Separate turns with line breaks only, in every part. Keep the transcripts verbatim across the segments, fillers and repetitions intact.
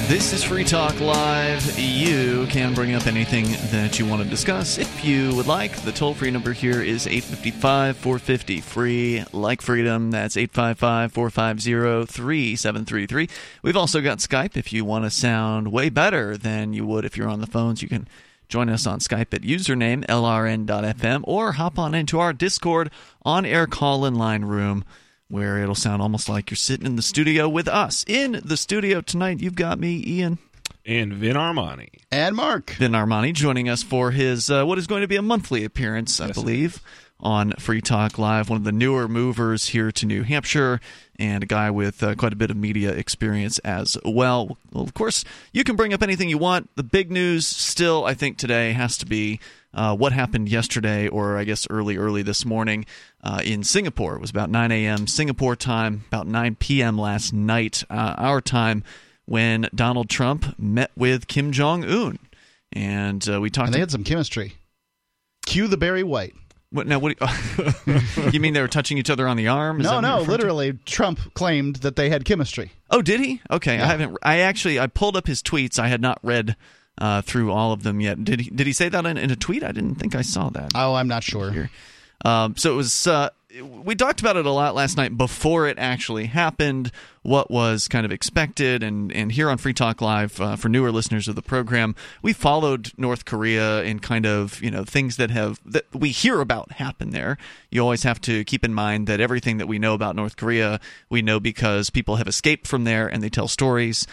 This is Free Talk Live. You can bring up anything that you want to discuss if you would like. The toll-free number here is eight five five, four five zero, free, like freedom. That's eight five five, four five zero, three seven three three. We've also got Skype. If you want to sound way better than you would if you're on the phones, you can join us on Skype at username L R N dot F M or hop on into our Discord on-air call-in line room, where it'll sound almost like you're sitting in the studio with us. In the studio tonight, you've got me, Ian.
And Vin Armani.
And Mark.
Vin Armani joining us for his, uh, what is going to be a monthly appearance, I
yes,
believe, on Free Talk Live. One of the newer movers here to New Hampshire, and a guy with uh, quite a bit of media experience as well. Well, of course, you can bring up anything you want. The big news still, I think, today has to be Uh, what happened yesterday, or I guess early, early this morning uh, in Singapore. It was about nine a.m. Singapore time, about nine p.m. last night, uh, our time, when Donald Trump met with Kim Jong-un. And uh, we talked...
And they had some chemistry. Cue the Barry White.
What, now, what do you, you mean they were touching each other on the arm? Is
no,
that
no,
what
literally, to? Trump claimed that they had chemistry.
Oh, did he? Okay,
yeah.
I haven't... I actually... I pulled up his tweets. I had not read... Uh, through all of them yet. Did he did he say that in, in a tweet? I didn't think I saw that.
Oh, I'm not sure.
Um, so it was. Uh, we talked about it a lot last night before it actually happened. What was kind of expected, and and here on Free Talk Live, uh, for newer listeners of the program, we followed North Korea and kind of you know things that have that we hear about happen there. You always have to keep in mind that everything that we know about North Korea, we know because people have escaped from there and they tell stories.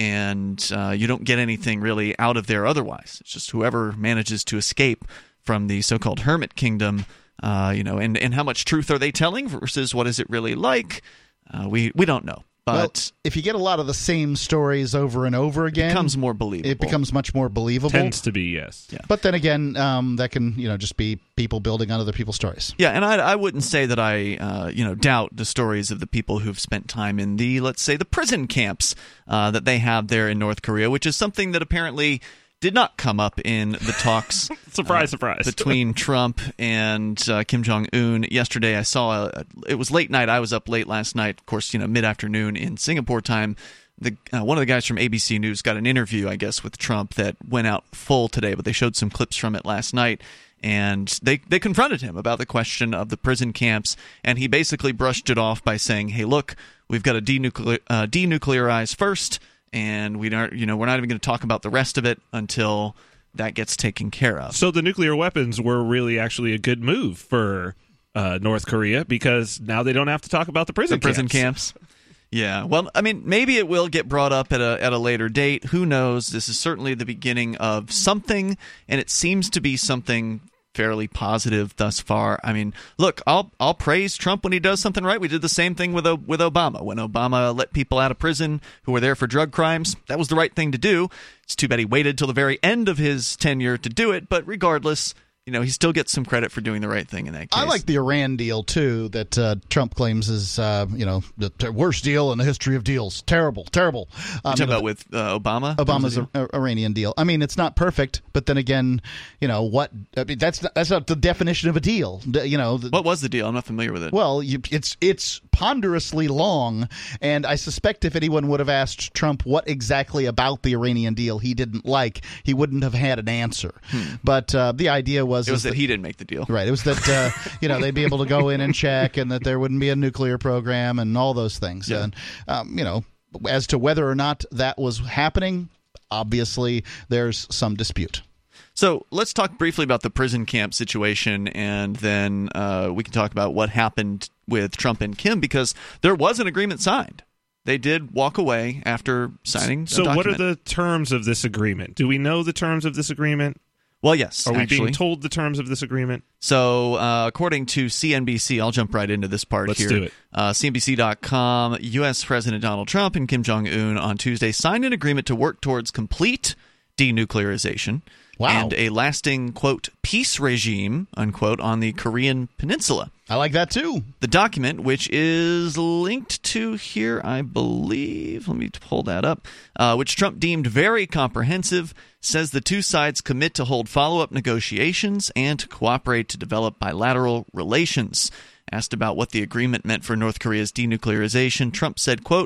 And uh, you don't get anything really out of there otherwise. It's just whoever manages to escape from the so-called hermit kingdom, uh, you know, and, and how much truth are they telling versus what is it really like? Uh, we we don't know. But
well, if you get a lot of the same stories over and over again,
it becomes more believable.
It becomes much more believable.
Tends to be, yes.
Yeah.
But then again, um, that can you know just be people building on other people's stories.
Yeah, and I, I wouldn't say that I uh, you know doubt the stories of the people who've spent time in the, let's say, the prison camps uh, that they have there in North Korea, which is something that apparently did not come up in the talks
surprise,
uh,
surprise.
between Trump and uh, Kim Jong-un. Yesterday, I saw a, it was late night. I was up late last night, of course, you know, mid-afternoon in Singapore time. The uh, one of the guys from A B C News got an interview, I guess, with Trump that went out full today, but they showed some clips from it last night. And they, they confronted him about the question of the prison camps, and he basically brushed it off by saying, hey, look, we've got to denuclear, uh, denuclearize first, and we aren't, you know, we're not even going to talk about the rest of it until that gets taken care of.
So the nuclear weapons were really actually a good move for uh, North Korea, because now they don't have to talk about the prison
the prison
camps.
camps. Yeah, well, I mean, maybe it will get brought up at a at a later date. Who knows? This is certainly the beginning of something, and it seems to be something fairly positive thus far. I mean, look, I'll I'll praise Trump when he does something right. We did the same thing with with Obama. When Obama let people out of prison who were there for drug crimes, that was the right thing to do. It's too bad he waited till the very end of his tenure to do it, but regardless, you know, he still gets some credit for doing the right thing in that case.
I like the Iran deal, too, that uh, Trump claims is, uh, you know, the t- worst deal in the history of deals. Terrible, terrible.
Um,
Um,
you talking about with uh, Obama?
Obama's a, a, Iranian deal. I mean, it's not perfect, but then again, you know, what I mean, that's not, that's not the definition of a deal. You know, the,
what was the deal? I'm not familiar with it.
Well, you, it's it's ponderously long, and I suspect if anyone would have asked Trump what exactly about the Iranian deal he didn't like, he wouldn't have had an answer. Hmm. But uh, the idea was
it was that,
that
he didn't make the deal.
Right. It was that uh, you know they'd be able to go in and check, and that there wouldn't be a nuclear program and all those things.
Yeah.
And um, you know, as to whether or not that was happening, obviously there's some dispute.
So let's talk briefly about the prison camp situation, and then uh, we can talk about what happened with Trump and Kim, because there was an agreement signed. They did walk away after signing
So
a document.
what are the terms of this agreement? Do we know the terms of this agreement?
Well, yes,
Are we
actually.
being told the terms of this agreement?
So, uh, according to C N B C, I'll jump right into this part
Let's
here.
do it.
Uh, C N B C dot com, U S President Donald Trump and Kim Jong-un on Tuesday signed an agreement to work towards complete denuclearization
Wow.
and a lasting, quote, peace regime, unquote, on the Korean peninsula.
I like that too.
The document, which is linked to here, I believe, let me pull that up, uh, which Trump deemed very comprehensive, says the two sides commit to hold follow-up negotiations and to cooperate to develop bilateral relations. Asked about what the agreement meant for North Korea's denuclearization, Trump said, quote,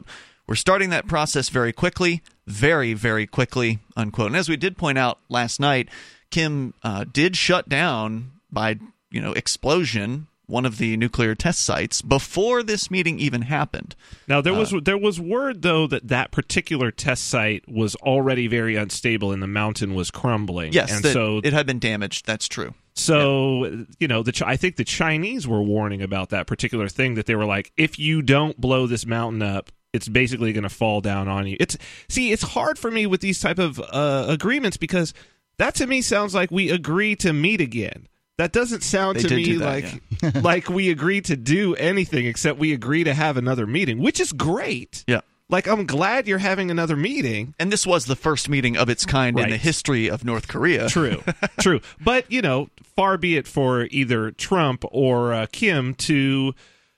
we're starting that process very quickly, very, very quickly, unquote. And as we did point out last night, Kim uh, did shut down by, you know, explosion one of the nuclear test sites before this meeting even happened.
Now, there was
uh,
there was word, though, that that particular test site was already very unstable and the mountain was crumbling.
Yes,
and
that
so
it had been damaged. That's true.
So, yeah. you know, the I think the Chinese were warning about that particular thing, that they were like, if you don't blow this mountain up, it's basically going to fall down on you. It's see, it's hard for me with these type of uh, agreements, because that to me sounds like we agree to meet again. That doesn't sound
They
to
did
me
do that,
like
yeah.
like we agree to do anything except we agree to have another meeting, which is great.
Yeah.
Like, I'm glad you're having another meeting.
And this was the first meeting of its kind
Right.
in the history of North Korea.
True, true. But, you know, far be it for either Trump or uh, Kim to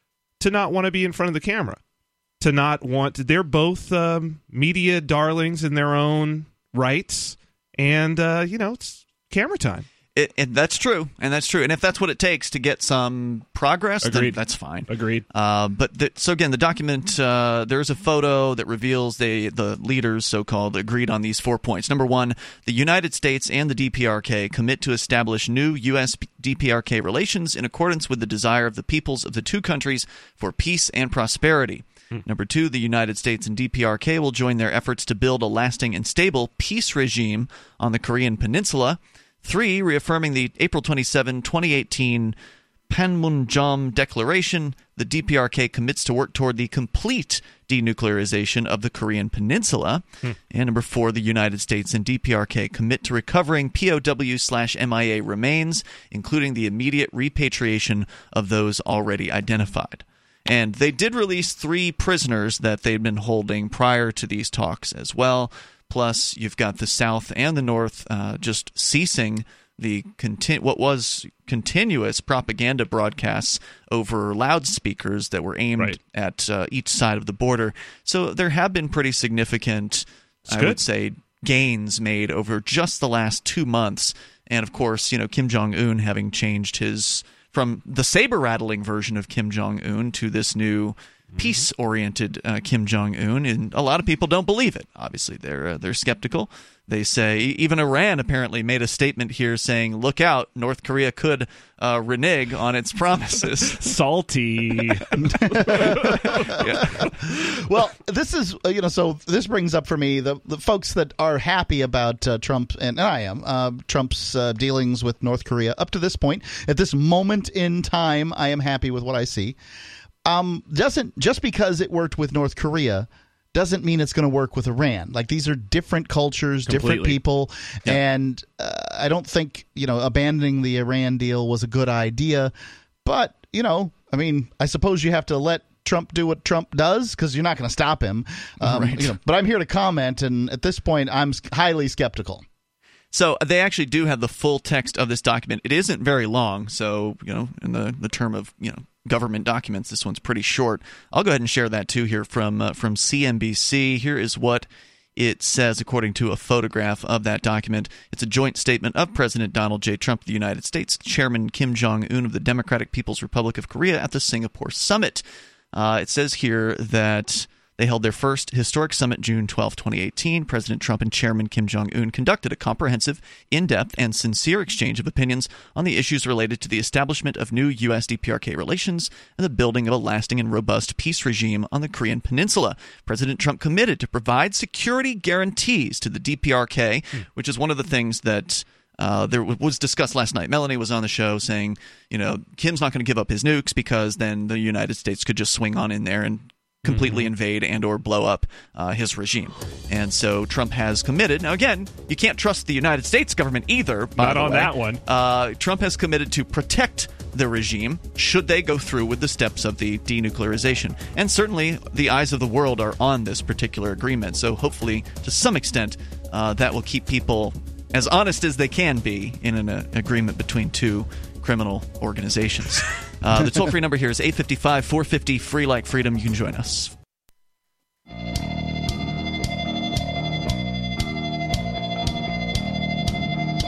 to not want to be in front of the camera, to not want. They're both um, media darlings in their own rights, and uh, you know, it's camera time.
It, and that's true, and that's true. And if that's what it takes to get some progress,
Agreed.
then that's fine.
Agreed.
Uh, but the, so again, the document, uh, there's a photo that reveals they, the leaders, so-called, agreed on these four points. Number one, the United States and the D P R K commit to establish new U S D P R K relations in accordance with the desire of the peoples of the two countries for peace and prosperity. Hmm. Number two, the United States and D P R K will join their efforts to build a lasting and stable peace regime on the Korean Peninsula. Three, reaffirming the April twenty-seventh, twenty eighteen Panmunjom Declaration, the D P R K commits to work toward the complete denuclearization of the Korean Peninsula. Hmm. And number four, the United States and D P R K commit to recovering P O W slash M I A remains, including the immediate repatriation of those already identified. And they did release three prisoners that they'd been holding prior to these talks as well. Plus, you've got the South and the North uh, just ceasing the conti- what was continuous propaganda broadcasts over loudspeakers that were aimed
right.
at uh, each side of the border. So there have been pretty significant,
it's
I
good.
would say, gains made over just the last two months. And of course, you know, Kim Jong-un having changed his from the saber-rattling version of Kim Jong-un to this new peace-oriented uh, Kim Jong-un, and a lot of people don't believe it. Obviously, they're uh, they're skeptical. They say even Iran apparently made a statement here saying, "Look out, North Korea could uh, renege on its promises."
Salty.
Yeah.
Well, this is uh, you know, so this brings up for me the the folks that are happy about uh, Trump, and, and I am uh, Trump's uh, dealings with North Korea up to this point. At this moment in time, I am happy with what I see. Um, doesn't just because it worked with North Korea doesn't mean it's going to work with Iran. Like, these are different cultures,
Completely.
different people,
Yeah.
and uh, I don't think, you know, abandoning the Iran deal was a good idea. But, you know, I mean, I suppose you have to let Trump do what Trump does, because you're not going to stop him. Um,
Right.
you know, but I'm here to comment, and at this point, I'm highly skeptical.
So they actually do have the full text of this document. It isn't very long, so, you know, in the, the term of, you know, government documents, this one's pretty short. I'll go ahead and share that too here from uh, from C N B C. Here is what it says according to a photograph of that document. It's a joint statement of President Donald J. Trump of the United States, Chairman Kim Jong-un of the Democratic People's Republic of Korea at the Singapore summit. Uh, it says here that they held their first historic summit June twelfth, twenty eighteen. President Trump and Chairman Kim Jong-un conducted a comprehensive, in-depth, and sincere exchange of opinions on the issues related to the establishment of new U S D P R K relations and the building of a lasting and robust peace regime on the Korean Peninsula. President Trump committed to provide security guarantees to the D P R K, hmm. which is one of the things that Uh, there w- was discussed last night. Melanie was on the show saying, you know, Kim's not going to give up his nukes because then the United States could just swing on in there and completely mm-hmm. invade and or blow up uh, his regime. And so Trump has committed. Now, again, you can't trust the United States government either. By
Not
the
on
way.
that one.
Uh, Trump has committed to protect the regime should they go through with the steps of the denuclearization. And certainly the eyes of the world are on this particular agreement. So hopefully, to some extent, uh, that will keep people as honest as they can be in an uh, agreement between two criminal organizations. Uh, the toll-free number here is eight five five, four five zero, free like freedom. You can join us.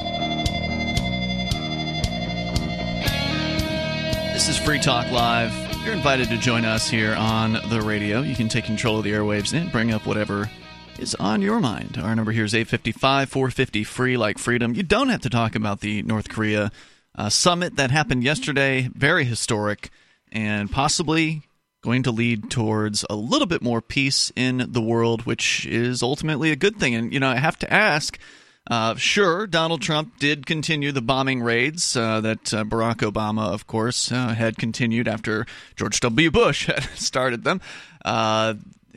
This is Free Talk Live. You're invited to join us here on the radio. You can take control of the airwaves and bring up whatever is on your mind. Our number here is eight five five, four five zero, free like freedom. You don't have to talk about the North Korea uh, summit that happened yesterday. Very historic and possibly going to lead towards a little bit more peace in the world, which is ultimately a good thing. And, you know, I have to ask, uh, sure, Donald Trump did continue the bombing raids uh, that uh, Barack Obama, of course, uh, had continued after George W. Bush had started them. Uh,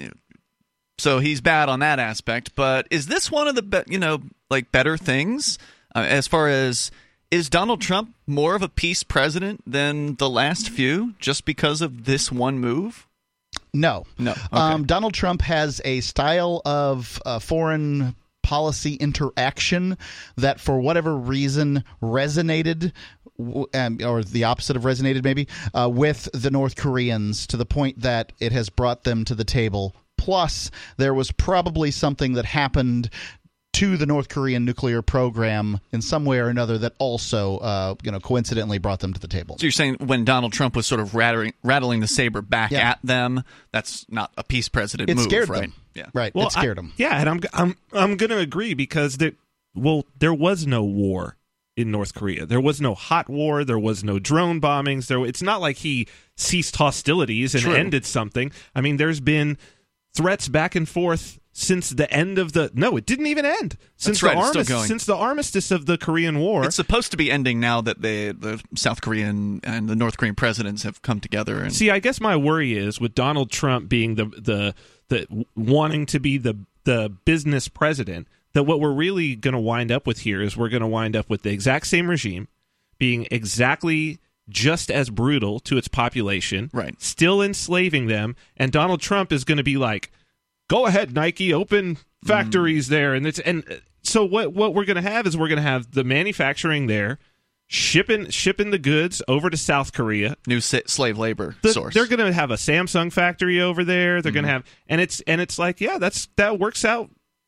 so he's bad on that aspect. But is this one of the, be- you know, like better things uh, as far as... Is Donald Trump more of a peace president than the last few just because of this one move?
No.
No. Okay.
Um, Donald Trump has a style of uh, foreign policy interaction that, for whatever reason, resonated, um, or the opposite of resonated maybe, uh, with the North Koreans to the point that it has brought them to the table. Plus, there was probably something that happened to the North Korean nuclear program in some way or another that also, uh, you know, coincidentally brought them to the table.
So you're saying when Donald Trump was sort of rattling, rattling the saber back
yeah.
at them, that's not a peace president
it
move,
scared
right?
Them.
Yeah,
right.
Well,
it scared
I,
them.
Yeah, and I'm I'm I'm going to agree because there, well, there was no war in North Korea. There was no hot war. There was no drone bombings. There, it's not like he ceased hostilities and
True.
ended something. I mean, there's been threats back and forth since the end of the no, it didn't even end since
right,
the
it's still
armistice
going.
since the armistice of the Korean War.
It's supposed to be ending now that the the South Korean and the North Korean presidents have come together. And
See, I guess my worry is with Donald Trump being the the the wanting to be the the business president, that what we're really going to wind up with here is we're going to wind up with the exact same regime being exactly just as brutal to its population,
right?
Still enslaving them, and Donald Trump is going to be like, go ahead, Nike, open factories mm. there. And it's and so what what we're going to have is we're going to have the manufacturing there, shipping shipping the goods over to South Korea.
New sa- slave labor
the,
source.
They're going to have a Samsung factory over there. They're mm. going to have and it's and it's like, yeah, that's that works out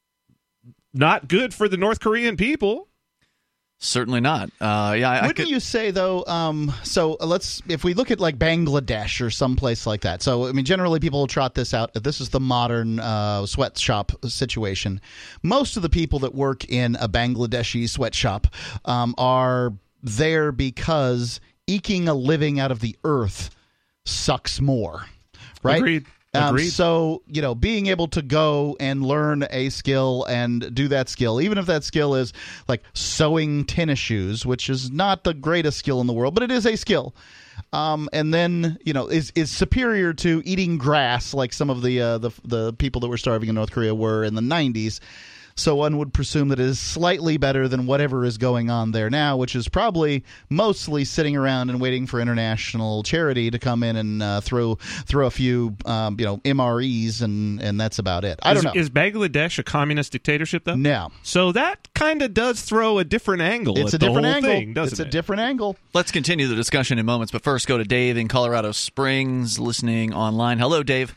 not good for the North Korean people.
Certainly not. Uh, yeah, I,
Wouldn't
I could...
you say though? Um, so let's, if we look at like Bangladesh or someplace like that. So I mean, generally people will trot this out. This is the modern uh, sweatshop situation. Most of the people that work in a Bangladeshi sweatshop um, are there because eking a living out of the earth sucks more, right?
Agreed.
Um,
Agreed.
so, you know, being able to go and learn a skill and do that skill, even if that skill is like sewing tennis shoes, which is not the greatest skill in the world, but it is a skill. Um, and then, you know, is is superior to eating grass like some of the, uh, the the people that were starving in North Korea were in the nineties. So one would presume that it is slightly better than whatever is going on there now, which is probably mostly sitting around and waiting for international charity to come in and uh, throw throw a few, um, you know, M R Es, and, and that's about it. I
is,
don't know.
Is Bangladesh a communist dictatorship, though?
No.
So that kind of does throw a different angle
It's
at
a
the
different
whole
angle.
thing, doesn't
it's
it?
a different angle.
Let's continue the discussion in moments, but first go to Dave in Colorado Springs, listening online. Hello, Dave.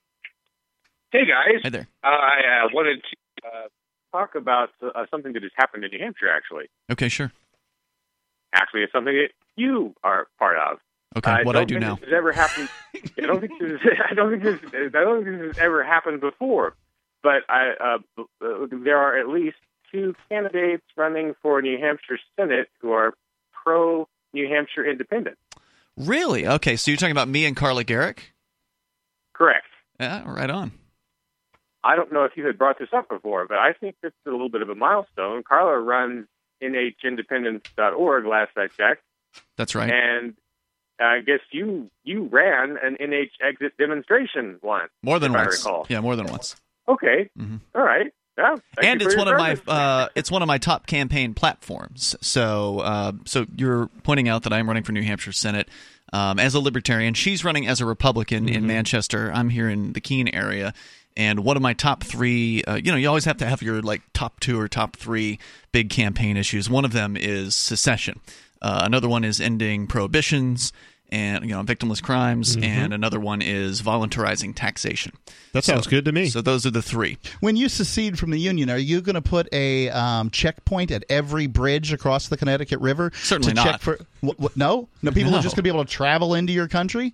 Hey, guys.
Hi there.
Uh, I uh, wanted to uh, talk about uh, something that has happened in New Hampshire, actually.
Okay, sure.
Actually, it's something that you are part of.
Okay,
I
what
don't
I do
think
now.
This has ever happened. I don't think this. Is, I don't think this. I don't think this has ever happened before. But I, uh, there are at least two candidates running for New Hampshire Senate who are pro New Hampshire independence.
Really? Okay, so you're talking about me and Carla Garrick?
Correct.
Yeah, right on.
I don't know if you had brought this up before, but I think this is a little bit of a milestone. Carla runs N H independence dot org last I checked.
That's right.
And I guess you you ran an N H exit demonstration once.
More than
if
once.
I recall.
Yeah, more than once.
Okay.
Mm-hmm.
All right. Yeah,
and
you
it's
for
one
your
of my
service.
uh, it's one of my top campaign platforms. So uh, so you're pointing out that I'm running for New Hampshire Senate um, as a Libertarian. She's running as a Republican
Mm-hmm.
in Manchester. I'm here in the Keene area. And one of my top three, uh, you know, you always have to have your like top two or top three big campaign issues. One of them is secession. Uh, another one is ending prohibitions and, you know, victimless crimes.
Mm-hmm.
And another one is voluntarizing taxation.
That sounds
so,
good to me.
So those are the three.
When you secede from the Union, are you going to put a um, checkpoint at every bridge across the Connecticut River?
Certainly
to
not.
Check for, what, what, no? No, people
No.
are just going to be able to travel into your country?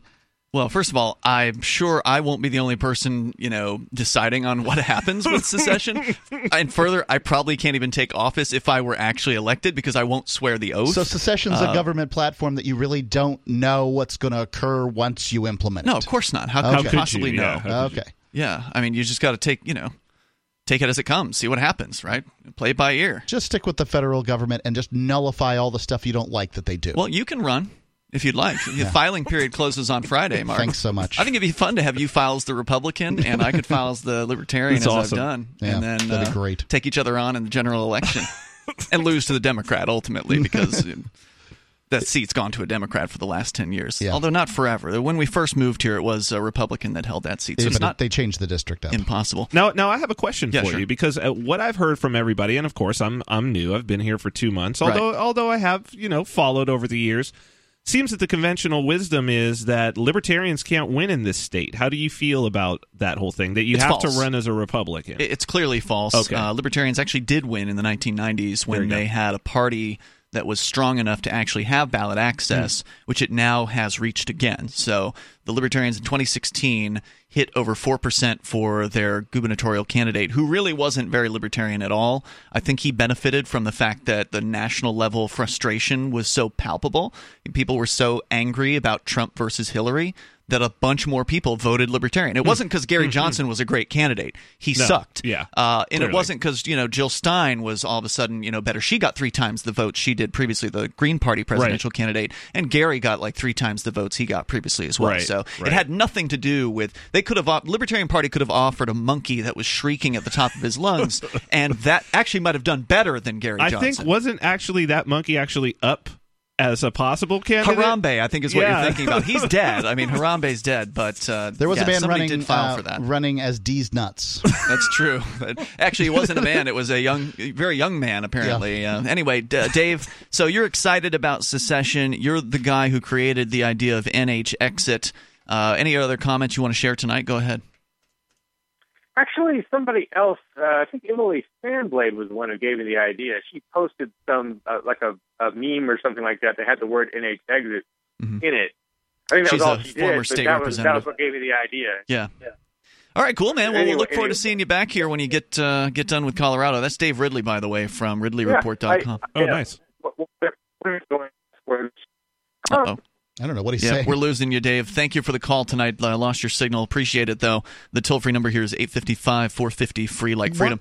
Well, first of all, I'm sure I won't be the only person, you know, deciding on what happens with secession. And further, I probably can't even take office if I were actually elected because I won't swear the oath.
So secession's
uh,
a government platform that you really don't know what's going to occur once you implement it.
No, of course not. How,
Okay.
could
How
you
could
possibly
you?
know?
Yeah, how could
Okay.
Yeah, I mean, you just got to take, you know, take it as it comes, see what happens, right? Play it by ear.
Just stick with the federal government and just nullify all the stuff you don't like that they do.
Well, you can run if you'd like. The filing period closes on Friday, Mark.
Thanks so much.
I think it'd be fun to have you file as the Republican and I could file as the Libertarian,
That's
as
awesome.
I've done,
Yeah,
and then
that'd be
uh,
great.
take each other on in the general election and lose to the Democrat ultimately because that seat's gone to a Democrat for the last ten years.
Yeah.
Although not forever. When we first moved here, it was a Republican that held that seat, so
Yeah,
it's
but
not
they changed the district up.
impossible.
Now, now I have a question
Yeah,
for
sure.
you because uh, what I've heard from everybody, and of course I'm I'm new. I've been here for two months. Although although I have you know followed over the years, seems that the conventional wisdom is that libertarians can't win in this state. How do you feel about that whole thing? That you
It's
have
false.
to run as a Republican?
It- It's clearly false.
Okay.
Uh, libertarians actually did win in the nineteen nineties
There
when
you go.
they had a party that was strong enough to actually have ballot access, which it now has reached again. So the Libertarians in twenty sixteen hit over four percent for their gubernatorial candidate, who really wasn't very libertarian at all. I think he benefited from the fact that the national level frustration was so palpable. People were so angry about Trump versus Hillary that a bunch more people voted Libertarian. It wasn't because Gary Johnson was a great candidate. He
No,
sucked.
yeah,
Uh, and
clearly.
it wasn't because, you know, Jill Stein was all of a sudden, you know, better. She got three times the votes she did previously, the Green Party presidential candidate. And Gary got like three times the votes he got previously as well.
Right,
So
right.
it had nothing to do with, they could have, op- Libertarian Party could have offered a monkey that was shrieking at the top of his lungs. And that actually might have done better than Gary
I
Johnson.
think wasn't actually that monkey actually up as a possible candidate?
Harambe, I think, is what
Yeah.
you're thinking about. He's dead. I mean, Harambe's dead, but uh,
There was
yeah,
a band
somebody
running
did file
uh,
for that.
running as D's Nuts.
That's true. But actually, it wasn't a band. It was a young, very young man, apparently. Uh, anyway, D- Dave, so you're excited about secession. You're the guy who created the idea of N H exit. Uh, any other comments you want to share tonight? Go ahead.
Actually, somebody else, uh, I think Emily Sandblade was the one who gave me the idea. She posted some, uh, like a, a meme or something like that that had the word N H exit
Mhm.
in it. I think that
She's
was all
a
she
former
did, but
state
that was, that
representative.
was what gave me the idea.
Yeah.
Yeah.
All right, cool, man. Well,
Anyway-
we'll look forward
anyway.
to seeing you back here when you get uh, get done with Colorado. That's Dave Ridley, by the way, from ridley report dot com.
Oh, nice.
What, what, where's going where's,
Uh-oh.
I don't know what he's
Yeah,
saying.
we're losing you, Dave. Thank you for the call tonight. I lost your signal. Appreciate it, though. The toll-free number here is eight five five, four five zero, free like freedom.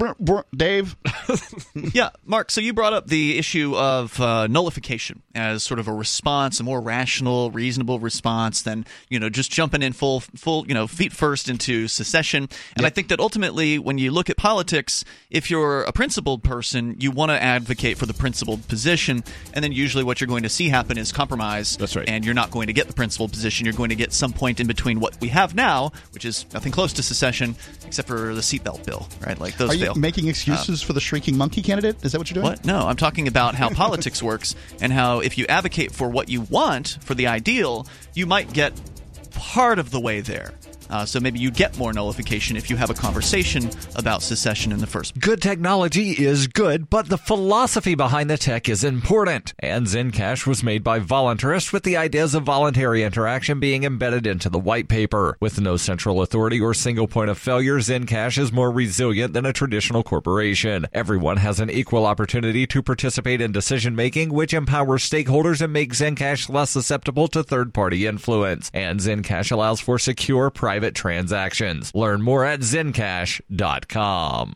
Dave.
Yeah, Mark, so you brought up the issue of uh, nullification as sort of a response, a more rational, reasonable response than, you know, just jumping in full, full, you know, feet first into secession. And
Yep.
I think that ultimately, when you look at politics, if you're a principled person, you want to advocate for the principled position, and then usually what you're going to see happen is compromise.
That's right.
And you're not going to get the principled position. You're going to get some point in between what we have now, which is nothing close to secession, except for the seatbelt bill, right? Like those
Are you
fail.
making excuses for the shrieking monkey candidate? Is that what you're doing?
What? No, I'm talking about how politics works and how if you advocate for what you want, for the ideal, you might get part of the way there. Uh, so maybe you get more nullification if you have a conversation about secession in the first place.
Good technology is good, but the philosophy behind the tech is important. And Zencash was made by voluntarists with the ideas of voluntary interaction being embedded into the white paper. With no central authority or single point of failure, Zencash is more resilient than a traditional corporation. Everyone has an equal opportunity to participate in decision making, which empowers stakeholders and makes Zencash less susceptible to third-party influence. And Zencash allows for secure private transactions. Learn more at zencash dot com.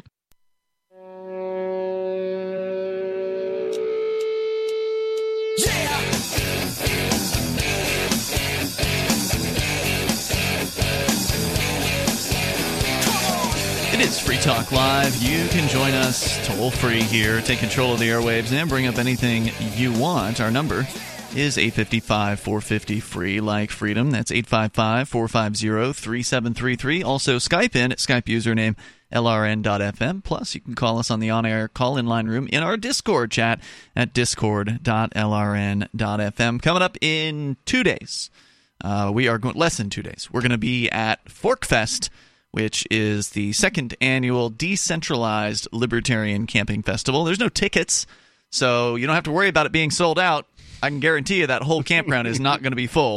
It is Free Talk Live. You can join us toll free here, take control of the airwaves, and bring up anything you want. Our number is eight five five, four five zero, free like freedom. That's eight five five, four five zero, three seven three three. Also, Skype in at Skype username L R N dot F M. Plus, you can call us on the on-air call-in line room in our Discord chat at discord dot L R N dot F M. Coming up in two days, uh, we are going less than two days. We're going to be at ForkFest, which is the second annual decentralized libertarian camping festival. There's no tickets, so you don't have to worry about it being sold out. I can guarantee you that whole campground is not going to be full.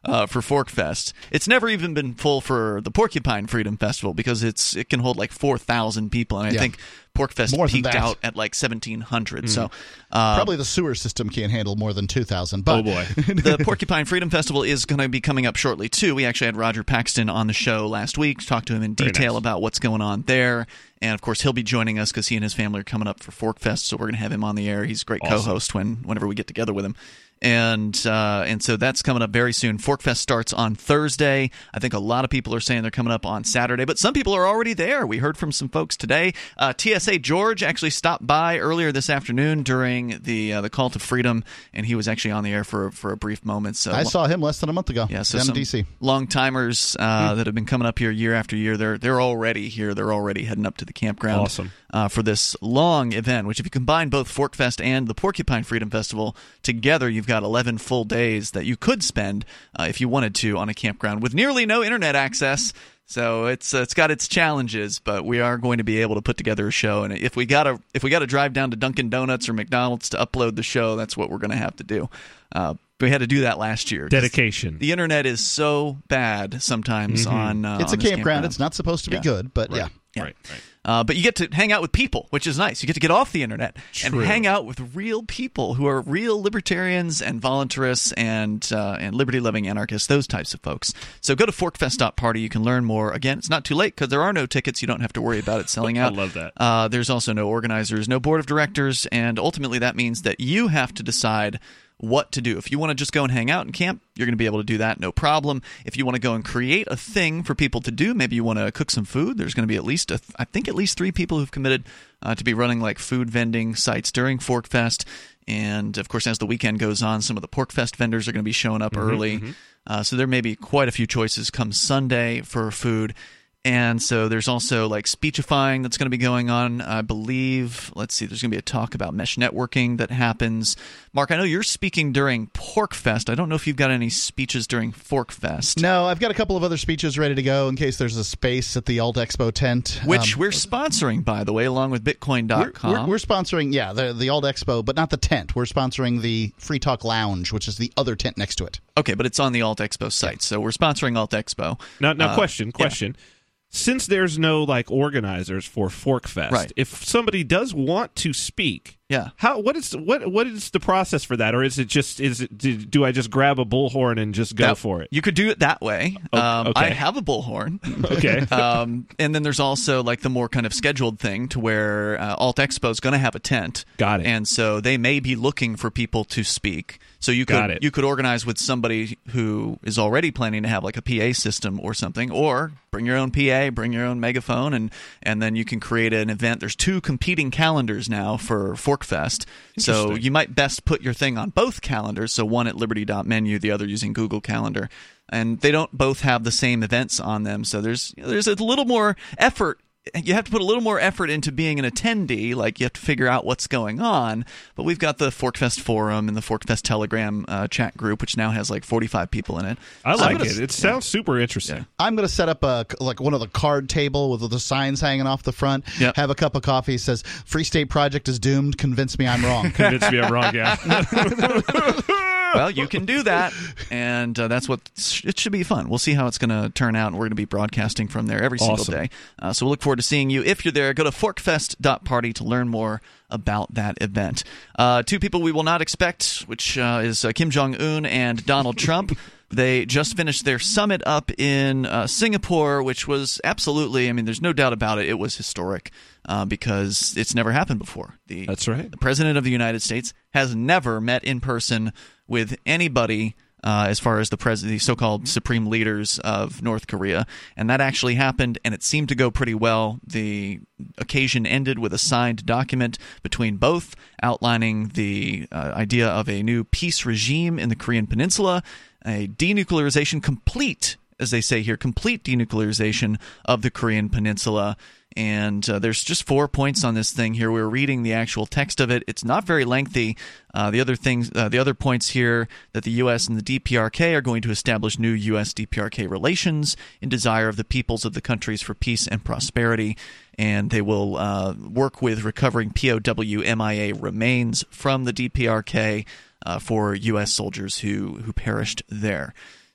uh, for Fork Fest. It's never even been full for the Porcupine Freedom Festival because it's it can hold like four thousand people, and I
Yeah.
think Pork Fest
More than
peaked
that.
out at like seventeen hundred.
Mm.
So uh,
Probably the sewer system can't handle more than two thousand. But
Oh, boy.
the Porcupine Freedom Festival is going to be coming up shortly, too. We actually had Roger Paxton on the show last week to talk to him in
Very
detail
nice.
about what's going on there. And, of course, he'll be joining us because he and his family are coming up for Fork Fest, so we're going to have him on the air. He's a great
Awesome.
co-host when whenever we get together with him. And uh, and so that's coming up very soon. Fork Fest starts on Thursday. I think a lot of people are saying they're coming up on Saturday, but some people are already there. We heard from some folks today. Uh, T S A George actually stopped by earlier this afternoon during the uh, the Call to Freedom, and he was actually on the air for for a brief moment. So
I saw him less than a month ago.
yeah, so
down
some
in D C.
long timers uh, that have been coming up here year after year, they're they're already here. They're already heading up to the campground
Awesome.
uh, for this long event. Which, if you combine both Fork Fest and the Porcupine Freedom Festival together, you've got eleven full days that you could spend uh, if you wanted to on a campground with nearly no internet access. So it's uh, it's got its challenges, but we are going to be able to put together a show. And if we gotta if we gotta drive down to Dunkin' Donuts or McDonald's to upload the show, that's what we're going to have to do. Uh, we had to do that last year. 'cause
Dedication.
The internet is so bad sometimes
Mm-hmm.
on. Uh,
It's
on
a
this
campground. It's not supposed to be
Yeah.
good, but yeah.
Yeah.
Right, right.
Uh, but you get to hang out with people, which is nice. You get to get off the internet
True.
and hang out with real people who are real libertarians and voluntarists and uh, and liberty-loving anarchists, those types of folks. So go to forkfest dot party. You can learn more. Again, it's not too late because there are no tickets. You don't have to worry about it selling out.
I love that.
Uh, there's also no organizers, no board of directors, and ultimately that means that you have to decide what to do. If you want to just go and hang out and camp, you're going to be able to do that, no problem. If you want to go and create a thing for people to do, maybe you want to cook some food, there's going to be at least, a, I think at least three people who've committed uh, to be running like food vending sites during Fork Fest. And, of course, as the weekend goes on, some of the Pork Fest vendors are going to be showing up early. Uh, so there may be quite a few choices come Sunday for food. And so there's also like speechifying that's going to be going on. I believe, let's see, there's going to be a talk about mesh networking that happens. Mark, I know you're speaking during Pork Fest. I don't know if you've got any speeches during Fork Fest.
No, I've got a couple of other speeches ready to go in case there's a space at the Alt Expo tent.
Which
Um,
we're sponsoring, by the way, along with Bitcoin
we're,
dot com.
we're, we're sponsoring, yeah, the, the Alt Expo, but not the tent. We're sponsoring the Free Talk Lounge, which is the other tent next to it.
Okay, but it's on the Alt Expo site. So we're sponsoring Alt Expo.
Now, now,
Uh,
question,
yeah.
question. Since there's no like organizers for Fork Fest,
Right.
if somebody does want to speak,
Yeah.
how what is what what is the process for that, or is it just is it do, do I just grab a bullhorn and just go
That-
for it?
You could do it that way.
Oh,
um,
okay.
I have a bullhorn.
Okay,
um, and then there's also like the more kind of scheduled thing to where uh, Alt Expo is going to have a tent.
Got it.
And so they may be looking for people to speak. So you
Got
could
it.
you could organize with somebody who is already planning to have like a P A system or something, or bring your own P A, bring your own megaphone, and and then you can create an event. There's two competing calendars now for Fork Fest. So
Interesting.
you might best put your thing on both calendars. So one at liberty dot menu, the other using Google Calendar. And they don't both have the same events on them. So there's there's a little more effort. You have to put a little more effort into being an attendee. Like you have to figure out what's going on. But we've got the Forkfest forum and the Forkfest Telegram uh, chat group, which now has like forty-five people in it.
I
So I'm
like
gonna-
it. It sounds super interesting.
I'm going to set up a like one of the card table with the signs hanging off the front.
Yep.
Have a cup of coffee. Says Free State Project is doomed. Convince me I'm wrong.
Convince me I'm wrong. Yeah.
Well, you can do that, and uh, that's what it should be fun. We'll see how it's going to turn out, and we're going to be broadcasting from there every single
Awesome.
day. Uh, so we'll look forward to seeing you. If you're there, go to forkfest dot party to learn more about that event. Uh, two people we will not expect, which uh, is uh, Kim Jong-un and Donald Trump. They just finished their summit up in uh, Singapore, which was absolutely, I mean, there's no doubt about it, it was historic uh, because it's never happened before. The,
That's right.
The President of the United States has never met in person with anybody uh, as far as the, pres- the so-called supreme leaders of North Korea. And that actually happened, and it seemed to go pretty well. The occasion ended with a signed document between both outlining the uh, idea of a new peace regime in the Korean Peninsula, a denuclearization complete, as they say here, complete denuclearization of the Korean Peninsula. And uh, there's just four points on this thing here. We're reading the actual text of it. It's not very lengthy. Uh, the other things, uh, the other points here, that the U S and the D P R K are going to establish new U S D P R K relations in desire of the peoples of the countries for peace and prosperity. And they will uh, work with recovering P O W M I A remains from the D P R K uh, for U S soldiers who, who perished there.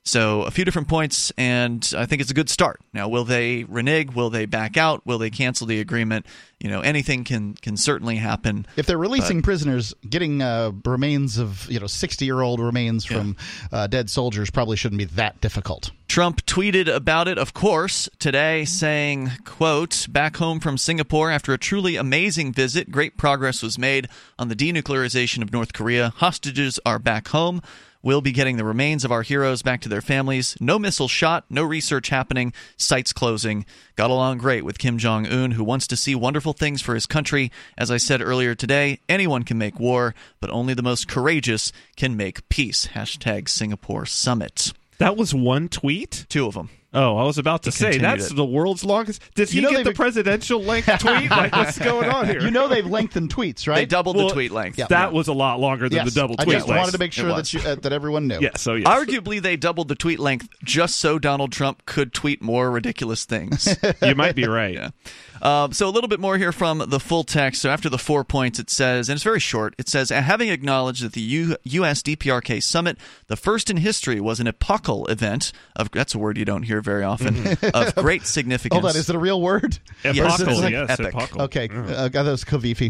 So a few different points, and I think it's a good start. Now, will they renege? Will they back out? Will they cancel the agreement? You know, anything can can certainly happen.
If they're releasing
but,
prisoners, getting uh, remains of, you know, sixty-year-old remains
yeah.
from uh, dead soldiers probably shouldn't be that difficult.
Trump tweeted about it, of course, today, saying, quote, back home from Singapore after a truly amazing visit, great progress was made on the denuclearization of North Korea. Hostages are back home. We'll be getting the remains of our heroes back to their families. No missile shot, no research happening, sites closing. Got along great with Kim Jong-un, who wants to see wonderful things for his country. As I said earlier today, anyone can make war, but only the most courageous can make peace. Hashtag Singapore Summit.
That was one tweet?
Two of them.
Oh, I was about to
He
say,
continued
that's
it.
the world's longest. Did he
You know
get the
they've-
presidential length tweet? Like, what's going on here?
You know they've lengthened tweets, right?
They doubled
Well,
the tweet length.
yeah.
That was a lot longer than
Yes.
the double
I
tweet
just
length.
wanted to make sure
It
that
was.
you, uh, that everyone knew.
Yeah, so yes.
Arguably, they doubled the tweet length just so Donald Trump could tweet more ridiculous things.
You might be right.
Yeah. Um, so a little bit more here from the full text. So after the four points, it says, and it's very short, it says, having acknowledged that the U- U.S. D P R K summit, the first in history, was an epochal event of, that's a word you don't hear very often,
Mm-hmm.
of great significance.
Hold on, is it a real word?
Yes,
Epochal,
it's like
yes,
epic.
epochal.
Okay, uh, that was Kavifi.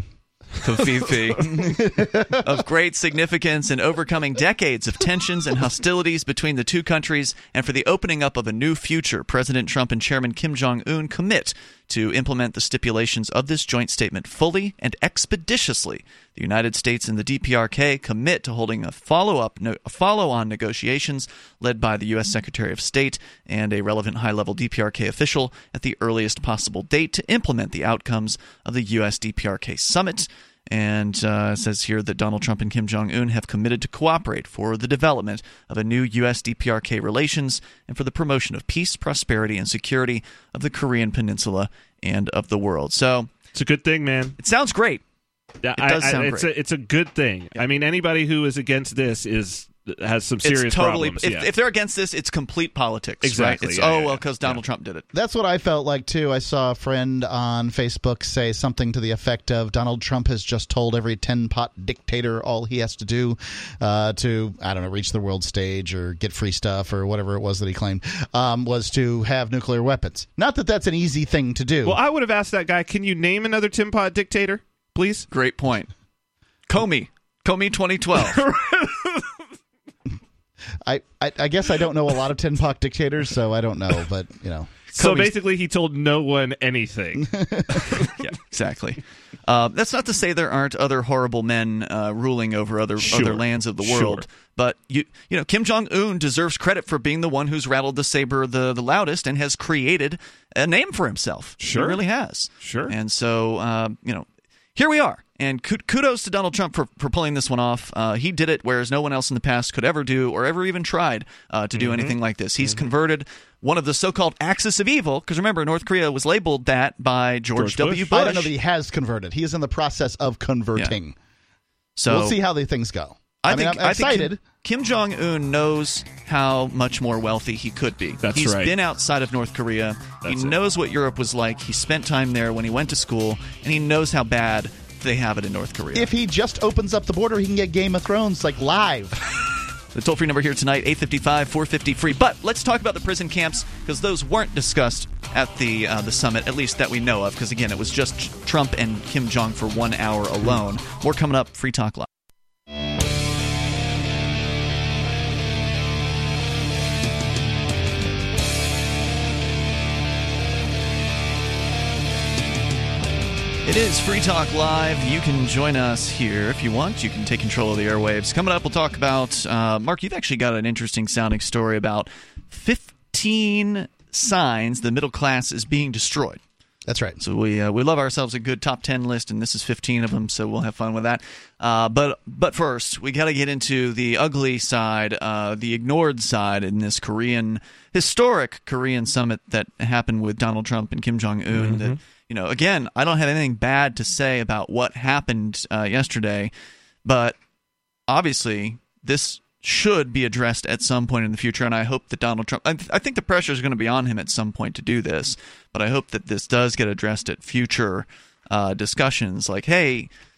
Kafifi, of great significance in overcoming decades of tensions and hostilities between the two countries, and for the opening up of a new future. President Trump and Chairman Kim Jong-un commit to implement the stipulations of this joint statement fully and expeditiously. The United States and the D P R K commit to holding a follow-up, no, follow-on negotiations led by the U S. Secretary of State and a relevant high-level D P R K official at the earliest possible date to implement the outcomes of the U S. D P R K summit. And uh, it says here that Donald Trump and Kim Jong-un have committed to cooperate for the development of a new U S. D P R K relations and for the promotion of peace, prosperity, and security of the Korean Peninsula and of the world. So
It's a good thing, man.
it sounds great.
Yeah,
It does
I, I,
sound
it's
great.
a it's a good thing. I mean, anybody who is against this is has some serious
it's totally.
problems.
If,
yeah.
if they're against this, it's complete politics.
Exactly,
Right? It's,
yeah,
oh
yeah,
well,
yeah.
because Donald Trump did it.
That's what I felt like, too. I saw a friend on Facebook say something to the effect of Donald Trump has just told every tin-pot dictator all he has to do uh, to, I don't know, reach the world stage or get free stuff or whatever it was that he claimed, um, was to have nuclear weapons. Not that that's an easy thing to do.
well, I would have asked that guy, can you name another Tim Pot dictator, please?
Great point. Comey, Comey, twenty twelve.
I, I, I guess I don't know a lot of tin-pot dictators, so I don't know, but, you know.
So
Comey's-
basically, he told no one anything.
Yeah, exactly. Uh, that's not to say there aren't other horrible men uh, ruling over other
Sure.
other lands of the
Sure.
world. But you you know, Kim Jong Un deserves credit for being the one who's rattled the saber the, the loudest and has created a name for himself.
Sure.
He really has.
Sure.
And so uh, you know, here we are. And kudos to Donald Trump for, for pulling this one off. Uh, he did it, whereas no one else in the past could ever do or ever even tried uh, to do
Mm-hmm.
anything like this. He's converted one of the so-called axis of evil, because remember, North Korea was labeled that by George,
George
W.
Bush.
Bush.
I don't know that he has converted. He is in the process of converting.
So
We'll see how the things go.
I,
I, mean,
think,
I'm
I think
excited.
Kim, Kim Jong Un knows how much more wealthy he could be.
That's
He's
right.
been outside of North Korea.
That's
he
it.
knows what Europe was like. He spent time there when he went to school, and he knows how bad they have it in North Korea.
If he just opens up the border, he can get Game of Thrones like live.
The toll-free number here tonight, eight five five, four five zero, free. But let's talk about the prison camps, because those weren't discussed at the uh, the summit, at least that we know of, because, again, it was just Trump and Kim Jong for one hour alone. More coming up, Free Talk Live. It is Free Talk Live. You can join us here if you want. You can take control of the airwaves. Coming up, we'll talk about, uh, Mark, you've actually got an interesting sounding story about fifteen signs the middle class is being destroyed.
That's right.
So we uh, we love ourselves a good top ten list, and this is fifteen of them, so we'll have fun with that. Uh, but but first, we got to get into the ugly side, uh, the ignored side in this Korean, historic Korean summit that happened with Donald Trump and Kim Jong-un.
Mm-hmm.
That, you know, again, I don't have anything bad to say about what happened uh, yesterday, but obviously this should be addressed at some point in the future, and I hope that Donald Trump, I, th- I think the pressure is going to be on him at some point to do this, but I hope that this does get addressed at future uh, discussions, like, hey,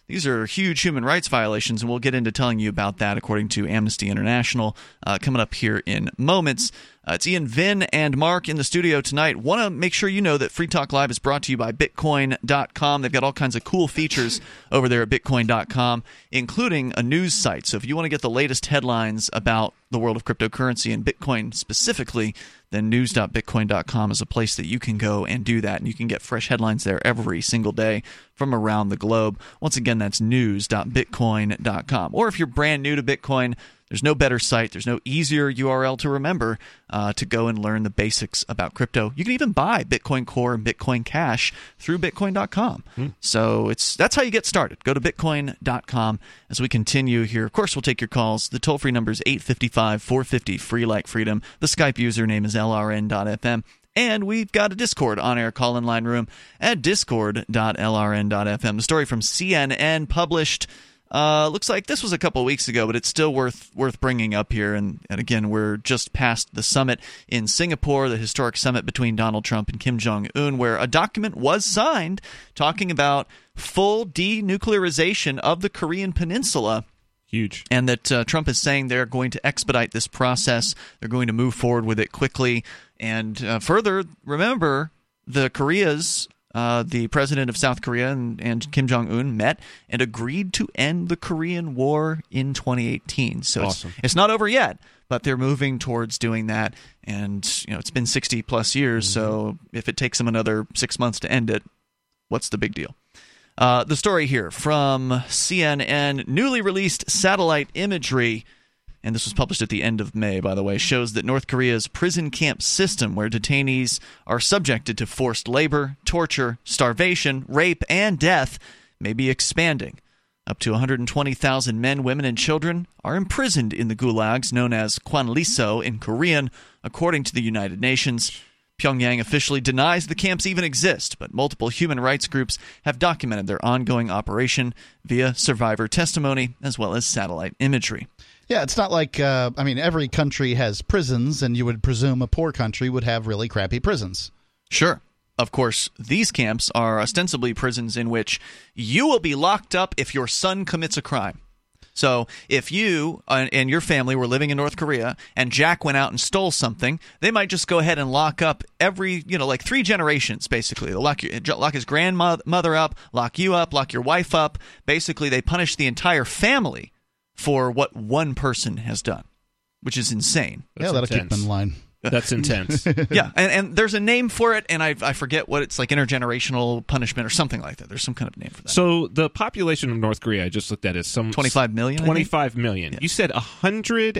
These are huge human rights violations, and we'll get into telling you about that according to Amnesty International uh, coming up here in moments. Uh, it's Ian, Vin, and Mark in the studio tonight. Want to make sure you know that Free Talk Live is brought to you by Bitcoin dot com. They've got all kinds of cool features over there at Bitcoin dot com, including a news site. So if you want to get the latest headlines about the world of cryptocurrency and Bitcoin specifically, then news dot bitcoin dot com is a place that you can go and do that. And you can get fresh headlines there every single day from around the globe. Once again, that's news dot bitcoin dot com. Or if you're brand new to Bitcoin, there's no better site, there's no easier U R L to remember uh, to go and learn the basics about crypto. You can even buy Bitcoin Core and Bitcoin Cash through bitcoin dot com. Hmm. So it's that's how you get started. Go to bitcoin dot com as we continue here. Of course, we'll take your calls. The toll-free number is eight five five, four five zero, free like freedom. The Skype username is L R N dot F M. And we've got a Discord on-air call-in line room at discord dot L R N dot F M. The story from C N N published Uh, looks like this was a couple of weeks ago, but it's still worth worth bringing up here. And, and again, we're just past the summit in Singapore, the historic summit between Donald Trump and Kim Jong-un, where a document was signed talking about full denuclearization of the Korean Peninsula.
Huge.
And that uh, Trump is saying they're going to expedite this process. They're going to move forward with it quickly. And uh, further, remember, the Koreas... Uh, the president of South Korea and, and Kim Jong-un met and agreed to end the Korean War in twenty eighteen. So
awesome.
it's, it's not over yet, but they're moving towards doing that. And you know, it's been sixty plus years, mm-hmm. so if it takes them another six months to end it, what's the big deal? Uh, the story here from C N N, newly released satellite imagery, and this was published at the end of May, by the way, shows that North Korea's prison camp system, where detainees are subjected to forced labor, torture, starvation, rape, and death, may be expanding. Up to one hundred twenty thousand men, women, and children are imprisoned in the gulags known as Kwanliso in Korean, according to the United Nations. Pyongyang officially denies the camps even exist, but multiple human rights groups have documented their ongoing operation via survivor testimony as well as satellite imagery.
Yeah, it's not like, uh, I mean, every country has prisons, and you would presume a poor country would have really crappy prisons.
Sure. Of course, these camps are ostensibly prisons in which you will be locked up if your son commits a crime. So if you and your family were living in North Korea and Jack went out and stole something, they might just go ahead and lock up every, you know, like three generations, basically. They'll lock, your, lock his grandmother up, lock you up, lock your wife up. Basically, they punish the entire family for what one person has done, which is insane.
That's yeah, that'll intense. Keep them in line.
That's intense.
Yeah, and, and there's a name for it, and I I forget what it's like, intergenerational punishment or something like that. There's some kind of name for that.
So the population of North Korea, I just looked at, is some
twenty-five million.
twenty-five million. Yeah. You said one hundred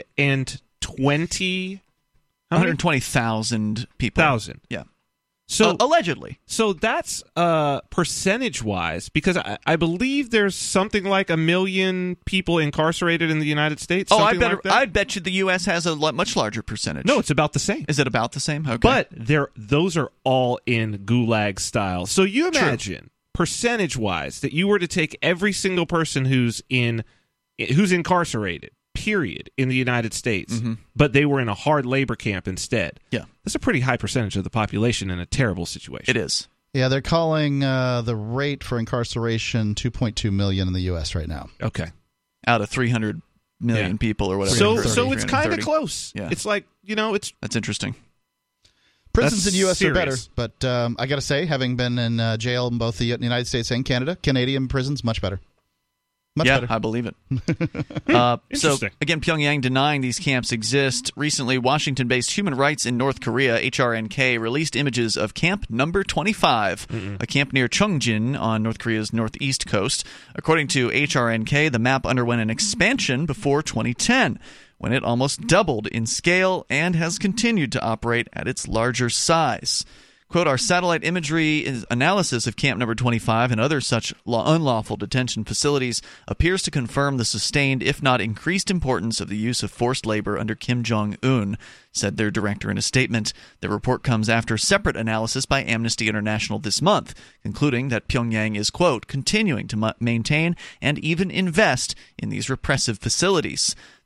twenty.
one hundred twenty thousand people.
Thousand.
Yeah.
So
uh, allegedly.
So that's uh, percentage-wise, because I, I believe there's something like a million people incarcerated in the United States.
Oh, I bet
like
I'd bet you the U S has a much larger percentage.
No, it's about the same.
Is it about the same? Okay.
But they're, those are all in gulag style. So you imagine, True. percentage-wise, that you were to take every single person who's in who's incarcerated, period, in the United States, mm-hmm. but they were in a hard labor camp instead.
Yeah.
That's a pretty high percentage of the population in a terrible situation.
It is.
Yeah, they're calling uh, the rate for incarceration two point two million in the U S right now.
Okay.
Out of three hundred million yeah. people or whatever.
So so it's kind of close. Yeah. It's like, you know, it's...
That's interesting.
Prisons
That's
in the U S
serious.
are better, but um, I got to say, having been in uh, jail in both the United States and Canada, Canadian prisons, much better. Much
yeah,
better.
I believe it. uh, so, again, Pyongyang denying these camps exist. Recently, Washington-based Human Rights in North Korea, H R N K, released images of Camp Number twenty-five, Mm-mm. a camp near Cheongjin on North Korea's northeast coast. According to H R N K, the map underwent an expansion before twenty ten, when it almost doubled in scale and has continued to operate at its larger size. Quote, our satellite imagery is analysis of Camp Number twenty-five and other such law- unlawful detention facilities appears to confirm the sustained, if not increased, importance of the use of forced labor under Kim Jong-un, said their director in a statement. The report comes after separate analysis by Amnesty International this month, concluding that Pyongyang is, quote, continuing to mu- maintain and even invest in these repressive facilities.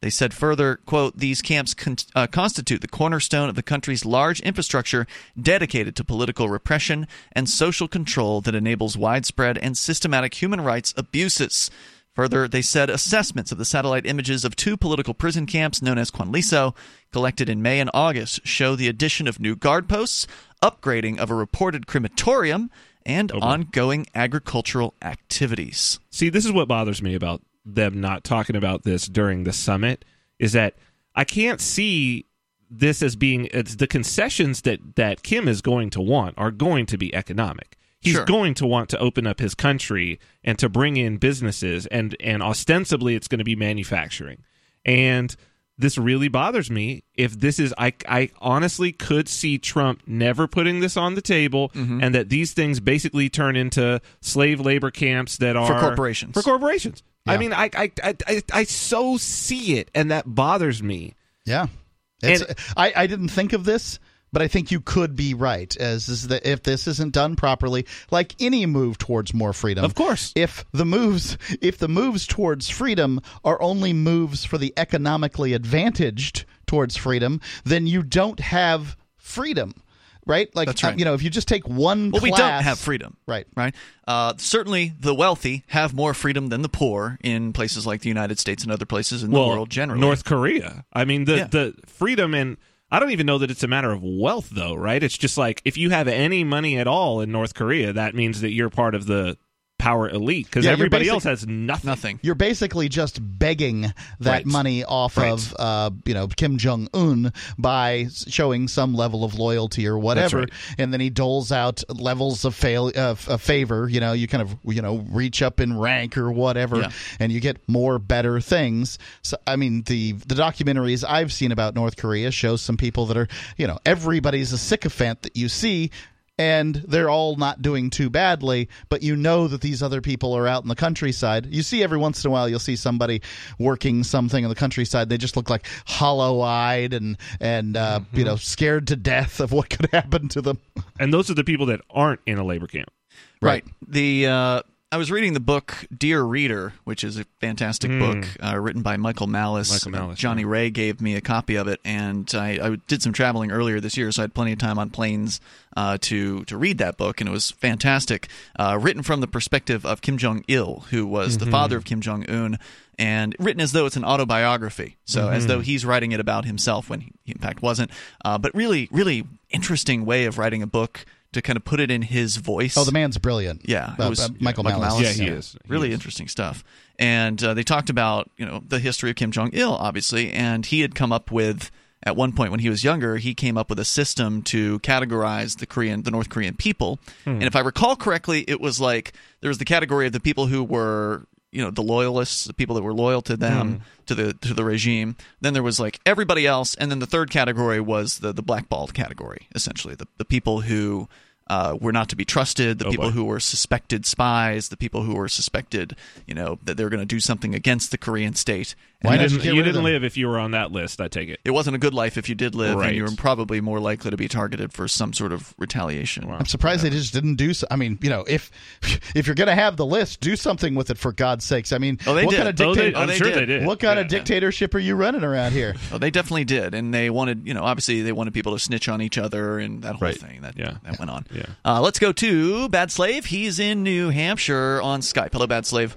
They said further, quote, these camps con- uh, constitute the cornerstone of the country's large infrastructure dedicated to political repression and social control that enables widespread and systematic human rights abuses. Further, they said assessments of the satellite images of two political prison camps known as Quanliso, collected in May and August, show the addition of new guard posts, upgrading of a reported crematorium, and
Oh, boy.
ongoing agricultural activities.
See, this is what bothers me about them not talking about this during the summit, is that I can't see this as being it's the concessions that, that Kim is going to want are going to be economic. He's
Sure.
going to want to open up his country and to bring in businesses, and, and ostensibly it's going to be manufacturing. And this really bothers me. If this is, I, I honestly could see Trump never putting this on the table,
Mm-hmm.
and that these things basically turn into slave labor camps that are
For corporations.
For corporations.
Yeah.
I mean, I, I, I, I, I so see it, and that bothers me.
Yeah. It's,
And-
I, I didn't think of this, but I think you could be right, as is that if this isn't done properly, like any move towards more freedom.
Of course.
If the moves if the moves towards freedom are only moves for the economically advantaged towards freedom, then you don't have freedom. Right? Like
That's right.
uh, you know, if you just take one
Well,
class,
we don't have freedom.
Right.
Right. Uh, certainly, the wealthy have more freedom than the poor in places like the United States and other places in the
well,
world generally.
North Korea. I mean, the,
Yeah.
the freedom, and I don't even know that it's a matter of wealth, though, right? It's just like if you have any money at all in North Korea, that means that you're part of the power elite, because
Yeah, you're
everybody
basic-
else has nothing.
Nothing.
You're basically just begging that
Right.
money off
Right.
of, uh, you know, Kim Jong Un by s- showing some level of loyalty or whatever,
right.
and then he doles out levels of fail uh, f- of favor. You know, you kind of you know reach up in rank or whatever,
Yeah.
and you get more better things. So, I mean, the the documentaries I've seen about North Korea show some people that are, you know, everybody's a sycophant that you see. And they're all not doing too badly, but you know that these other people are out in the countryside. You see every once in a while, you'll see somebody working something in the countryside. They just look like hollow-eyed and and uh,
Mm-hmm.
you know scared to death of what could happen to them.
And those are the people that aren't in a labor camp.
Right. The uh, I was reading the book Dear Reader, which is a fantastic book uh, written by Michael Malice.
Hmm. Michael Malice,
Johnny
yeah.
Ray gave me a copy of it, and I, I did some traveling earlier this year, so I had plenty of time on planes uh, to to read that book, and it was fantastic. Uh, written from the perspective of Kim Jong Il, who was
Mm-hmm.
the father of Kim Jong Un, and written as though it's an autobiography, so
Mm-hmm.
as though he's writing it about himself when he, he in fact wasn't. Uh, but really, really interesting way of writing a book to kind of put it in his voice.
Oh, the man's brilliant.
Yeah, it
uh,
was-
uh, Michael
Michael
Malice.
Malice.
Yeah, he is. He
really
is.
interesting stuff. And uh, they talked about, you know, the history of Kim Jong Il, obviously, and he had come up with, at one point when he was younger, he came up with a system to categorize the Korean, the North Korean people. And if I recall correctly, it was like there was the category of the people who were, you know, the loyalists, the people that were loyal to them, to the to the regime. Then there was like everybody else, and then the third category was the the blackballed category, essentially the the people who. Uh, were not to be trusted, the
Oh,
people
boy.
who were suspected spies, the people who were suspected, you know, that they were going to do something against the Korean state. And
Why
You
not
didn't,
just get
you
rid of
didn't
them?
live if you were on that list, I take it.
it wasn't a good life if you did live,
Right.
and you were probably more likely to be targeted for some sort of retaliation.
I'm surprised they just didn't do so. I mean, you know, if if you're going to have the list, do something with it for God's sakes. I mean,
Oh, they
what
did.
kind of
Oh, they,
dictator?
I'm
they
sure
did.
they did.
What kind
Yeah.
of dictatorship are you running around here?
Oh, they definitely did, and they wanted, you know, obviously they wanted people to snitch on each other and that whole
Right.
thing that
Yeah.
that went on.
Yeah.
Uh, let's go to Bad Slave. He's in New Hampshire on Skype. Hello, Bad Slave.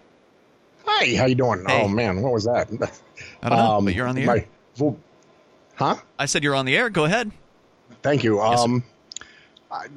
Hi, how you doing?
Hey.
Oh man, what was that?
I don't know,
Um,
but you're on the air.
my vo- huh?
I said you're on the air. Go ahead.
Thank you.
Yes, sir.
Um, I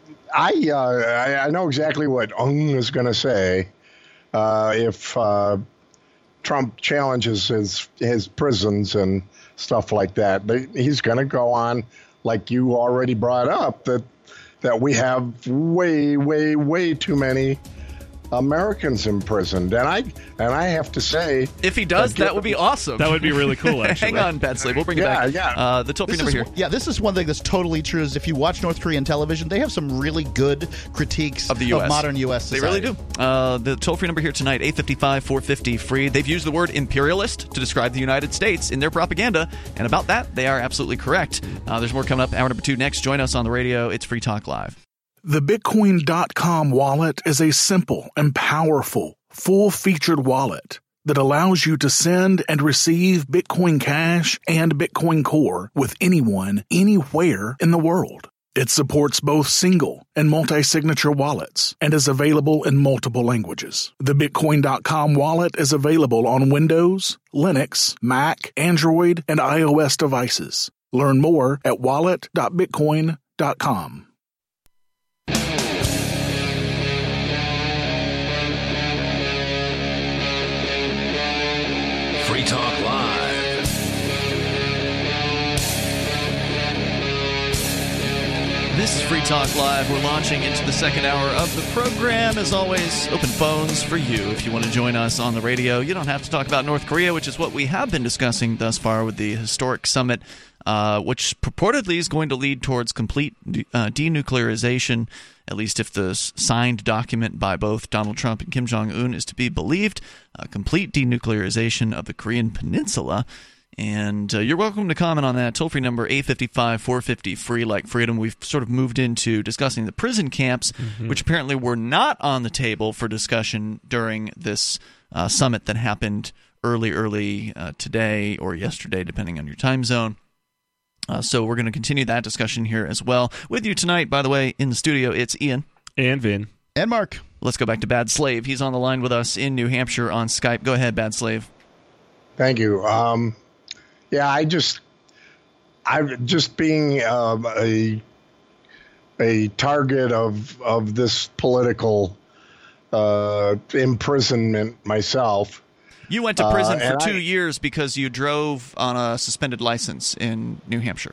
I, uh, I I know exactly what Ung is going to say uh, if uh, Trump challenges his his prisons and stuff like that. They, he's going to go on, like you already brought up, that that we have way, way, way too many Americans imprisoned, and I and I have to say,
If he does,
Okay.
that would be awesome.
That would be really cool, actually.
Hang on, Bad Slave. We'll bring
Yeah,
it back.
yeah.
Uh, the toll-free
This
number
is,
here.
yeah, this is one thing that's totally true. Is if you watch North Korean television, they have some really good critiques
Of the U S.
modern U S
They
society.
really do. Uh, the toll-free number here tonight, eight five five, four five zero, free. They've used the word imperialist to describe the United States in their propaganda, and about that, they are absolutely correct. Uh, there's more coming up. Hour number two next. Join us on the radio. It's Free Talk Live.
The Bitcoin dot com wallet is a simple and powerful, full-featured wallet that allows you to send and receive Bitcoin Cash and Bitcoin Core with anyone, anywhere in the world. It supports both single and multi-signature wallets and is available in multiple languages. The Bitcoin dot com wallet is available on Windows, Linux, Mac, Android, and iOS devices. Learn more at wallet dot bitcoin dot com.
Free Talk Live.
This is Free Talk Live. We're launching into the second hour of the program. As always, open phones for you if you want to join us on the radio. You don't have to talk about North Korea, which is what we have been discussing thus far with the historic summit, uh, which purportedly is going to lead towards complete uh, denuclearization, at least if the signed document by both Donald Trump and Kim Jong-un is to be believed, a complete denuclearization of the Korean Peninsula. And uh, you're welcome to comment on that. Toll-free number eight five five, four five zero, free like freedom. We've sort of moved into discussing the prison camps, mm-hmm. which apparently were not on the table for discussion during this uh, summit that happened early, early uh, today or yesterday, depending on your time zone. Uh, so we're going to continue that discussion here as well. With you tonight, by the way, in the studio, it's Ian.
And Vin.
And Mark.
Let's go back to Bad Slave. He's on the line with us in New Hampshire on Skype. Go ahead, Bad Slave.
Thank you. Um, yeah, I just, I'm just being um, a a target of of this political uh, imprisonment myself.
You went to prison
uh,
for two
I,
years because you drove on a suspended license in New Hampshire.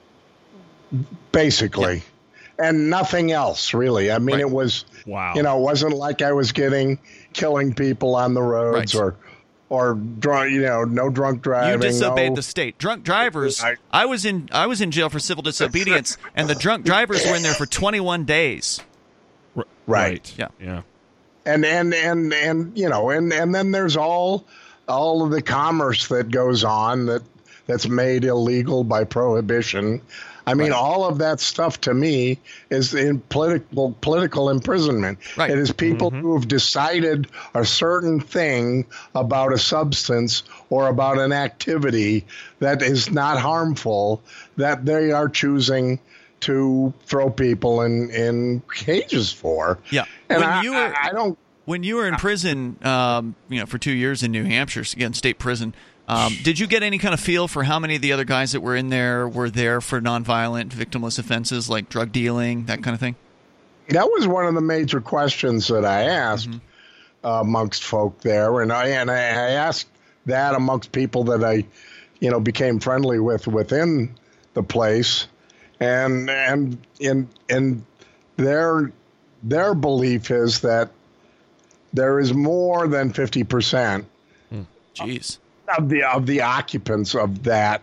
Basically. Yeah. And nothing else, really. I mean, right. it was, wow. you know, it wasn't like I was getting, killing people on the roads right. or, or drunk, you know, no drunk driving.
You disobeyed
no,
the state. Drunk drivers, I, I was in I was in jail for civil disobedience, and the drunk drivers were in there for twenty-one days.
Right.
right.
Yeah.
Yeah.
And and and and you know, and and then there's all all of the commerce that goes on that that's made illegal by prohibition. I mean, right. all of that stuff to me is in political political imprisonment.
Right.
It is people
mm-hmm.
who have decided a certain thing about a substance or about an activity that is not harmful, that they are choosing to throw people in, in cages for.
Yeah.
And
when
I,
you were,
I, I don't.
When you were in prison, um, you know, for two years in New Hampshire, again, state prison, um, did you get any kind of feel for how many of the other guys that were in there were there for nonviolent, victimless offenses like drug dealing, that kind of thing?
That was one of the major questions that I asked mm-hmm. uh, amongst folk there, and I and I asked that amongst people that I, you know, became friendly with within the place. And and in in their their belief is that there is more than fifty percent
Jeez.
of the of the occupants of that.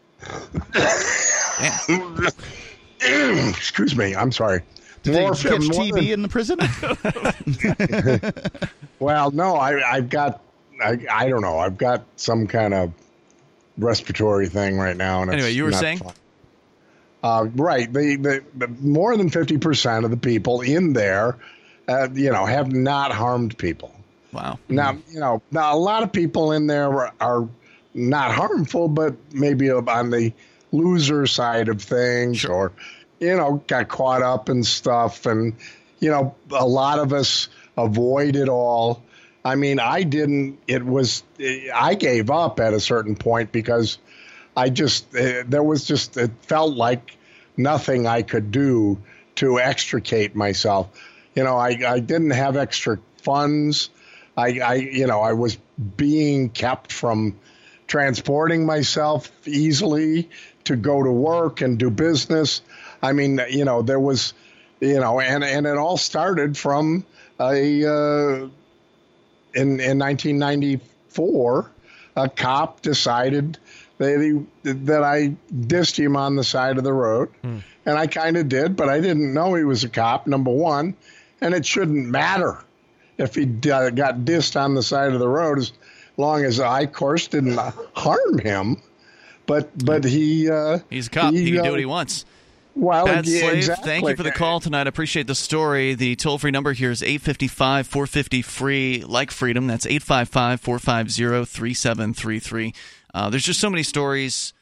Excuse me, I'm sorry.
Do they catch T B than, in the prison?
Well, no, I I've got I I don't know. I've got some kind of respiratory thing right now. And
anyway,
it's
you were
not
saying.
Fun. Uh, right. The, the, the more than fifty percent of the people in there, uh, you know, have not harmed people.
Wow.
Now, you know, now a lot of people in there are, are not harmful, but maybe on the loser side of things sure. or, you know, got caught up in stuff. And, you know, a lot of us avoid it all. I mean, I didn't, it was, I gave up at a certain point because I just, uh, there was just, it felt like nothing I could do to extricate myself. You know, I, I didn't have extra funds. I, I, you know, I was being kept from transporting myself easily to go to work and do business. I mean, you know, there was, you know, and, and it all started from a, uh, in, in nineteen ninety-four, a cop decided that he, that I dissed him on the side of the road. Hmm. And I kind of did, but I didn't know he was a cop, number one. And it shouldn't matter if he uh, got dissed on the side of the road, as long as I, of course, didn't harm him. But but he... Uh,
He's a cop. He, he can uh, do what he wants.
Well,
Bad
yeah,
Slave,
exactly.
thank you for the call tonight. I appreciate the story. The toll-free number here is eight five five, four five zero, free, like freedom. That's eight five five, four five zero, three seven three three. Uh, there's just so many stories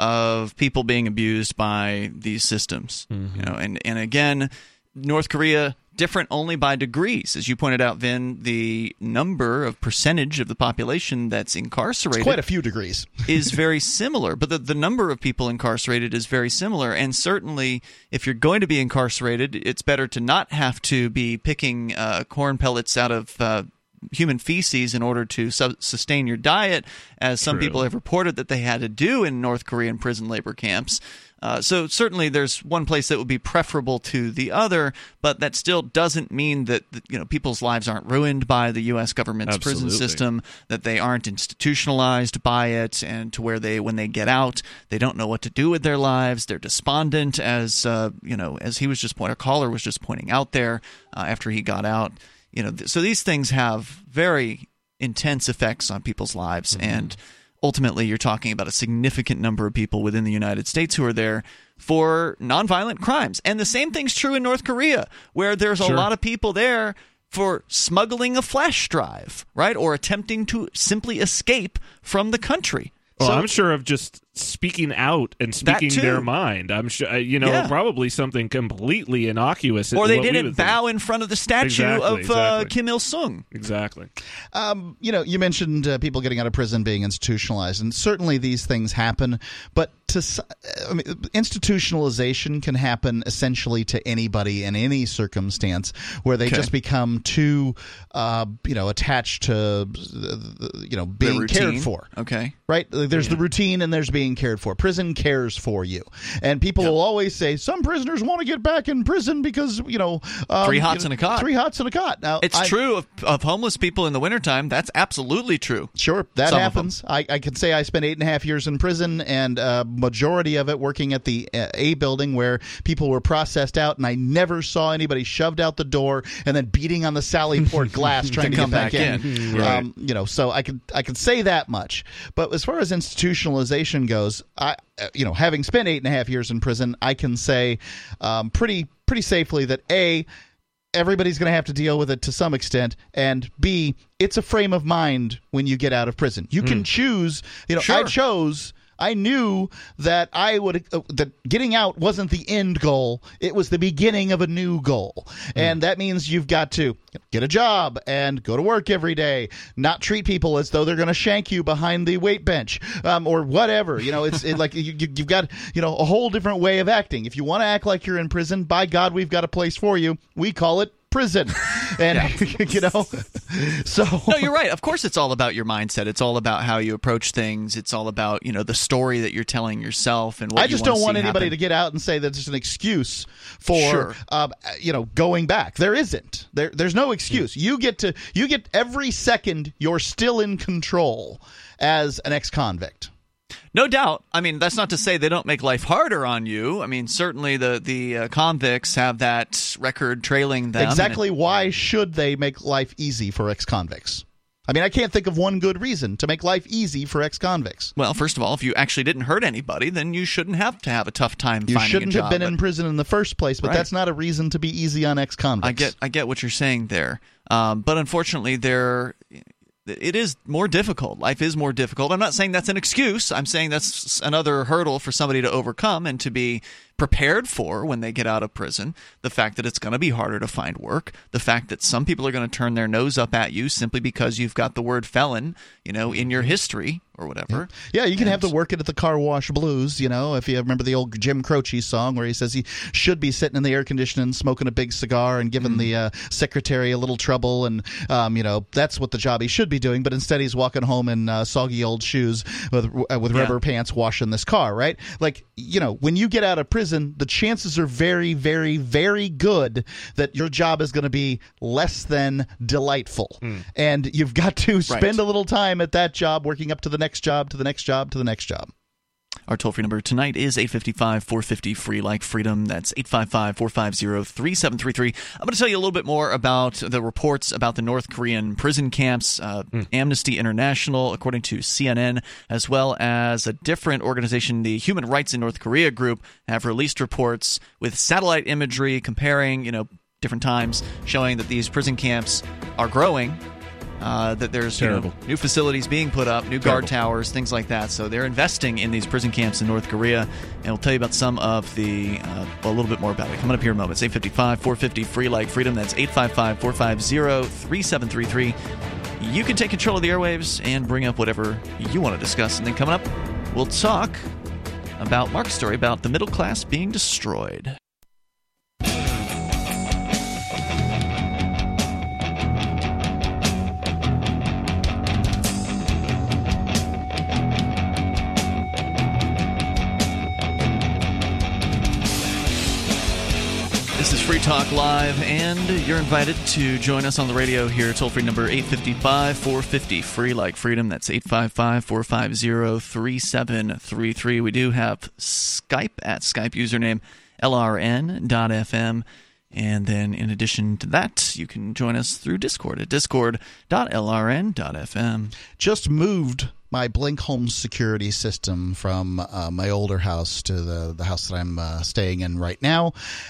of people being abused by these systems. Mm-hmm. You know, and, and again, North Korea, different only by degrees. As you pointed out, Vin, the number of percentage of the population that's incarcerated,
it's quite a few degrees,
is very similar. But the, the number of people incarcerated is very similar. And certainly, if you're going to be incarcerated, it's better to not have to be picking uh, corn pellets out of uh, human feces in order to su- sustain your diet, as some
True.
people have reported that they had to do in North Korean prison labor camps. Uh, so certainly there's one place that would be preferable to the other, but that still doesn't mean that, you know, people's lives aren't ruined by the U S government's
Absolutely.
prison system, that they aren't institutionalized by it, and to where they, when they get out, they don't know what to do with their lives. They're despondent, as uh, you know, as he was just pointing, a caller was just pointing out there uh, after he got out. You know, th- so these things have very intense effects on people's lives, mm-hmm. and ultimately, you're talking about a significant number of people within the United States who are there for nonviolent crimes. And the same thing's true in North Korea, where there's a
Sure.
lot of people there for smuggling a flash drive, right? Or attempting to simply escape from the country.
Well,
so,
I'm sure of just speaking out and speaking
too.
their mind. I'm sure, uh, you know,
Yeah.
probably something completely innocuous.
Or they
what we
didn't
would think.
bow in front of the statue
Exactly,
of uh,
exactly.
Kim Il-sung.
Exactly.
Um, you know, you mentioned uh, people getting out of prison being institutionalized, and certainly these things happen. But to s- I mean, institutionalization can happen essentially to anybody in any circumstance, where they
Okay.
just become too, uh, you know, attached to, uh, you know, being
The
cared
routine.
for.
Okay.
Right? There's the routine and there's being cared for. Prison cares for you. And people
Yep.
will always say, some prisoners want to get back in prison because, you know... Um,
Three hots
you know,
and a cot.
Three hots and a cot. Now,
It's
I,
true of, of homeless people in the wintertime. That's absolutely true.
Sure, that
Some of
happens. I, I can say I spent eight and a half years in prison, and uh, majority of it working at the uh, A building, where people were processed out, and I never saw anybody shoved out the door and then beating on the Sally Port glass trying to,
come
get back,
back
in.
in.
Right.
Um, you know, so I could I could say that much. But as far as institutionalization goes, I uh, you know, having spent eight and a half years in prison, I can say um, pretty pretty safely that A, everybody's going to have to deal with it to some extent, and B, it's a frame of mind when you get out of prison. You can choose, you know, I
Sure.
chose, I knew that I would, uh, that getting out wasn't the end goal. It was the beginning of a new goal. And that means you've got to get a job and go to work every day, not treat people as though they're going to shank you behind the weight bench, um, or whatever. You know, it's it, like you, you, you've got, you know, a whole different way of acting. If you want to act like you're in prison, by God, we've got a place for you. We call it prison. And, you know, so.
No, you're right. Of course, it's all about your mindset. It's all about how you approach things. It's all about, you know, the story that you're telling yourself and what
I just
you
don't want
see
anybody
happen.
to get out and say that it's an excuse for,
Sure.
um, you know, going back. There isn't. There, there's no excuse. You get to, you get every second you're still in control as an ex-convict.
No doubt. I mean, that's not to say they don't make life harder on you. I mean, certainly the the uh, convicts have that record trailing them.
Exactly why should they make life easy for ex-convicts? I mean, I can't think of one good reason to make life easy for ex-convicts.
Well, first of all, if you actually didn't hurt anybody, then you shouldn't have to have a tough time
You
finding
shouldn't
a job.
have been in
But
prison in the first place, but
Right.
that's not a reason to be easy on ex-convicts.
I get, I get what you're saying there. Um, but unfortunately, there, it is more difficult. Life is more difficult. I'm not saying that's an excuse. I'm saying that's another hurdle for somebody to overcome and to be prepared for when they get out of prison. The fact that it's going to be harder to find work, the fact that some people are going to turn their nose up at you simply because you've got the word felon, you know, in your history or whatever.
Yeah, you can have
And-
to work it at the Car Wash Blues, you know, if you remember the old Jim Croce song where he says he should be sitting in the air conditioning, smoking a big cigar and giving
Mm.
the uh, secretary a little trouble. And, um, you know, that's what the job he should be doing. But instead he's walking home in uh, soggy old shoes with, uh, with
Yeah.
rubber pants washing this car, right? Like, you know, when you get out of prison, the chances are very, very, very good that your job is going to be less than delightful. And you've got to spend
Right.
a little time at that job working up to the next job, to the next job, to the next job.
Our toll-free number tonight is eight five five, four five zero, free like freedom. That's eight five five, four five zero, three seven three three. I'm going to tell you a little bit more about the reports about the North Korean prison camps. Uh, mm. Amnesty International, according to C N N, as well as a different organization, the Human Rights in North Korea group, have released reports with satellite imagery comparing, you know, different times, showing that these prison camps are growing. Uh, that there's you know, new facilities being put up, new guard Terrible. towers, things like that. So they're investing in these prison camps in North Korea, and we'll tell you about some of the, uh, well, a little bit more about it. Coming up here in a moment. It's eight five five, four five zero, free like freedom. That's eight five five, four five zero, three seven three three. You can take control of the airwaves and bring up whatever you want to discuss. And then coming up, we'll talk about Mark's story about the middle class being destroyed. This is Free Talk Live, and you're invited to join us on the radio here. Toll-free number eight five five, four five zero, free like freedom. That's eight five five, four five zero, three seven three three. We do have Skype at Skype username L R N dot F M. And then in addition to that, you can join us through Discord at discord dot L R N dot F M.
Just moved my Blink home security system from uh, my older house to the, the house that I'm uh, staying in right now,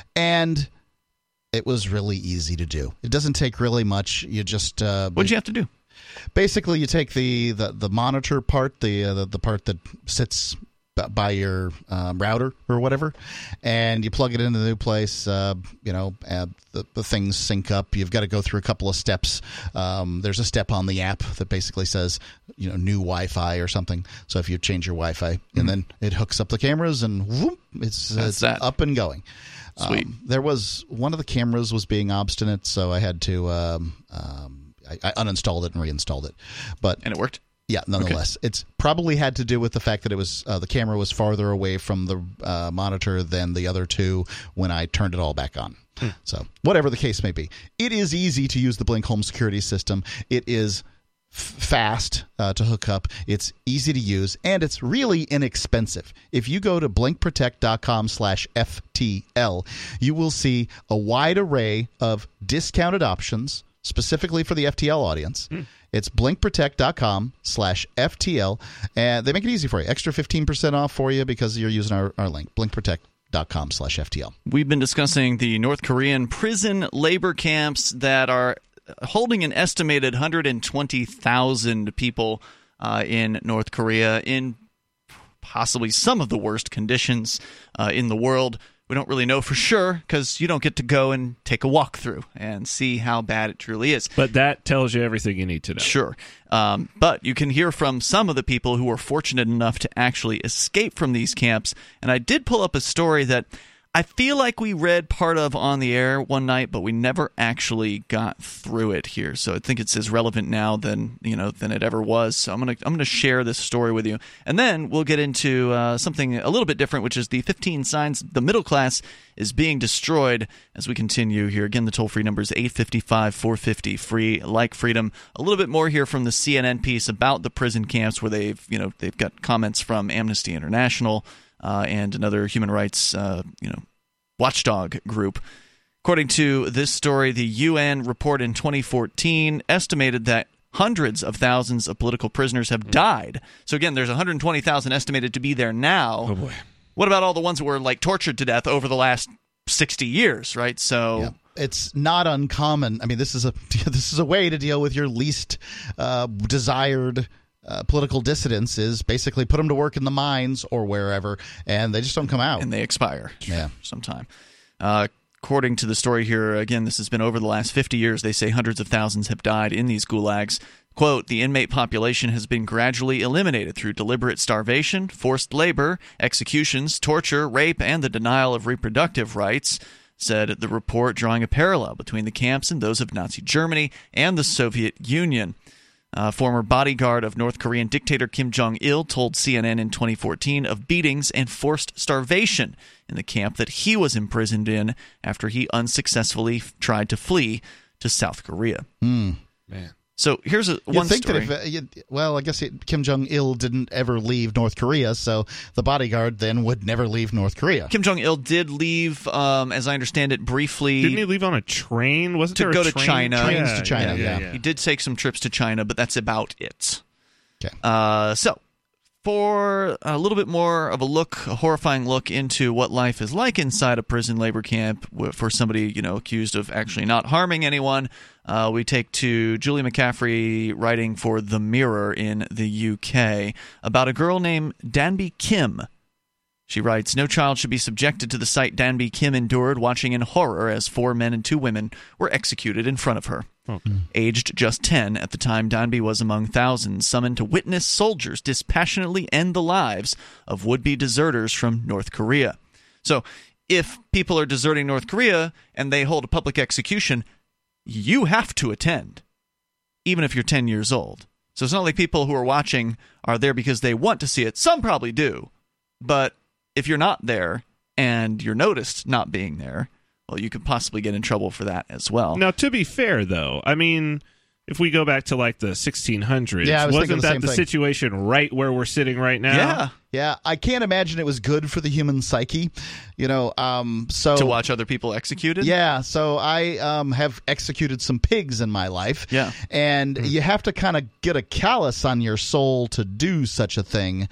and it was really easy to do. It doesn't take really much. You just uh,
what'd you have to do?
Basically, you take the, the, the monitor part, the, uh, the the part that sits by your um, router or whatever, and you plug it into the new place. Uh, you know, uh, the, the things sync up. You've got to go through a couple of steps. Um, there's a step on the app that basically says, you know, new Wi-Fi or something. So if you change your Wi-Fi, mm-hmm. and then it hooks up the cameras, and whoop, it's, it's up and going.
Sweet.
Um, there was one of the cameras was being obstinate, so I had to um, um, I, I uninstalled it and reinstalled it. But
and it worked.
Yeah, nonetheless, okay. It's probably had to do with the fact that it was uh, the camera was farther away from the uh, monitor than the other two when I turned it all back on. Hmm. So whatever the case may be, it is easy to use the Blink home security system. It is f- fast uh, to hook up. It's easy to use, and it's really inexpensive. If you go to blink protect dot com slash F T L, you will see a wide array of discounted options specifically for the F T L audience. Hmm. It's blink protect dot com slash F T L, and they make it easy for you. Extra fifteen percent off for you because you're using our, our link, blink protect dot com slash F T L.
We've been discussing the North Korean prison labor camps that are holding an estimated one hundred twenty thousand people uh, in North Korea in possibly some of the worst conditions uh, in the world. We don't really know for sure because you don't get to go and take a walk through and see how bad it truly is.
But that tells you everything you need to know.
Sure. Um, but you can hear from some of the people who were fortunate enough to actually escape from these camps. And I did pull up a story that I feel like we read part of on the air one night, but we never actually got through it here. So I think it's as relevant now than you know than it ever was. So I'm gonna I'm gonna share this story with you, and then we'll get into uh, something a little bit different, which is the fifteen signs the middle class is being destroyed. As we continue here, again, the toll free number is eight five five, four five zero, free like freedom. A little bit more here from the C N N piece about the prison camps, where they've you know they've got comments from Amnesty International. Uh, and another human rights, uh, you know, watchdog group. According to this story, the U N report in twenty fourteen estimated that hundreds of thousands of political prisoners have died. So again, there's one hundred twenty thousand estimated to be there now.
Oh boy!
What about all the ones that were like tortured to death over the last sixty years? Right? So.
Yeah. It's not uncommon. I mean, this is a this is a way to deal with your least uh, desired. Uh, political dissidents is basically put them to work in the mines or wherever, and they just don't come out.
And they expire
yeah.
sometime. Uh, according to the story here, again, this has been over the last fifty years. They say hundreds of thousands have died in these gulags. Quote, the inmate population has been gradually eliminated through deliberate starvation, forced labor, executions, torture, rape, and the denial of reproductive rights, said the report, drawing a parallel between the camps and those of Nazi Germany and the Soviet Union. Uh, former bodyguard of North Korean dictator Kim Jong-il told C N N in twenty fourteen of beatings and forced starvation in the camp that he was imprisoned in after he unsuccessfully f- tried to flee to South Korea.
Mm.
Man.
So here's a
You'd
one
think
story.
That if, uh, you, well, I guess it, Kim Jong-il didn't ever leave North Korea, so the bodyguard then would never leave North Korea.
Kim Jong-il did leave, um, as I understand it, briefly.
Didn't he leave on a train? Wasn't
to
there
go
a
to
train?
China?
Trains
Yeah,
to China,
yeah,
yeah.
yeah.
He did take some trips to China, but that's about it.
Okay.
Uh, so, for a little bit more of a look, a horrifying look into what life is like inside a prison labor camp for somebody, you know, accused of actually not harming anyone, uh, we take to Julie McCaffrey writing for The Mirror in the U K about a girl named Danby Kim. She writes, no child should be subjected to the sight Danby Kim endured watching in horror as four men and two women were executed in front of her.
Okay.
Aged just ten at the time, Danby was among thousands summoned to witness soldiers dispassionately end the lives of would-be deserters from North Korea. So, if people are deserting North Korea and they hold a public execution, you have to attend, even if you're ten years old. So it's not like people who are watching are there because they want to see it. Some probably do. But if you're not there and you're noticed not being there, well, you could possibly get in trouble for that as well.
Now, to be fair, though, I mean, if we go back to like the sixteen hundreds,
Yeah, I was thinking
wasn't
the
that
same
the
thing.
situation right where we're sitting right now?
Yeah.
Yeah, I can't imagine it was good for the human psyche, you know. Um, so
To watch other people executed?
Yeah, so I um, have executed some pigs in my life.
Yeah.
And you have to kind of get a callus on your soul to do such a thing.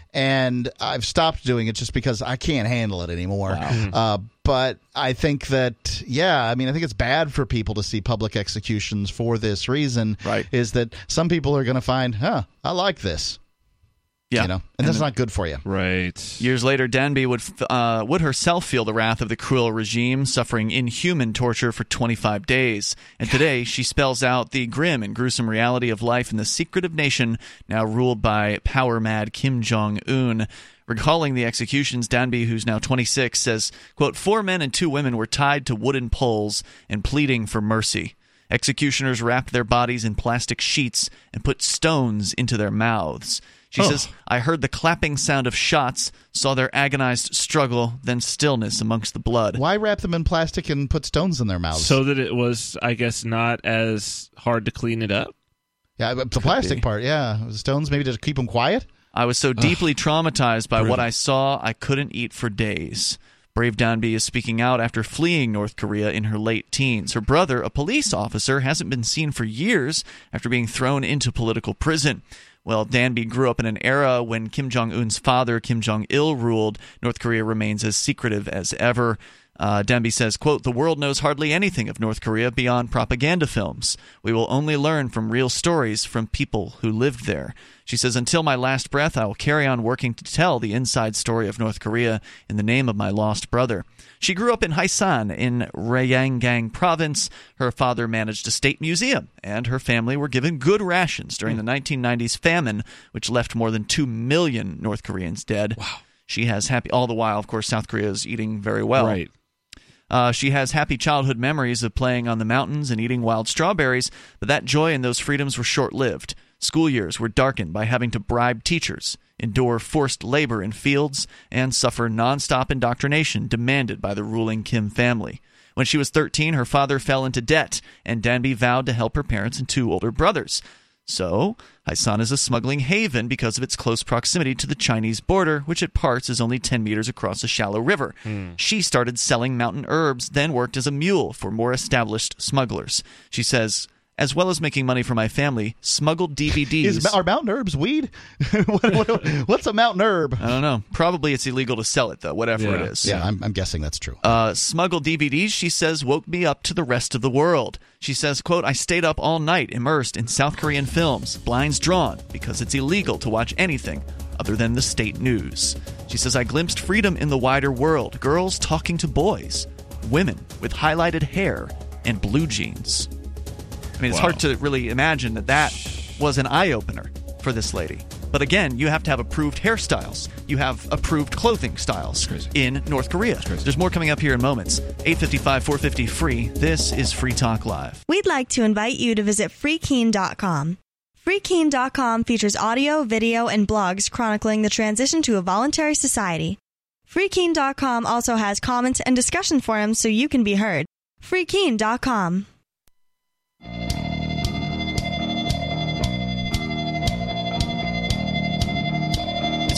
And I've stopped doing it just because I can't handle it anymore. Uh, but I think that, yeah, I mean, I think it's bad for people to see public executions for this reason.
Right.
Is that some people are going to find, huh, I like this.
Yeah.
You know, and,
And
that's
then-
not good for you.
Right.
Years later, Danby would uh, would herself feel the wrath of the cruel regime, suffering inhuman torture for twenty-five days. And today, she spells out the grim and gruesome reality of life in the secretive nation now ruled by power-mad Kim Jong-un. Recalling the executions, Danby, who's now twenty-six, says, quote, four men and two women were tied to wooden poles and pleading for mercy. Executioners wrapped their bodies in plastic sheets and put stones into their mouths. She
Oh.
says, I heard the clapping sound of shots, saw their agonized struggle, then stillness amongst the blood.
Why wrap them in plastic and put stones in their mouths?
So that it was, I guess, not as hard to clean it up.
yeah, but the plastic
be.
part, yeah. Stones maybe to keep them quiet?
I was so deeply traumatized by what
Brutal.
I saw, I couldn't eat for days. Brave Danby is speaking out after fleeing North Korea in her late teens. Her brother, a police officer, hasn't been seen for years after being thrown into political prison. Well, Danby grew up in an era when Kim Jong-un's father, Kim Jong-il, ruled. North Korea remains as secretive as ever. Uh, Danby says, quote, the world knows hardly anything of North Korea beyond propaganda films. We will only learn from real stories from people who lived there. She says, until my last breath, I will carry on working to tell the inside story of North Korea in the name of my lost brother. She grew up in Haisan in Ryanggang province. Her father managed a state museum, and her family were given good rations during the nineteen nineties famine, which left more than two million North Koreans dead. Wow. She has happy, all the while, of course, South Korea is eating very well.
Right.
Uh, she has happy childhood memories of playing on the mountains and eating wild strawberries, but that joy and those freedoms were short-lived. School years were darkened by having to bribe teachers, endure forced labor in fields, and suffer nonstop indoctrination demanded by the ruling Kim family. When she was thirteen, her father fell into debt, and Danby vowed to help her parents and two older brothers. So, Haisan is a smuggling haven because of its close proximity to the Chinese border, which at parts is only ten meters across a shallow river. She started selling mountain herbs, then worked as a mule for more established smugglers. She says, as well as making money for my family, smuggled D V Ds.
Is, are mountain herbs weed? what, what, what's a mountain herb?
I don't know. Probably it's illegal to sell it, though, whatever
Yeah.
it is.
Yeah, I'm, I'm guessing that's true.
Uh, smuggled D V Ds, she says, woke me up to the rest of the world. She says, quote, I stayed up all night immersed in South Korean films, blinds drawn, because it's illegal to watch anything other than the state news. She says, I glimpsed freedom in the wider world, girls talking to boys, women with highlighted hair and blue jeans. I mean, it's
Wow.
hard to really imagine that that was an eye-opener for this lady. But again, you have to have approved hairstyles. You have approved clothing styles in North Korea. There's more coming up here in moments. eight fifty-five, four fifty, free. This is Free Talk Live.
We'd like to invite you to visit free keen dot com. free keen dot com features audio, video, and blogs chronicling the transition to a voluntary society. free keen dot com also has comments and discussion forums so you can be heard. free keen dot com.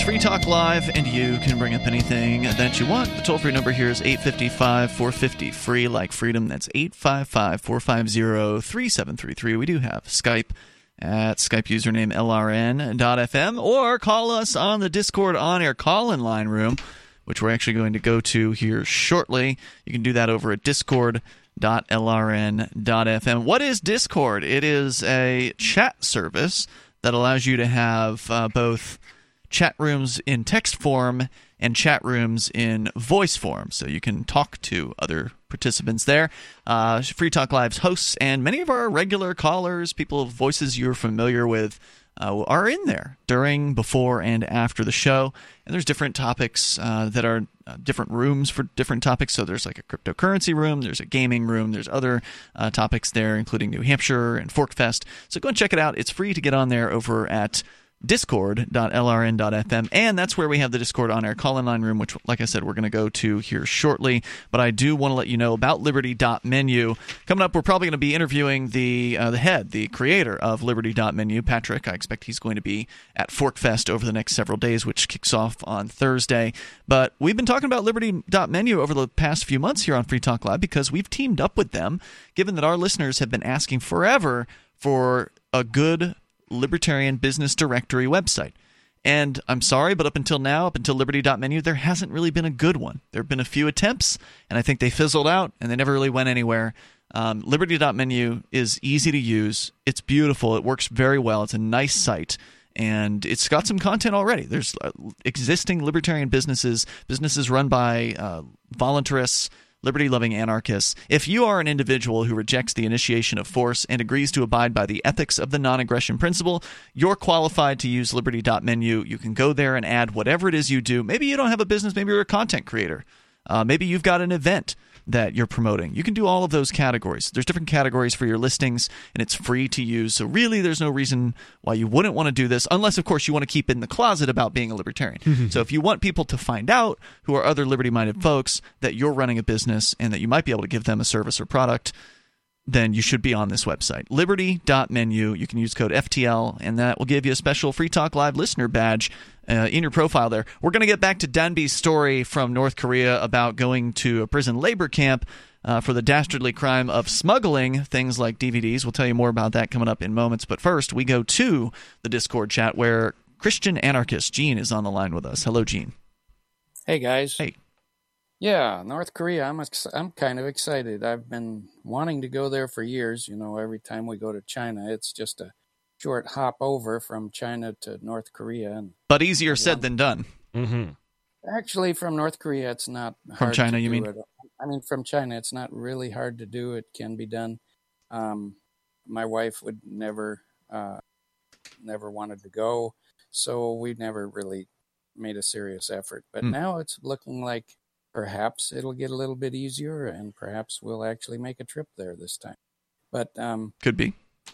Free Talk Live, and you can bring up anything that you want. The toll-free number here is eight five five, four five zero, free, like freedom. That's eight five five, four five zero, three seven three three. We do have Skype at Skype username L R N dot F M, or call us on the Discord on-air call-in line room, which we're actually going to go to here shortly. You can do that over at discord dot L R N dot F M. What is Discord? It is a chat service that allows you to have uh, both chat rooms in text form and chat rooms in voice form, so you can talk to other participants there. Uh, Free Talk Live's hosts and many of our regular callers, people with voices you're familiar with, uh, are in there during, before, and after the show. And there's different topics uh, that are uh, different rooms for different topics. So there's like a cryptocurrency room, there's a gaming room, there's other uh, topics there, including New Hampshire and ForkFest. So go and check it out. It's free to get on there over at discord dot L R N dot F M, and that's where we have the Discord on our call-in line room, which, like I said, we're going to go to here shortly. But I do want to let you know about Liberty dot Menu. Coming up, we're probably going to be interviewing the uh, the head, the creator of Liberty dot Menu, Patrick. I expect he's going to be at ForkFest over the next several days, which kicks off on Thursday. But we've been talking about Liberty dot Menu over the past few months here on Free Talk Live because we've teamed up with them, given that our listeners have been asking forever for a good libertarian business directory website. And I'm sorry, but up until now, up until Liberty dot Menu, there hasn't really been a good one. There have been a few attempts, and I think they fizzled out, and they never really went anywhere. Um, Liberty dot Menu is easy to use. It's beautiful. It works very well. It's a nice site, and it's got some content already. There's uh, existing libertarian businesses, businesses run by uh, voluntarists, liberty-loving anarchists. If you are an individual who rejects the initiation of force and agrees to abide by the ethics of the non-aggression principle, you're qualified to use Liberty dot Menu. You can go there and add whatever it is you do. Maybe you don't have a business. Maybe you're a content creator. Uh, maybe you've got an event that you're promoting. You can do all of those categories. There's different categories for your listings, and it's free to use. So really, there's no reason why you wouldn't want to do this, unless, of course, you want to keep it in the closet about being a libertarian. Mm-hmm. So if you want people to find out, who are other liberty-minded folks, that you're running a business and that you might be able to give them a service or product, then you should be on this website. Liberty dot Menu. You can use code F T L, and that will give you a special Free Talk Live listener badge uh, in your profile there. We're going to get back to Danby's story from North Korea about going to a prison labor camp uh, for the dastardly crime of smuggling things like D V Ds. We'll tell you more about that coming up in moments. But first, we go to the Discord chat where Christian anarchist Gene is on the line with us. Hello, Gene.
Hey, guys.
Hey.
Yeah, North Korea, I'm ex- I'm kind of excited. I've been wanting to go there for years. You know, every time we go to China, it's just a short hop over from China to North Korea. And
but easier said than done.
Mm-hmm.
Actually, from North Korea, it's not hard
From China,
to
you
do
mean?
it. I mean, from China, it's not really hard to do. It can be done. Um, my wife would never, uh, never wanted to go, so we never really made a serious effort. But
Hmm.
now it's looking like perhaps it'll get a little bit easier, and perhaps we'll actually make a trip there this time. But um,
Could be.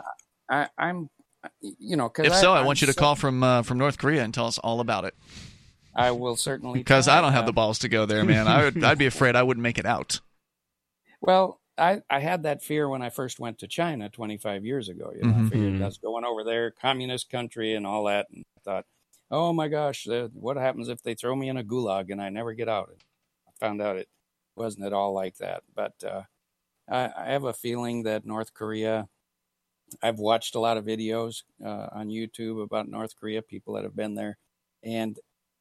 I, I'm, you know, cause
If so, I,
I'm
want you to
so-
call from uh, from North Korea and tell us all about it.
I will certainly
Because
try.
I don't have
Uh,
the balls to go there, man. I would, I'd be afraid I wouldn't make it out.
Well, I, I had that fear when I first went to China twenty-five years ago. You know,
Mhm.
I figured I was going over there, communist country and all that, and I thought, oh my gosh, uh, what happens if they throw me in a gulag and I never get out? I found out it wasn't at all like that. But uh, I, I have a feeling that North Korea, I've watched a lot of videos uh, on YouTube about North Korea, people that have been there. And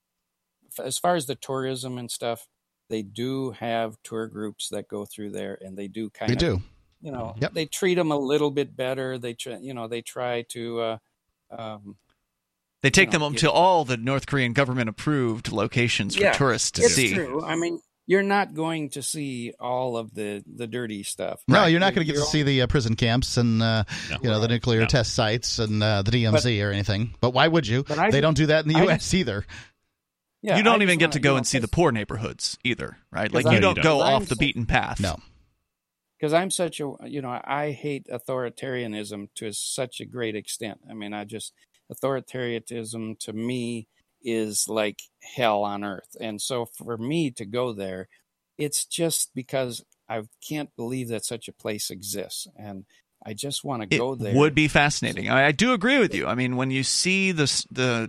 f- as far as the tourism and stuff, they do have tour groups that go through there, and they do kind
They
of,
do.
you know,
Yep.
they treat them a little bit better. They, try, you know, they try to, uh, um,
They take
you know,
them
get-
to all the North Korean government-approved locations for
Yeah,
tourists to
it's
see.
true. I mean, you're not going to see all of the, the dirty stuff.
No, you're not going to get
You're
to see the uh, prison camps and uh,
No.
you know the nuclear
No.
test sites and uh, the D M Z or anything. But why would you?
But I
They
just-
don't do that in the
I
U S either.
Yeah,
you don't
I
even
just
get
wanna-
to go
you know,
and see the
'cause-
poor neighborhoods either, right?
'cause
Like
I-
you don't
you
go
don't.
off the beaten path.
No.
Because I'm such a, you know, I hate authoritarianism to such a great extent. I mean, I just, authoritarianism to me is like hell on earth. And so for me to go there, it's just because I can't believe that such a place exists. And I just want to
It
go there.
would be fascinating. I, I do agree with you. I mean, when you see the, the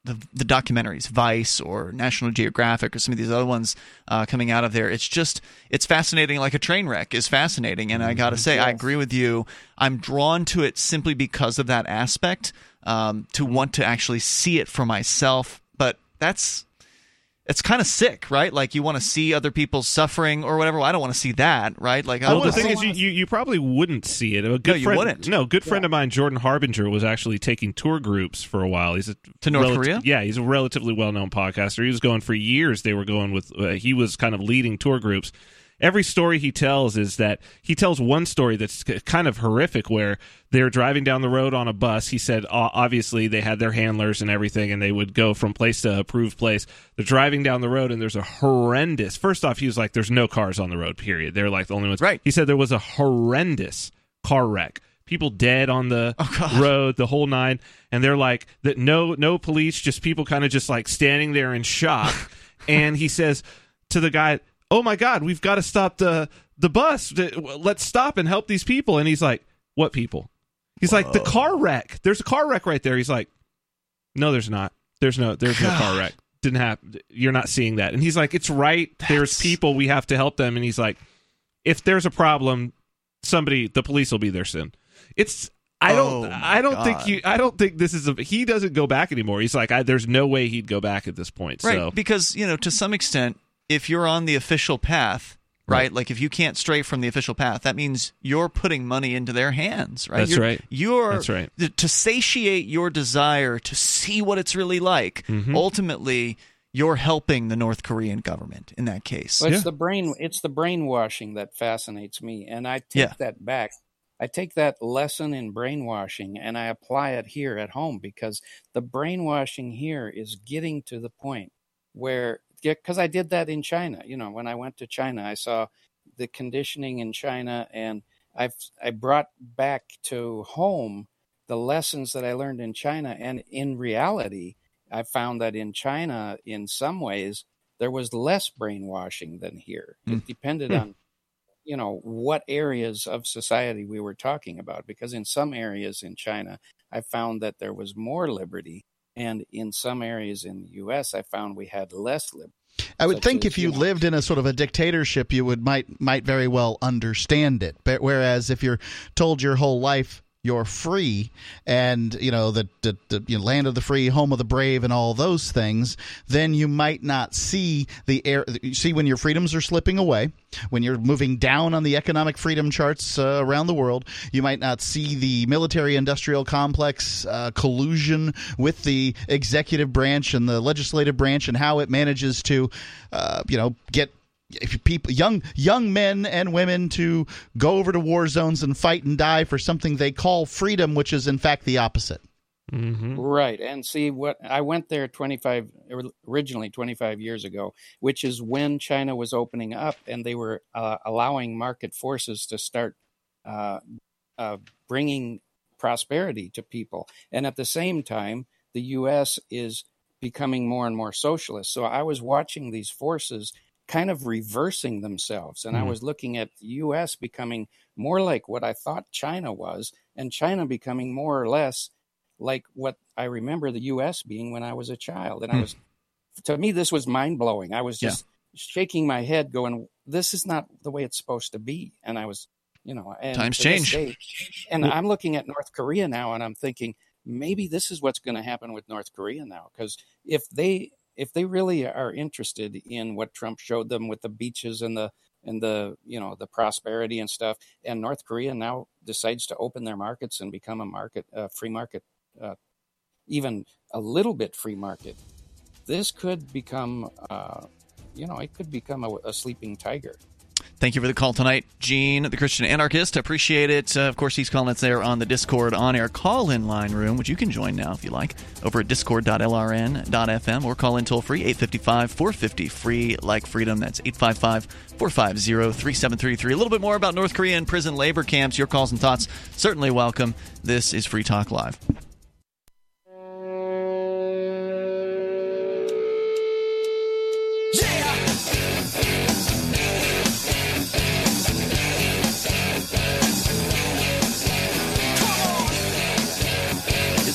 the, the documentaries, Vice or National Geographic or some of these other ones uh, coming out of there. It's just, it's fascinating, like a train wreck is fascinating. And I got to say, yes. I agree with you. I'm drawn to it simply because of that aspect, um, to want to actually see it for myself. But that's, it's kind of sick, right? Like you want to see other people suffering or whatever. Well, I don't want to see that, right? Like, I
well,
don't
the thing
see-
is, you, you you probably wouldn't see it. A good
No, you
friend,
wouldn't.
No, good friend yeah. of mine, Jordan Harbinger, was actually taking tour groups for a while. He's a
to North
relati-
Korea.
Yeah, he's a relatively well-known podcaster. He was going for years. They were going with. Uh, he was kind of leading tour groups. Every story he tells is that he tells one story that's kind of horrific where they're driving down the road on a bus. He said, uh, obviously, they had their handlers and everything, and they would go from place to approved place. They're driving down the road, and there's a horrendous... First off, he was like, there's no cars on the road, period. They're like the only ones.
Right.
He said there was a horrendous car wreck. People dead on the
oh,
road, the whole nine. And they're like, that no, no police, just people kind of just like standing there in shock. And he says to the guy... oh my God, we've got to stop the the bus. Let's stop and help these people. And he's like, what people? He's Whoa. like, the car wreck. There's a car wreck right there. He's like, no, there's not. There's no there's God. no car wreck. Didn't happen. You're not seeing that. And he's like, it's right. That's... There's people. We have to help them. And he's like, if there's a problem, somebody, the police will be there soon. It's I don't.
Oh
I don't
God.
think you. I don't think this is a. He doesn't go back anymore. He's like, I, there's no way he'd go back at this point.
Right,
so.
because you know, to some extent, if you're on the official path, right,
right,
like if you can't stray from the official path, that means you're putting money into their hands, right?
That's
you're,
right.
You're
That's right.
To satiate your desire to see what it's really like.
Mm-hmm.
Ultimately, you're helping the North Korean government in that case.
Well, it's
yeah.
the brain. It's the brainwashing that fascinates me, and I take
Yeah.
that back. I take that lesson in brainwashing and I apply it here at home because the brainwashing here is getting to the point where, because I did that in China. You know, when I went to China, I saw the conditioning in China, and I've I brought back to home the lessons that I learned in China. And in reality, I found that in China, in some ways, there was less brainwashing than here. Mm. It depended mm. on, you know, what areas of society we were talking about. Because in some areas in China, I found that there was more liberty. And in some areas in the U S, I found we had less liberty.
I would think
as,
if you,
you know,
lived in a sort of a dictatorship, you would might might very well understand it. But whereas if you're told your whole life you're free, and you know the, the, the you know, land of the free, home of the brave, and all those things, then you might not see the air. You see when your freedoms are slipping away, when you're moving down on the economic freedom charts uh, around the world. You might not see the military-industrial complex uh, collusion with the executive branch and the legislative branch, and how it manages to, uh, you know, get. If people, young young men and women, to go over to war zones and fight and die for something they call freedom, which is in fact the opposite.
Mm-hmm.
Right. And see, what I went there twenty-five originally twenty-five years ago, which is when China was opening up and they were uh, allowing market forces to start uh, uh, bringing prosperity to people. And at the same time, the U S is becoming more and more socialist. So I was watching these forces kind of reversing themselves. And mm-hmm. I was looking at the U S becoming more like what I thought China was, and China becoming more or less like what I remember the U S being when I was a child. And mm-hmm. I was, to me, this was mind blowing. I was just yeah. shaking my head going, this is not the way it's supposed to be. And I was, you know, and
times change.
Day, and well, I'm looking at North Korea now, and I'm thinking, maybe this is what's going to happen with North Korea now. Because if they, If they really are interested in what Trump showed them with the beaches and the and the you know the prosperity and stuff, and North Korea now decides to open their markets and become a market, a free market, uh, even a little bit free market, this could become, uh, you know, it could become a, a sleeping tiger.
Thank you for the call tonight, Gene, the Christian Anarchist. I appreciate it. Uh, of course, he's calling us there on the Discord on-air call-in line room, which you can join now if you like, over at discord dot l r n dot f m, or call in toll-free, eight five five, four five zero, free like freedom. That's eight five five, four five zero, three seven three three. A little bit more about North Korean prison labor camps. Your calls and thoughts certainly welcome. This is Free Talk Live.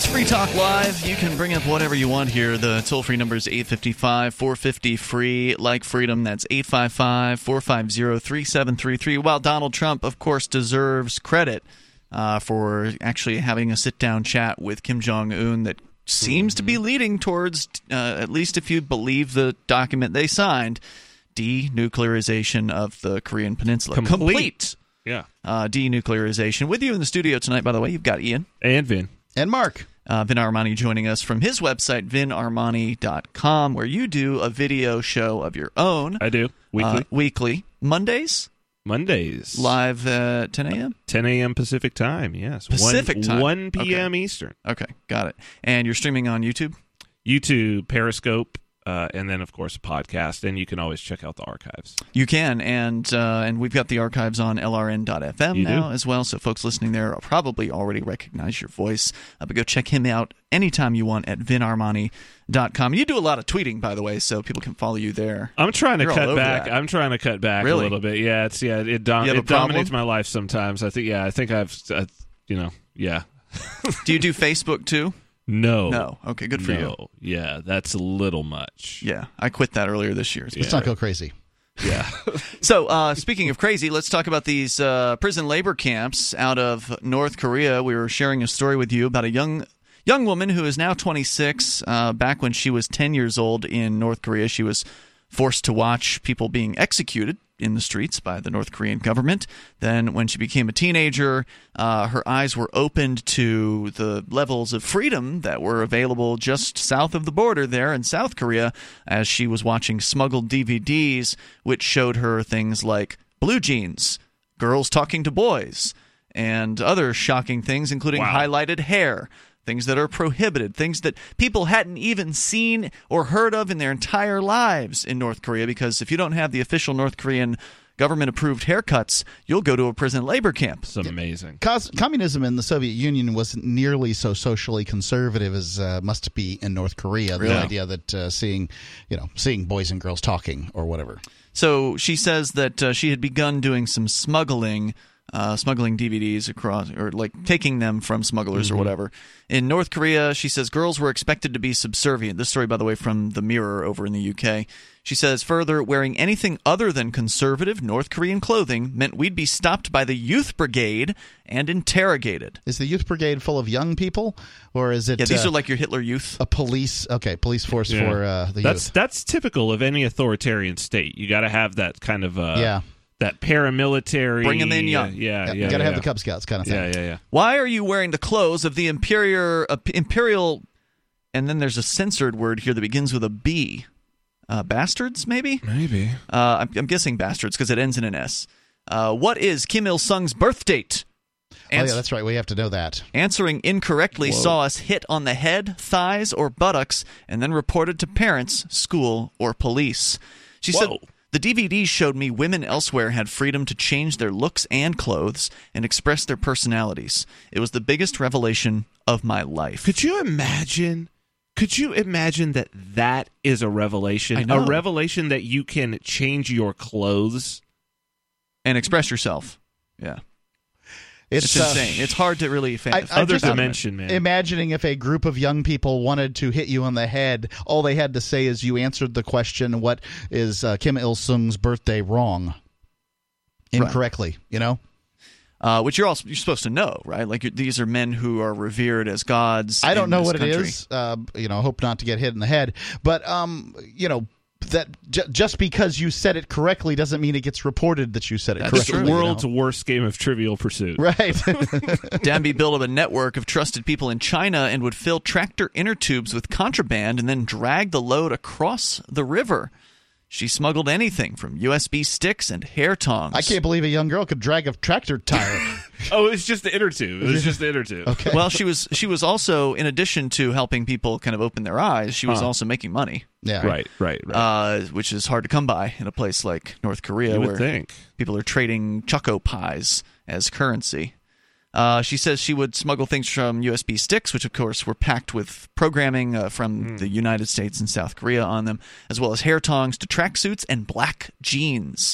Free Talk Live. You can bring up whatever you want here. The toll-free number is eight five five, four five zero, free, like freedom. That's eight five five, four five zero, three seven three three. While Donald Trump, of course, deserves credit uh, for actually having a sit-down chat with Kim Jong-un that seems to be leading towards, uh, at least if you believe the document they signed, denuclearization of the Korean Peninsula.
Complete.
Complete.
Yeah.
Uh, denuclearization. With you in the studio tonight, by the way, you've got Ian.
And Vin.
And Mark.
Uh, Vin Armani joining us from his website, vin armani dot com, where you do a video show of your own.
I do. Weekly.
Uh, weekly. Mondays?
Mondays.
Live at ten a.m.?
ten a.m. Pacific time, yes.
Pacific
one,
time.
one p.m.
Okay.
Eastern.
Okay, got it. And you're streaming on YouTube?
YouTube, Periscope, uh, and then, of course, a podcast. And you can always check out the archives.
You can, and uh, and we've got the archives on L R N dot F M
You
now
do.
as well, so folks listening there probably already recognize your voice. Uh, but go check him out anytime you want at vin armani dot com. You do a lot of tweeting, by the way, so people can follow you there.
I'm trying to
You're all
cut
over
back.
that.
I'm trying to cut back
Really?
a little bit. Yeah, it's yeah, it, dom-
You have a
it dominates
problem?
my life sometimes. I think yeah, I think I've uh, you know, yeah.
Do you do Facebook too?
No.
No. Okay, good for
no.
you.
Yeah, that's a little much.
Yeah, I quit that earlier this year.
Let's not go crazy.
Yeah.
So, uh, speaking of crazy, let's talk about these uh, prison labor camps out of North Korea. We were sharing a story with you about a young young woman who is now twenty-six. Uh, back when she was ten years old in North Korea, she was forced to watch people being executed in the streets by the North Korean government. Then when she became a teenager, uh, her eyes were opened to the levels of freedom that were available just south of the border there in South Korea, as she was watching smuggled D V Ds which showed her things like blue jeans, girls talking to boys, and other shocking things, including
Wow.
highlighted hair, things that are prohibited, things that people hadn't even seen or heard of in their entire lives in North Korea, because if you don't have the official North Korean government-approved haircuts, you'll go to a prison labor camp.
It's amazing.
Cos- communism in the Soviet Union wasn't nearly so socially conservative as uh, must be in North Korea.
Really?
The idea that uh, seeing, you know, seeing boys and girls talking or whatever.
So she says that uh, she had begun doing some smuggling, uh, smuggling D V Ds across, or like taking them from smugglers
Mm-hmm.
or whatever. In North Korea, she says girls were expected to be subservient. This story, by the way, from The Mirror over in the U K. She says further, wearing anything other than conservative North Korean clothing meant we'd be stopped by the youth brigade and interrogated.
Is the youth brigade full of young people, or is it?
Yeah, these
uh,
are like your Hitler Youth.
a police. Okay, police force
Yeah.
for uh, the
That's
youth.
that's typical of any authoritarian state. You got to have that kind of uh,
Yeah.
that paramilitary.
Bring 'em in young.
uh, yeah, yeah,
you
yeah.
got to have
yeah.
the Cub Scouts kind of thing.
Yeah, yeah, yeah.
Why are you wearing the clothes of the imperial, uh, imperial, and then there's a censored word here that begins with a B. Uh, bastards, maybe?
Maybe.
Uh, I'm, I'm guessing bastards because it ends in an S. Uh, what is Kim Il-sung's birth date?
Oh, yeah,
Ans-
that's right. We have to know that.
Answering incorrectly saw us hit on the head, thighs, or buttocks, and then reported to parents, school, or police. She said,
Whoa.
the D V Ds showed me women elsewhere had freedom to change their looks and clothes and express their personalities. It was the biggest revelation of my life.
Could you imagine? Could you imagine that that is a revelation?
I know.
A revelation that you can change your clothes.
And express yourself. Yeah. It's,
uh,
insane. It's hard to really fa-
I- I
fathom
Other
just-
it.
dimension, man.
Imagining if a group of young people wanted to hit you on the head, all they had to say is you answered the question, what is uh, Kim Il-sung's birthday wrong? Incorrectly, you know?
Uh, which you're also you're supposed to know, right? Like you're, these are men who are revered as gods.
I don't
in
know
this
what
country.
it is. Uh, you know, hope not to get hit in the head. But, um, you know, that j- just because you said it correctly doesn't mean it gets reported that you said it
That's
correctly.
true.
you
World's
know?
worst game of Trivial Pursuit.
Right.
Danby built up a network of trusted people in China and would fill tractor inner tubes with contraband and then drag the load across the river. She smuggled anything from U S B sticks and hair tongs.
I can't believe a young girl could drag a tractor tire.
Oh, it's just the inner tube. It was just the inner tube.
Okay.
Well, she was she was also, in addition to helping people kind of open their eyes, she was
Huh.
also making money,
Yeah.
Right, right, right.
uh, which is hard to come by in a place like North Korea,
you
where
would think.
people are trading choco pies as currency. Uh, she says she would smuggle things from U S B sticks, which of course were packed with programming uh, from the United States and South Korea on them, as well as hair tongs to tracksuits and black jeans.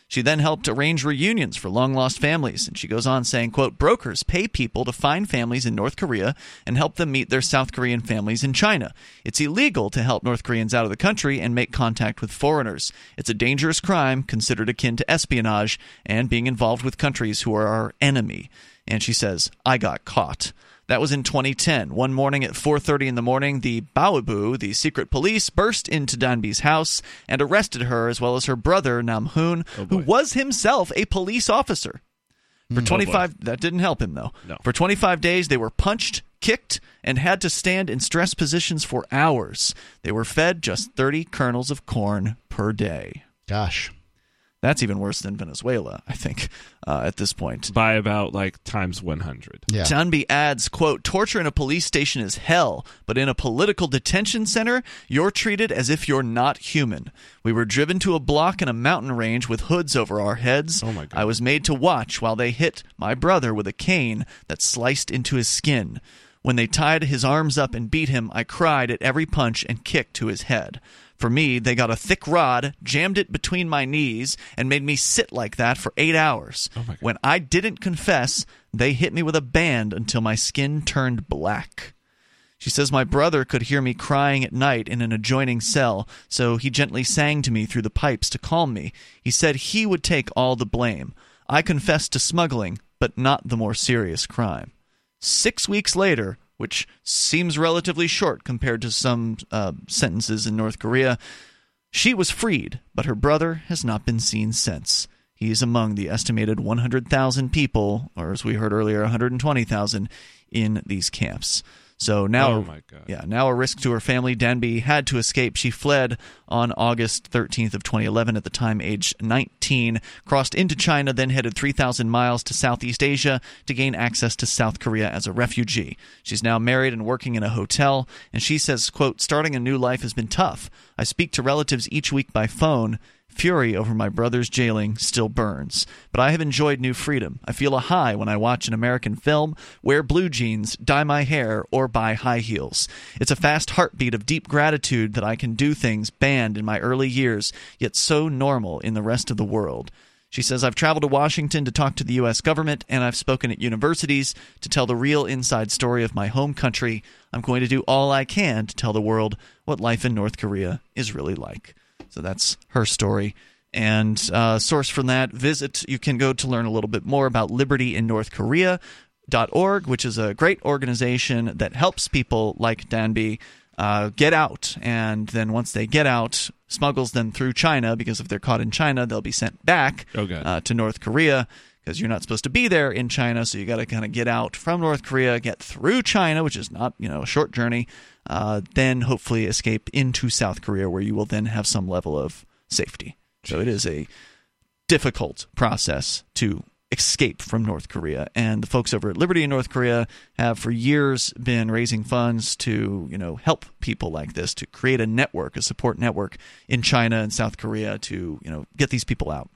She then helped arrange reunions for long-lost families, and she goes on saying, quote, brokers pay people to find families in North Korea and help them meet their South Korean families in China. It's illegal to help North Koreans out of the country and make contact with foreigners. It's a dangerous crime considered akin to espionage and being involved with countries who are our enemy. And she says, I got caught. That was in twenty ten. One morning at four thirty in the morning, the Baobu, the secret police, burst into Danby's house and arrested her as well as her brother, Nam Hoon,
oh
who was himself a police officer. For twenty-five,
oh
that didn't help him, though.
No.
For twenty-five days, they were punched, kicked, and had to stand in stress positions for hours. They were fed just thirty kernels of corn per day.
Gosh.
That's even worse than Venezuela, I think, uh, at this point.
By about, like, times one hundred.
Yeah.
Danby adds, quote, torture in a police station is hell, but in a political detention center, you're treated as if you're not human. We were driven to a block in a mountain range with hoods over our heads.
Oh my God.
I was made to watch while they hit my brother with a cane that sliced into his skin. When they tied his arms up and beat him, I cried at every punch and kick to his head. For me, they got a thick rod, jammed it between my knees, and made me sit like that for eight hours.
Oh my God.
When I didn't confess, they hit me with a band until my skin turned black. She says my brother could hear me crying at night in an adjoining cell, so he gently sang to me through the pipes to calm me. He said he would take all the blame. I confessed to smuggling, but not the more serious crime. Six weeks later, which seems relatively short compared to some uh, sentences in North Korea, she was freed, but her brother has not been seen since. He is among the estimated one hundred thousand people, or as we heard earlier, one hundred twenty thousand in these camps. So now,
oh my God.
yeah, now a risk to her family. Danby had to escape. She fled on August thirteenth of twenty eleven, at the time aged nineteen, crossed into China, then headed three thousand miles to Southeast Asia to gain access to South Korea as a refugee. She's now married and working in a hotel, and she says, quote, starting a new life has been tough. I speak to relatives each week by phone. Fury over my brother's jailing still burns, but I have enjoyed new freedom. I feel a high when I watch an American film, wear blue jeans, dye my hair, or buy high heels. It's a fast heartbeat of deep gratitude that I can do things banned in my early years, yet so normal in the rest of the world. She says, I've traveled to Washington to talk to the U S government, and I've spoken at universities to tell the real inside story of my home country. I'm going to do all I can to tell the world what life in North Korea is really like. So that's her story. And uh, source from that, visit, you can go to learn a little bit more about liberty in north korea dot org, which is a great organization that helps people like Danby uh, get out. And then once they get out, smuggles them through China, because if they're caught in China, they'll be sent back
oh, God.
Uh, to North Korea, because you're not supposed to be there in China. So you got to kind of get out from North Korea, get through China, which is not, you know, a short journey. Uh, then hopefully escape into South Korea, where you will then have some level of safety. So it is a difficult process to escape from North Korea. And the folks over at Liberty in North Korea have for years been raising funds to, you know, help people like this, to create a network, a support network in China and South Korea to, you know, get these people out.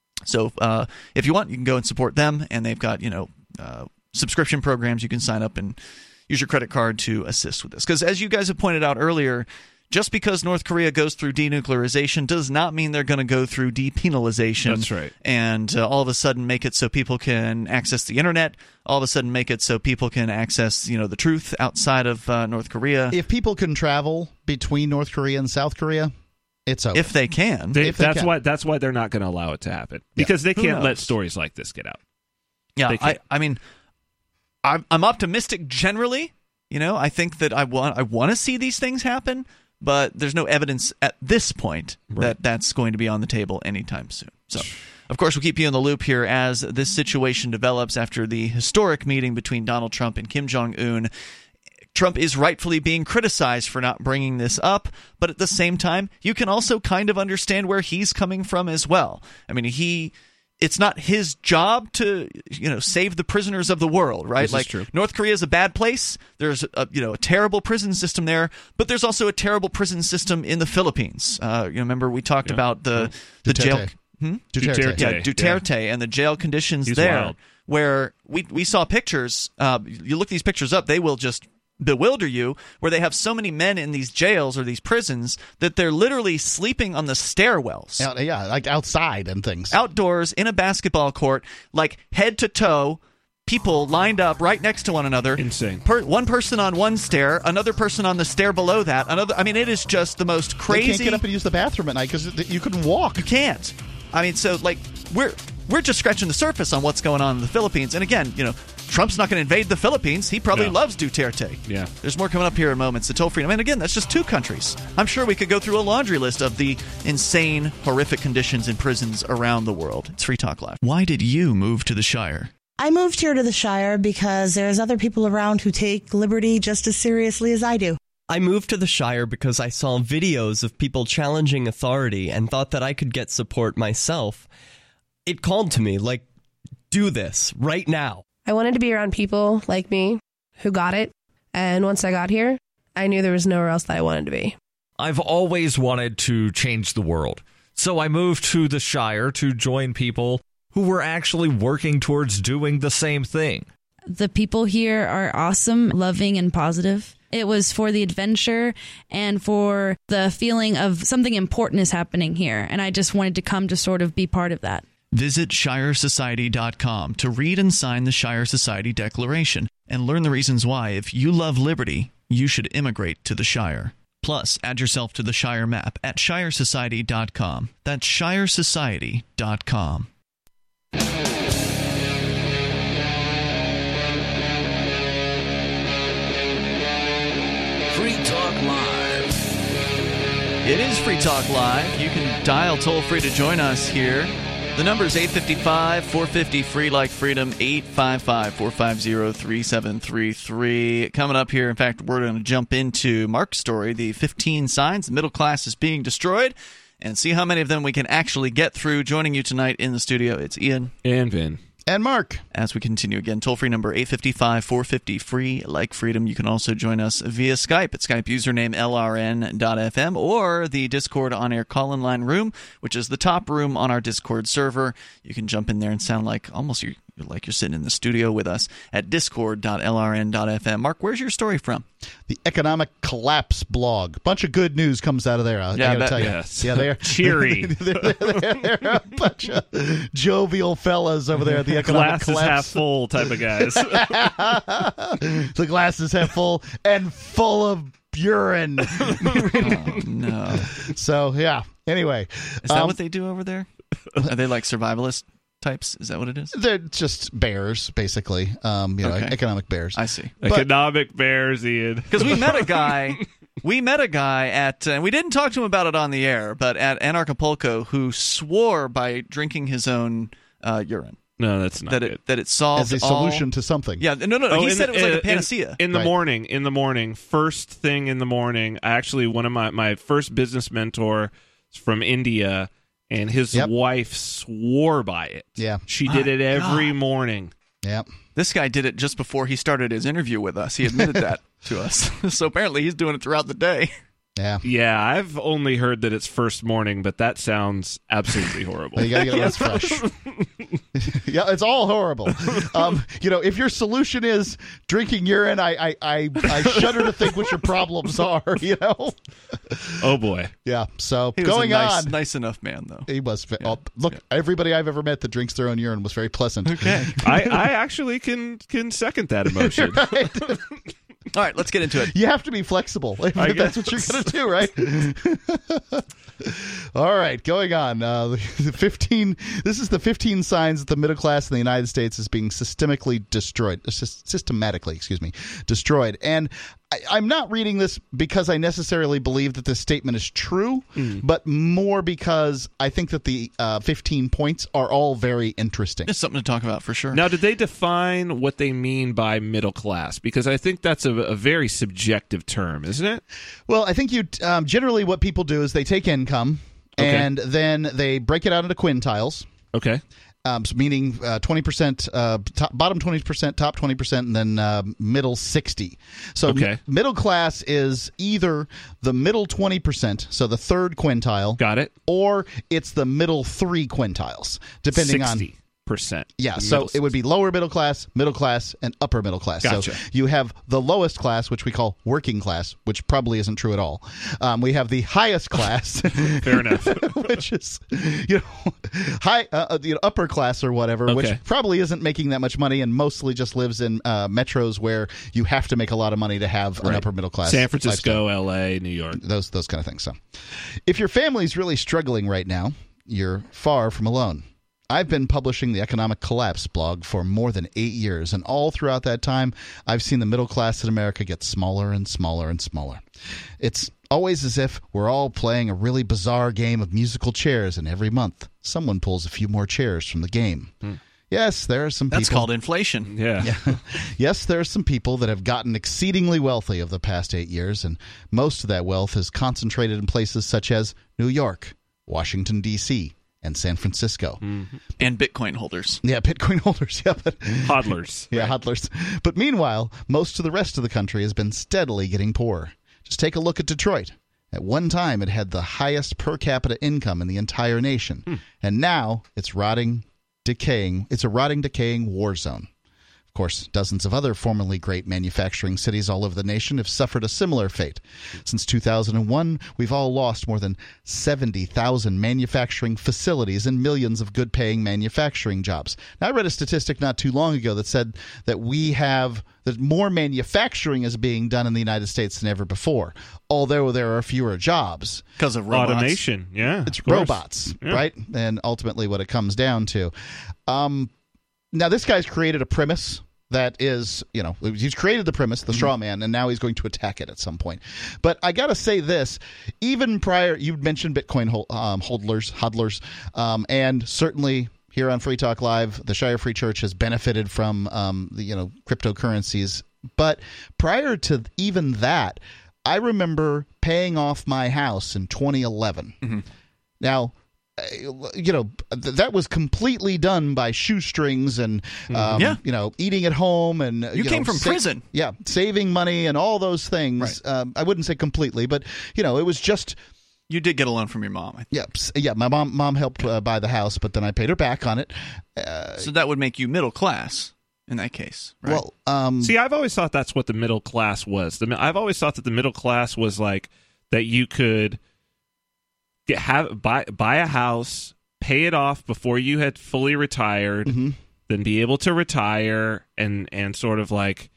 So uh, if you want, you can go and support them. And they've got, you know, uh, subscription programs you can sign up and use your credit card to assist with this. Because as you guys have pointed out earlier, just because North Korea goes through denuclearization does not mean they're going to go through depenalization.
That's right.
And uh, all of a sudden make it so people can access the internet. All of a sudden make it so people can access, you know, the truth outside of uh, North Korea.
If people can travel between North Korea and South Korea, it's over.
If they can.
They,
if they
that's
can.
why. That's why they're not going to allow it to happen, because
Yeah.
they
Who
can't let
knows?
stories like this get out.
Yeah,
They
I,
can't.
I mean, I'm, I'm optimistic generally. You know, I think that I want I want to see these things happen, but there's no evidence at this point
Right.
that that's going to be on the table anytime soon. So, of course, we'll keep you in the loop here as this situation develops after the historic meeting between Donald Trump and Kim Jong-un. Trump is rightfully being criticized for not bringing this up, but at the same time, you can also kind of understand where he's coming from as well. I mean, he... It's not his job to, you know, save the prisoners of the world, right?
This is
like
true.
North Korea is a bad place. There's a, you know, a terrible prison system there, but there's also a terrible prison system in the Philippines. Uh, you know, remember we talked
Yeah.
about the the
Duterte.
jail, hmm?
Duterte.
Duterte.
yeah,
Yeah.
Duterte and the jail conditions
He's
there,
wild.
where we we saw pictures. Uh, you look these pictures up, they will just bewilder you, where they have so many men in these jails or these prisons that they're literally sleeping on the stairwells.
Yeah, yeah, like outside and things.
Outdoors, in a basketball court, like head to toe, people lined up right next to one another.
Insane.
Per, one person on one stair, another person on the stair below that. Another. I mean, it is just the most crazy.
You can't get up and use the bathroom at night because you couldn't walk.
You can't. I mean, so, like, we're we're just scratching the surface on what's going on in the Philippines. And again, you know, Trump's not going to invade the Philippines. He probably
no.
loves Duterte.
Yeah.
There's more coming up here in moments. The toll free. I mean, again, that's just two countries. I'm sure we could go through a laundry list of the insane, horrific conditions in prisons around the world. It's Free Talk Live. Why did you move to the Shire?
I moved here to the Shire because there's other people around who take liberty just as seriously as I do.
I moved to the Shire because I saw videos of people challenging authority and thought that I could get support myself. It called to me, like, do this right now.
I wanted to be around people like me who got it, and once I got here, I knew there was nowhere else that I wanted to be.
I've always wanted to change the world, so I moved to the Shire to join people who were actually working towards doing the same thing.
The people here are awesome, loving, and positive. It was for the adventure and for the feeling of something important is happening here, and I just wanted to come to sort of be part of that.
Visit Shire Society dot com to read and sign the Shire Society Declaration and learn the reasons why, if you love liberty, you should immigrate to the Shire. Plus, add yourself to the Shire map at Shire Society dot com. That's Shire Society dot com.
Free Talk Live.
It is Free Talk Live. You can dial toll-free to join us here. The number is eight five five, four five zero, free like freedom, eight five five, four five zero, three seven three three. Coming up here, in fact, we're going to jump into Mark's story, the fifteen signs the middle class is being destroyed, and see how many of them we can actually get through. Joining you tonight in the studio, it's Ian.
And Vin.
And Mark.
As we continue again, toll-free number eight five five, four five zero, free like freedom. You can also join us via Skype at Skype username L R N dot F M or the Discord on-air call-in line room, which is the top room on our Discord server. You can jump in there and sound like almost you're, like you're sitting in the studio with us at discord dot L R N dot F M. Mark, where's your story from?
The Economic Collapse blog. Bunch of good news comes out of there. I,
yeah,
I gotta
that,
tell you.
Yes.
Yeah, they're
cheery.
they're, they're, they're a bunch of jovial fellas over there at the Economic
Glass
Collapse.
is half full type of guys.
The glass is half full and full of urine.
Oh, no.
So, yeah. Anyway.
Is that
um,
what they do over there? Are they like survivalist types? Is that what it is?
They're just bears, basically. Um, you know,
Okay.
economic bears.
I see.
But-
Economic bears, Ian.
Because we met a guy, we met a guy at, and uh, we didn't talk to him about it on the air, but at Anarchapulco, who swore by drinking his own uh, urine.
No, that's not
that
it.
it that it solved
As a
all-
solution to something.
Yeah, no, no, no.
Oh,
he
in
said
the-
it was like
in-
a panacea.
In, in the
Right.
morning, in the morning, first thing in the morning, I actually, one of my, my first business mentor is from India, and his
Yep.
wife swore by it.
Yeah.
She did
My
it every
God.
morning.
Yep.
This guy did it just before he started his interview with us. He admitted that to us. So apparently he's doing it throughout the day.
Yeah.
Yeah, I've only heard that it's first morning, but that sounds absolutely horrible.
Well, you gotta get less fresh. Yeah, it's all horrible. Um, you know, if your solution is drinking urine, I, I, I, I shudder to think what your problems are. You know.
Oh boy.
Yeah. So
He was
going
a nice,
on.
nice enough man, though.
He was. Oh, look, everybody I've ever met that drinks their own urine was very pleasant.
Okay.
I, I actually can can second that emotion.
All right, let's get into it.
You have to be flexible if,
I
if that's what you're going to do, right? All right, going on. Uh, the fifteen. This is the fifteen signs that the middle class in the United States is being systemically destroyed, systematically, excuse me, destroyed. And I, I'm not reading this because I necessarily believe that this statement is true, mm. but more because I think that the uh, fifteen points are all very interesting.
It's something to talk about for sure.
Now, did they define what they mean by middle class? Because I think that's a, a very subjective term, isn't it?
Well, I think you um, generally what people do is they take income
Okay.
and then they break it out into quintiles.
Okay.
Um, so meaning uh, twenty percent, uh, top, bottom twenty percent, top twenty percent, and then uh, middle sixty. So
Okay.
m- middle class is either the middle twenty percent, so the third quintile.
Got it.
Or it's the middle three quintiles, depending
sixty
on
percent.
Yeah,
The
so
middle-
it would be lower middle class, middle class, and upper middle class.
Gotcha.
So you have the lowest class, which we call working class, which probably isn't true at all. Um, we have the highest class,
fair enough,
which is you know high, uh, you know, upper class or whatever,
Okay.
which probably isn't making that much money and mostly just lives in uh, metros where you have to make a lot of money to have an
Right.
upper middle class.
San Francisco,
lifestyle.
L A, New York.
Those those kind of things. So, if your family's really struggling right now, you're far from alone. I've been publishing the Economic Collapse blog for more than eight years, and all throughout that time, I've seen the middle class in America get smaller and smaller and smaller. It's always as if we're all playing a really bizarre game of musical chairs, and every month, someone pulls a few more chairs from the game.
Hmm.
Yes, there are some
That's
people.
called inflation.
Yeah.
Yeah. Yes, there are some people that have gotten exceedingly wealthy over the past eight years, and most of that wealth is concentrated in places such as New York, Washington, D C, and San Francisco.
Mm-hmm.
And Bitcoin holders.
Yeah, Bitcoin holders. Yeah, but
hodlers.
Yeah, hodlers. But meanwhile, most of the rest of the country has been steadily getting poorer. Just take a look at Detroit. At one time, it had the highest per capita income in the entire nation,
Hmm.
and now it's rotting, decaying. It's a rotting, decaying war zone. Of course, dozens of other formerly great manufacturing cities all over the nation have suffered a similar fate. Since two thousand one, we've all lost more than seventy thousand manufacturing facilities and millions of good-paying manufacturing jobs. Now, I read a statistic not too long ago that said that we have that more manufacturing is being done in the United States than ever before, although there are fewer jobs.
Because of robots.
Automation, yeah.
It's
of course.
robots,
Yeah.
right? And ultimately what it comes down to. Um, now, this guy's created a premise that is, you know, he's created the premise, the straw man, and now he's going to attack it at some point. But I got to say this, even prior, you mentioned Bitcoin hol- um, hodlers, hodlers, um, and certainly here on Free Talk Live, the Shire Free Church has benefited from, um, the, you know, cryptocurrencies. But prior to even that, I remember paying off my house in twenty eleven.
Mm-hmm.
Now, you know, th- that was completely done by shoestrings and, um,
Yeah.
you know, eating at home. And
You came
know,
from prison.
Yeah, saving money and all those things.
Right.
Um, I wouldn't say completely, but, you know, it was just...
You did get a loan from your mom. I think.
Yeah, s- yeah. My mom mom helped uh, buy the house, but then I paid her back on it. Uh,
So that would make you middle class in that case, right?
Well, um,
See, I've always thought that's what the middle class was. The, mi- I've always thought that the middle class was like that you could get have buy buy a house, pay it off before you had fully retired,
mhm.
then be able to retire and and sort of like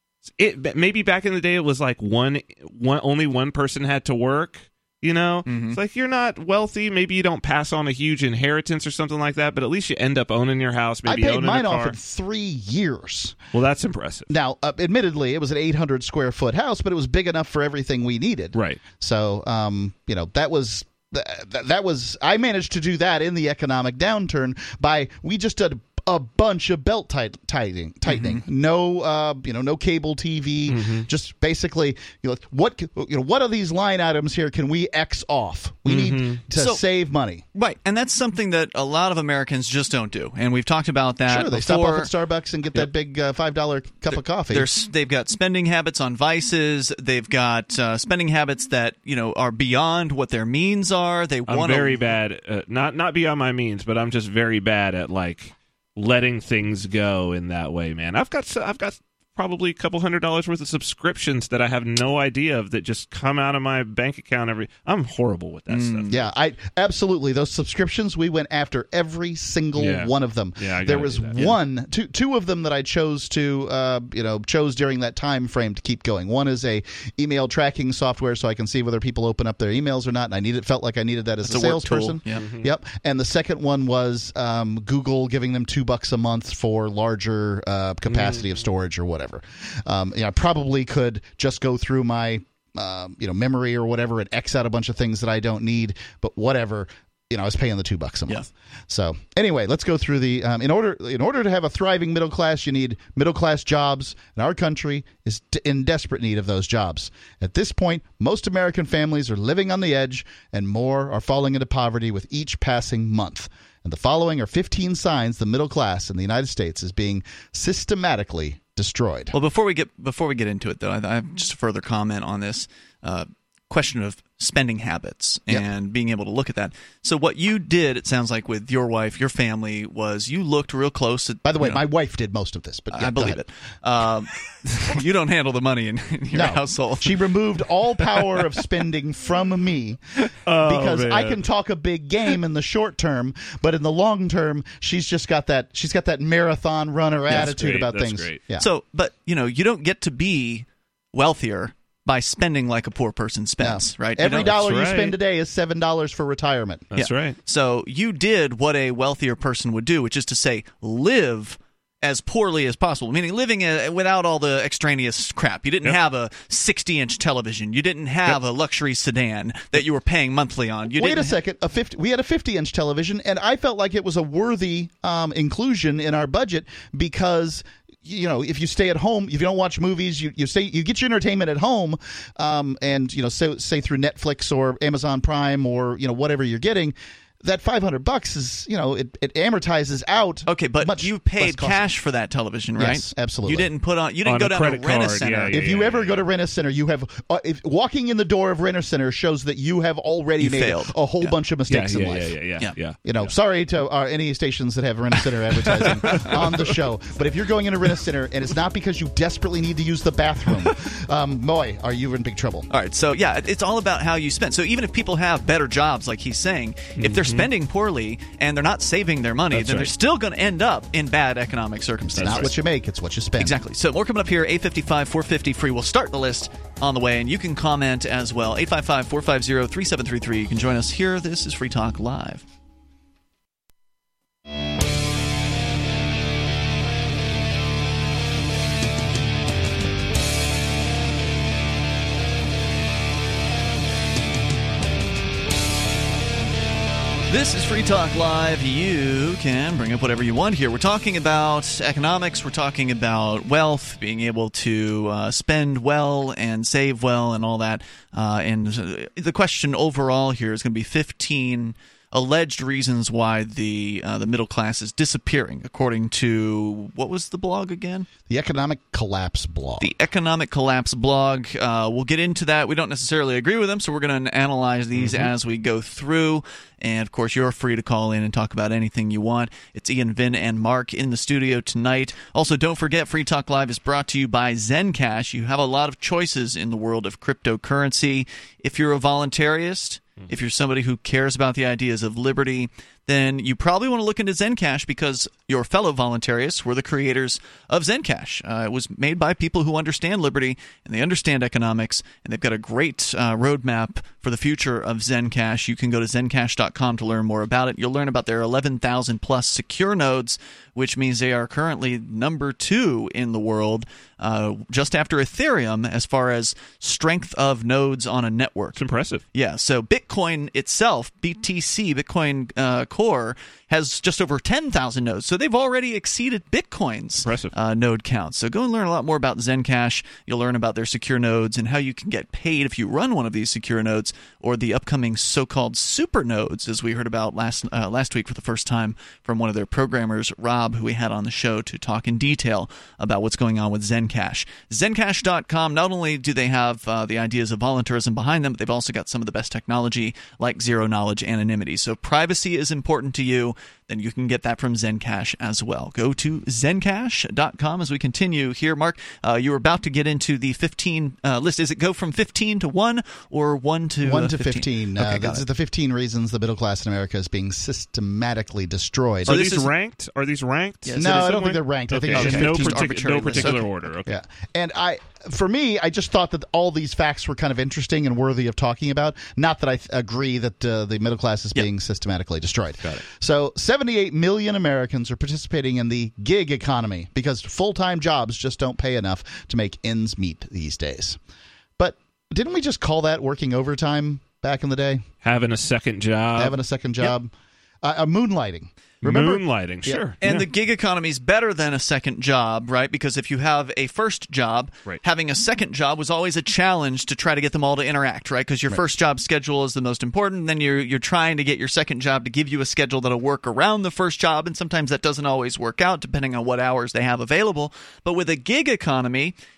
it. Maybe back in the day, it was like one one only one person had to work. You know,
Mhm.
it's like you're not wealthy. Maybe you don't pass on a huge inheritance or something like that, but at least you end up owning your house. Maybe
I paid
owning
mine
a
off
car.
in three years.
Well, that's impressive.
Now, uh, admittedly, it was an eight hundred square foot house, but it was big enough for everything we needed.
Right.
So, um, you know, that was that, that was I managed to do that in the economic downturn by we just did a bunch of belt tight, tightening, tightening.
Mm-hmm.
No, uh, you know, no cable T V.
Mm-hmm.
Just basically, you know, what you know, what are these line items here? Can we X off? We
Mm-hmm.
need to
So-
save money.
Right, and that's something that a lot of Americans just don't do, and we've talked about that
Sure, they
before.
stop off at Starbucks and get that big uh, five dollar cup of coffee.
They're, they've got spending habits on vices. They've got uh, spending habits that you know are beyond what their means are. They
I'm
want
very bad, uh, not not beyond my means, but I'm just very bad at like letting things go in that way, man. I've got s- I've got probably a couple hundred dollars worth of subscriptions that I have no idea of that just come out of my bank account every. I'm horrible with that stuff.
Yeah, I absolutely those subscriptions. We went after every single
Yeah.
one of them.
Yeah, I
there
gotta
was
do that.
one, two, two of them that I chose to, uh, you know, chose during that time frame to keep going. One is a email tracking software, so I can see whether people open up their emails or not. And I needed, felt like I needed that as
It's
a
a work tool.
salesperson.
Yeah.
Mm-hmm.
Yep. And the second one was um, Google giving them two bucks a month for larger uh, capacity
Mm.
of storage or whatever. Um, you know, I probably could just go through my um, you know, memory or whatever and X out a bunch of things that I don't need, but whatever. You know, I was paying the two bucks a month. So anyway, let's go through the. Um, in order, in order to have a thriving middle class, you need middle class jobs, and our country is d- in desperate need of those jobs. At this point, most American families are living on the edge, and more are falling into poverty with each passing month. And the following are fifteen signs the middle class in the United States is being systematically destroyed.
Well, before we get before we get into it, though, I, I have just a further comment on this. Uh, question of spending habits and yep. being able to look at that. So what you did, it sounds like, with your wife, your family, was you looked real close at...
By the way,
you know,
my wife did most of this, but yeah,
I believe it. Um, you don't handle the money in, in your
no,
household.
She removed all power of spending from me
oh,
because
man.
I can talk a big game in the short term, but in the long term, she's just got that she's got that marathon runner
That's
attitude
great.
about
That's
things.
Great.
Yeah.
So, but, you know, you don't get to be wealthier by spending like a poor person spends,
no.
right?
Every
you know?
dollar
right.
you spend today is seven dollars for retirement.
That's
yeah.
right.
So you did what a wealthier person would do, which is to say, live as poorly as possible, meaning living uh, without all the extraneous crap. You didn't
yep.
have a sixty-inch television. You didn't have yep. a luxury sedan that you were paying monthly on. You
Wait
didn't
a second. A fifty, we had a fifty-inch television, and I felt like it was a worthy um, inclusion in our budget because – you know, if you stay at home, if you don't watch movies, you, you stay, you get your entertainment at home, um, and you know, say, say through Netflix or Amazon Prime or you know whatever you're getting. That five hundred bucks is, you know, it, it amortizes out.
Okay, but
much
you paid
less
cash for that television, right?
Yes, absolutely.
You didn't put on. You didn't
On
go
a
down to
credit
Rent-A-Center.
card, yeah, yeah,
if you
yeah,
ever
yeah.
go to Rent-A-Center, you have uh, if walking in the door of Rent-A-Center shows that you have already
You
made
failed.
a whole
Yeah.
bunch of mistakes
yeah,
in
yeah,
life.
Yeah, yeah, yeah,
Yeah.
yeah.
You know,
yeah.
sorry to uh, any stations that have Rent-A-Center advertising on the show, but if you're going into Rent-A-Center and it's not because you desperately need to use the bathroom, um, boy, are you in big trouble.
All right, so yeah, it's all about how you spend. So even if people have better jobs, like he's saying, mm-hmm. if they're spending poorly and they're not saving their money,
That's
then
right.
they're still going to end up in bad economic circumstances.
Not what you make, it's what you spend.
Exactly. So more coming up here, eight fifty-five, four fifty free. We'll start the list on the way, and you can comment as well. eight five five, four five zero, three seven three three. You can join us here. This is Free Talk Live. This is Free Talk Live. You can bring up whatever you want here. We're talking about economics. We're talking about wealth, being able to uh, spend well and save well and all that. Uh, and the question overall here is going to be fifteen alleged reasons why the uh, the middle class is disappearing, according to, what was the blog again?
The Economic Collapse blog.
The Economic Collapse blog. Uh, we'll get into that. We don't necessarily agree with them, so we're going to analyze these mm-hmm. as we go through. And, of course, you're free to call in and talk about anything you want. It's Ian, Vin, and Mark in the studio tonight. Also, don't forget, Free Talk Live is brought to you by Zencash. You have a lot of choices in the world of cryptocurrency. If you're a voluntarist, if you're somebody who cares about the ideas of liberty, then you probably want to look into Zencash because your fellow voluntarists were the creators of Zencash. Uh, it was made by people who understand liberty and they understand economics, and they've got a great uh, roadmap for the future of Zencash. You can go to zencash dot com to learn more about it. You'll learn about their eleven thousand plus secure nodes, which means they are currently number two in the world, uh, just after Ethereum as far as strength of nodes on a network.
It's impressive.
Yeah, so Bitcoin itself, B T C, Bitcoin uh, Core, has just over ten thousand nodes. So they've already exceeded Bitcoin's uh, node count. So go and learn a lot more about Zencash. You'll learn about their secure nodes and how you can get paid if you run one of these secure nodes, or the upcoming so-called super nodes, as we heard about last uh, last week for the first time from one of their programmers, Rob, who we had on the show to talk in detail about what's going on with Zencash. Zencash dot com, not only do they have uh, the ideas of voluntarism behind them, but they've also got some of the best technology like zero-knowledge anonymity. So privacy is important to you, then you can get that from Zencash as well. Go to zencash dot com as we continue here. Mark, uh, you were about to get into the fifteen uh, list. Is it go from fifteen to one or one to
one
uh,
to
fifteen?
fifteen?
Okay,
uh,
got
this
it.
is the fifteen reasons the middle class in America is being systematically destroyed.
So Are these is, ranked? Are these ranked?
Yeah, no, I don't think they're ranked.
Okay.
I think
okay.
it's
no,
fifteen
partic- no particular
okay.
order. Okay.
Yeah, and I, for me, I just thought that all these facts were kind of interesting and worthy of talking about. Not that I th- agree that uh, the middle class is
yep.
being systematically destroyed.
Got it.
So, seventy-eight million Americans are participating in the gig economy because full-time jobs just don't pay enough to make ends meet these days. But didn't we just call that working overtime back in the day?
Having a second job.
Having a second job. Yep. Uh, uh, moonlighting. Remember?
Moonlighting, sure.
And
yeah.
the gig economy is better than a second job, right? Because if you have a first job,
right.
having a second job was always a challenge to try to get them all to interact, right? Because your right. first job schedule is the most important. And then you're you're trying to get your second job to give you a schedule that'll work around the first job, and sometimes that doesn't always work out depending on what hours they have available. But with a gig economy,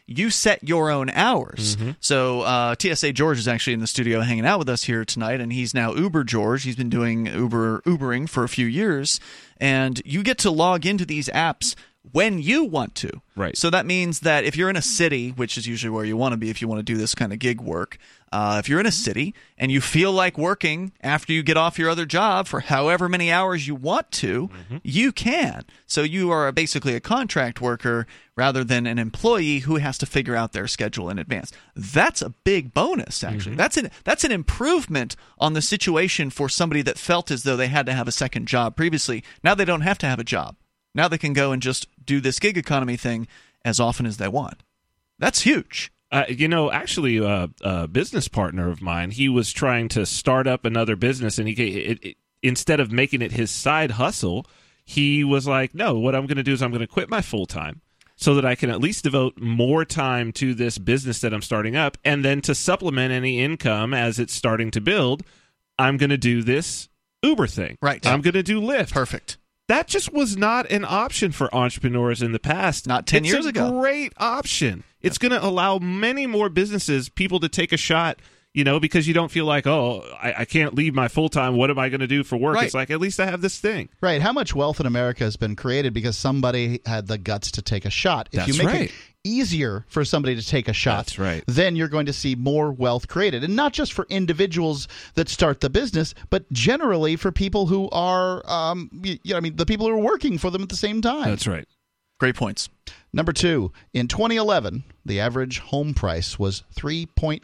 you set your own hours.
Mm-hmm.
So uh, T S A George is actually in the studio hanging out with us here tonight, and he's now Uber George. He's been doing Uber Ubering for a few years, and you get to log into these apps when you want to.
Right.
So that means that if you're in a city, which is usually where you want to be if you want to do this kind of gig work, uh, if you're in a city and you feel like working after you get off your other job for however many hours you want to, mm-hmm. you can. So you are basically a contract worker rather than an employee who has to figure out their schedule in advance. That's a big bonus, actually. Mm-hmm. That's an that's an improvement on the situation for somebody that felt as though they had to have a second job previously. Now they don't have to have a job. Now they can go and just do this gig economy thing as often as they want. That's huge.
Uh, you know, actually, uh, a business partner of mine, he was trying to start up another business, and he it, it, instead of making it his side hustle, he was like, no, what I'm going to do is I'm going to quit my full-time so that I can at least devote more time to this business that I'm starting up, and then to supplement any income as it's starting to build, I'm going to do this Uber thing.
Right.
I'm going to do Lyft.
Perfect.
That just was not an option for entrepreneurs in the past.
Not ten
it's
years
a
ago.
Great option. It's going to allow many more businesses, people to take a shot, you know, because you don't feel like, oh, I, I can't leave my full-time. What am I going to do for work?
Right.
It's like, at least I have this thing.
Right. How much wealth in America has been created because somebody had the guts to take a shot? If
That's
you make
right.
it easier for somebody to take a shot,
That's right.
then you're going to see more wealth created. And not just for individuals that start the business, but generally for people who are, um, you, you know, I mean, the people who are working for them at the same time.
That's right.
Great points.
Number two, in twenty eleven, the average home price was three point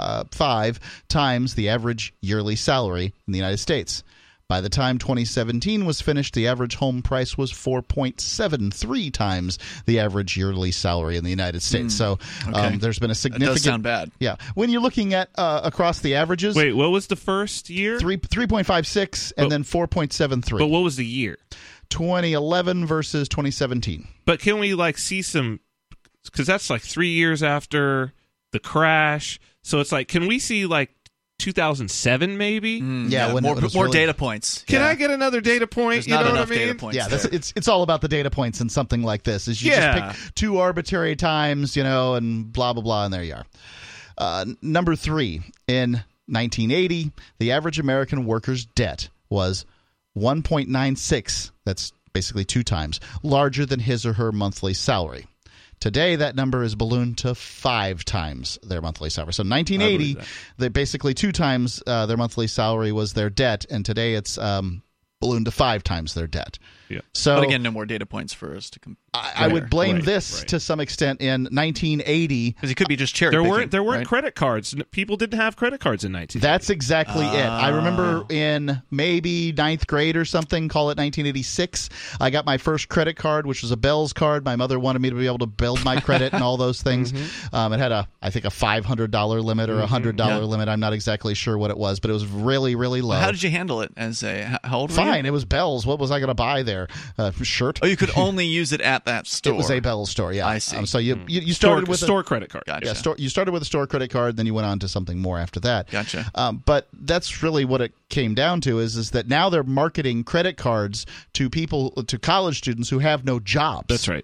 five times the average yearly salary in the United States. By the time twenty seventeen was finished, the average home price was four point seven three times the average yearly salary in the United States. Mm, so
okay.
um, there's been a significant.
That does sound bad.
Yeah, when you're looking at uh, across the averages.
Wait, what was the first year?
Three three point five six, and
but,
then four point seven three.
But what was the year?
twenty eleven versus twenty seventeen.
But can we like see some? Because that's like three years after the crash. So it's like, can we see like two thousand seven maybe?
Mm,
yeah,
yeah
when
more,
it was
more
really,
data points.
Can
yeah.
I get another data point?
There's
you
not
know
enough
what I mean?
data points.
Yeah,
there.
that's, it's it's all about the data points in something like this. Is you
yeah.
just pick two arbitrary times, you know, and blah blah blah, and there you are. Uh, number three, in nineteen eighty, the average American worker's debt was one point nine six. That's basically two times larger than his or her monthly salary. Today, that number is ballooned to five times their monthly salary. So, nineteen eighty, they basically two times uh, their monthly salary was their debt, and today it's um, ballooned to five times their debt.
Yeah.
So,
but again, no more data points for us to compare.
I, I would blame
right,
this
right.
to some extent in nineteen eighty.
Because it could be just cherry
There
picking,
weren't there weren't
right?
credit cards. People didn't have credit cards in nineteen eighty.
That's exactly
uh,
it. I remember in maybe ninth grade or something, call it nineteen eighty-six, I got my first credit card, which was a Bell's card. My mother wanted me to be able to build my credit and all those things. Mm-hmm. Um, it had a, I think, a five hundred dollars limit or a
mm-hmm.
one hundred dollars
yeah.
limit. I'm not exactly sure what it was, but it was really, really low.
Well, how did you handle it as a how old were
Fine.
you?
It was Bell's. What was I going to buy there? A shirt?
Oh, you could only use it at that store.
It was a Bell's store, yeah.
I see.
Um, so you,
Mm.
you you started
store,
with a
store credit card.
Gotcha.
Yeah, store, you started with a store credit card, then you went on to something more after that.
Gotcha.
Um, but that's really what it came down to is is that now they're marketing credit cards to people, to college students who have no jobs.
That's right.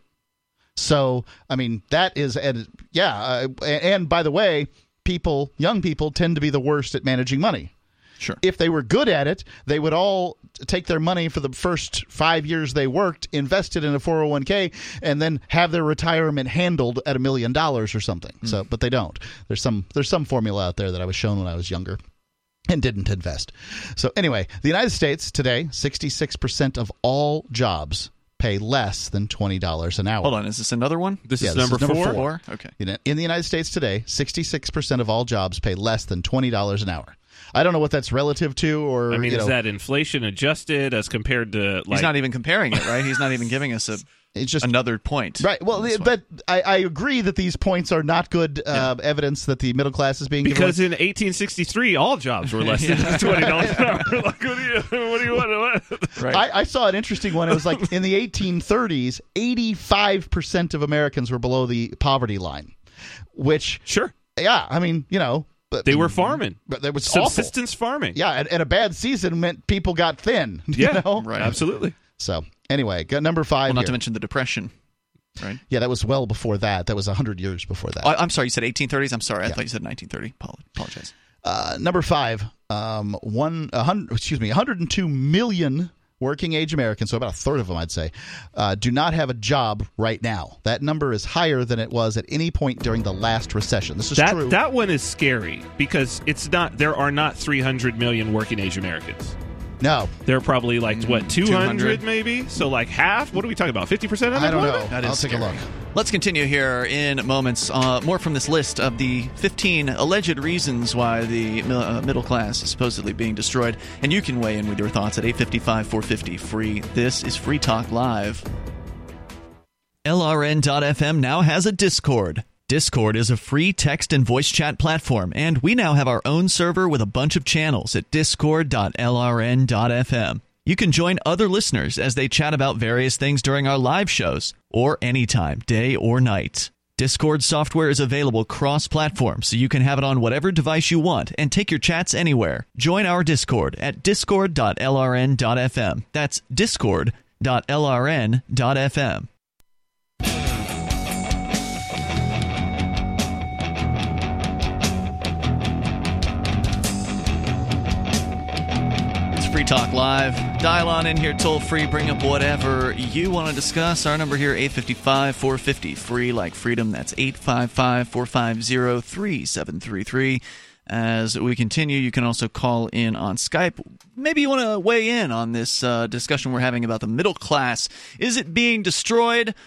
So, I mean, that is, and yeah, uh, and, and by the way, people, young people tend to be the worst at managing money.
Sure.
If they were good at it, they would all take their money for the first five years they worked, invest it in a four oh one k, and then have their retirement handled at a million dollars or something. Mm. So, but they don't. There's some there's some formula out there that I was shown when I was younger and didn't invest. So anyway, the United States today, sixty-six percent of all jobs pay less than twenty dollars an hour.
Hold on, is this another one?
This
Yeah,
is
this
number,
is number
four.
four.
Okay.
In the United States today, sixty-six percent of all jobs pay less than twenty dollars an hour. I don't know what that's relative to, or
I mean,
you
is
know,
that inflation adjusted as compared to? Like,
He's not even comparing it, right? He's not even giving us a
it's just
another point.
right. Well, the, that I, I agree that these points are not good uh, yeah. evidence that the middle class is being
because
given
in eighteen sixty-three all jobs were less than twenty dollars an hour. Like, what do you what do you want? What?
Right.
I, I saw an interesting one. It was like in the eighteen thirties, eighty-five percent of Americans were below the poverty line, which
sure,
yeah, I mean, you know. But,
they were farming.
But there was
subsistence
awful.
farming.
Yeah, and, and a bad season meant people got thin. You
yeah,
know?
Right.
Absolutely. So anyway, got number five.
Well, not
here.
to mention the Depression. right?
Yeah, that was well before that. That was one hundred years before that.
Oh, I'm sorry, you said eighteen thirties? I'm sorry, I
Yeah.
thought you said nineteen thirty. Apologize.
Uh, number five, um, one, a hundred, excuse me, one hundred two million working-age Americans, so about a third of them, I'd say, uh, do not have a job right now. That number is higher than it was at any point during the last recession. This is
that,
true.
That one is scary because it's not. There are not three hundred million working-age Americans.
No.
They're probably like, what, two hundred,
two hundred
maybe? So like half? What are we talking about, fifty percent of
I don't
unemployment?
know.
That
I'll
is
take a
scary.
look.
Let's continue here in moments. Uh, more from this list of the fifteen alleged reasons why the uh, middle class is supposedly being destroyed. And you can weigh in with your thoughts at eight five five, four five zero, free. This is Free Talk Live. L R N dot F M now has a Discord. Discord is a free text and voice chat platform, and we now have our own server with a bunch of channels at discord dot L R N dot F M. You can join other listeners as they chat about various things during our live shows, or anytime, day or night. Discord software is available cross-platform, so you can have it on whatever device you want and take your chats anywhere. Join our Discord at discord dot L R N dot F M. That's discord dot L R N dot F M. Free Talk Live. Dial on in here toll free. Bring up whatever you want to discuss. Our number here, eight five five, four five zero, free like freedom. That's eight five five, four five zero, three seven three three. As we continue, you can also call in on Skype. Maybe you want to weigh in on this uh, discussion we're having about the middle class. Is it being destroyed?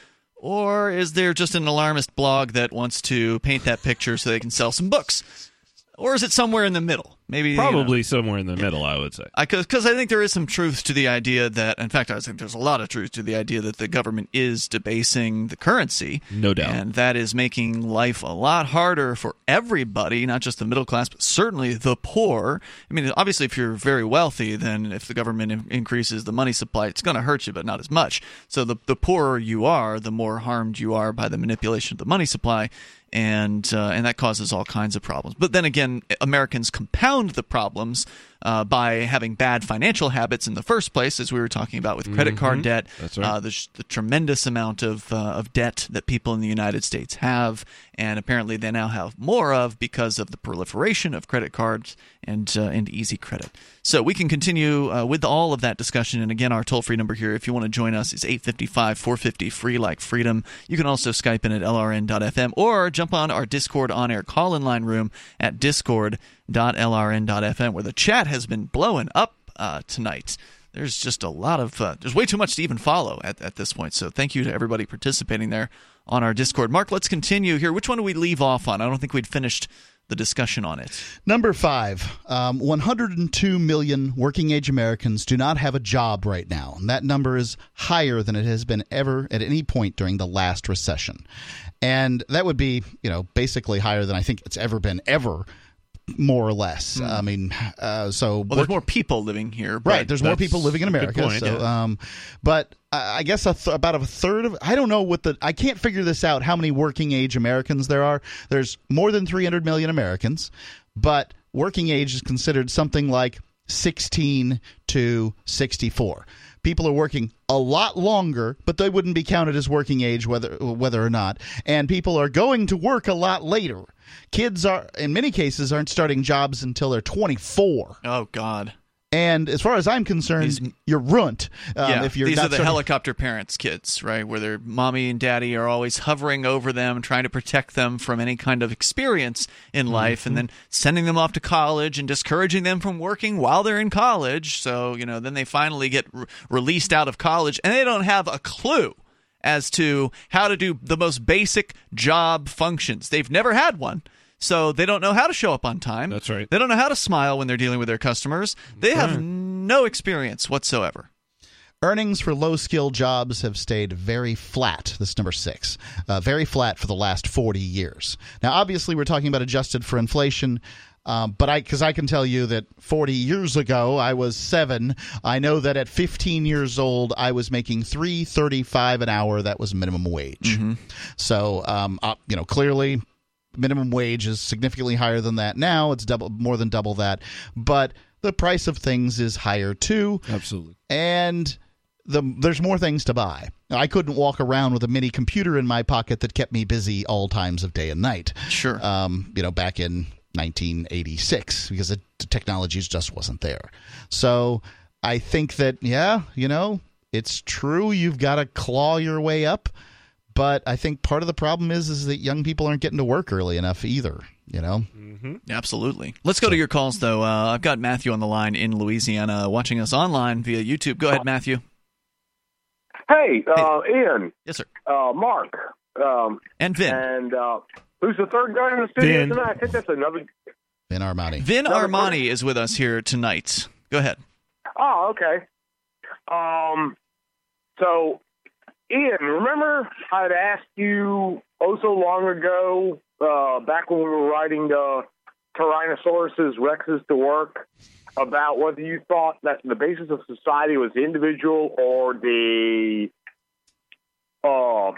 Or is there just an alarmist blog that wants to paint that picture so they can sell some books? Or is it somewhere in the middle? Maybe
Probably
you know,
somewhere in the middle, I would say.
Because I, I think there is some truth to the idea that, in fact, I think there's a lot of truth to the idea that the government is debasing the currency.
No doubt.
And that is making life a lot harder for everybody, not just the middle class, but certainly the poor. I mean, obviously, if you're very wealthy, then if the government in- increases the money supply, it's going to hurt you, but not as much. So the, the poorer you are, the more harmed you are by the manipulation of the money supply. And uh, and that causes all kinds of problems. But then again, Americans compound the problems uh, by having bad financial habits in the first place, as we were talking about with credit card
Mhm.
debt.
That's right.
Uh, the, the tremendous amount of uh, of debt that people in the United States have, and apparently they now have more of because of the proliferation of credit cards and uh, and easy credit. So we can continue uh, with all of that discussion. And again, our toll-free number here, if you want to join us, is eight five five, four five zero, free like freedom. You can also Skype in at L R N dot F M or jump on our Discord on-air call-in line room at discord dot L R N dot F M, where the chat has been blowing up uh, tonight. There's just a lot of uh, – there's way too much to even follow at, at this point. So thank you to everybody participating there on our Discord. Mark, let's continue here. Which one do we leave off on? I don't think we'd finished the discussion on it.
Number five, um, one hundred two million working-age Americans do not have a job right now. And that number is higher than it has been ever at any point during the last recession. And that would be, you know, basically higher than I think it's ever been ever, more or less. Mm. I mean, uh, so...
Well, there's more people living here.
Right, there's more people living in America.
Point,
so,
yeah.
um, but I guess a th- about a third of... I don't know what the... I can't figure this out, how many working-age Americans there are. There's more than three hundred million Americans, but working age is considered something like sixteen to sixty-four. People are working a lot longer, but they wouldn't be counted as working age whether whether or not. And people are going to work a lot later. Kids are, in many cases, aren't starting jobs until they're twenty-four.
Oh, God.
And as far as I'm concerned,
These,
you're runt. Um,
yeah,
if you're
these
not
are the
starting-
helicopter parents' kids, right? Where their mommy and daddy are always hovering over them, trying to protect them from any kind of experience in life,
Mm-hmm.
and then sending them off to college and discouraging them from working while they're in college. So, you know, then they finally get re- released out of college, and they don't have a clue as to how to do the most basic job functions. They've never had one. So they don't know how to show up on time.
That's right.
They don't know how to smile when they're dealing with their customers. They have
Right.
no experience whatsoever.
Earnings for low-skilled jobs have stayed very flat. This is number six. Uh, very flat for the last forty years. Now, obviously, we're talking about adjusted for inflation. Um, but I, because I can tell you that forty years ago I was seven. I know that at fifteen years old I was making three thirty-five an hour. That was minimum wage.
Mm-hmm.
So, um, uh, you know, clearly, minimum wage is significantly higher than that now. It's double, more than double that. But the price of things is higher too.
Absolutely.
And the there's more things to buy. I couldn't walk around with a mini computer in my pocket that kept me busy all times of day and night.
Sure.
Um, you know, back in nineteen eighty-six, because the, the technology just wasn't there. So I think that, yeah, you know, it's true. You've got to claw your way up. But I think part of the problem is is that young people aren't getting to work early enough either, you know?
Mm-hmm. Absolutely. Let's go to your calls, though. Uh, I've got Matthew on the line in Louisiana watching us online via YouTube. Go ahead, Matthew.
Hey, uh, Ian.
Yes, sir.
Uh, Mark. Um,
and Vin.
And uh, who's the third guy in the studio
Vin.
tonight? I think that's another.
Vin Armani.
Vin
Another
Armani
person.
is with us here tonight. Go ahead.
Oh, okay. Um, so, Ian, remember I'd asked you oh so long ago, uh, back when we were writing uh, Tyrannosaurus Rexes to work, about whether you thought that the basis of society was the individual or the uh,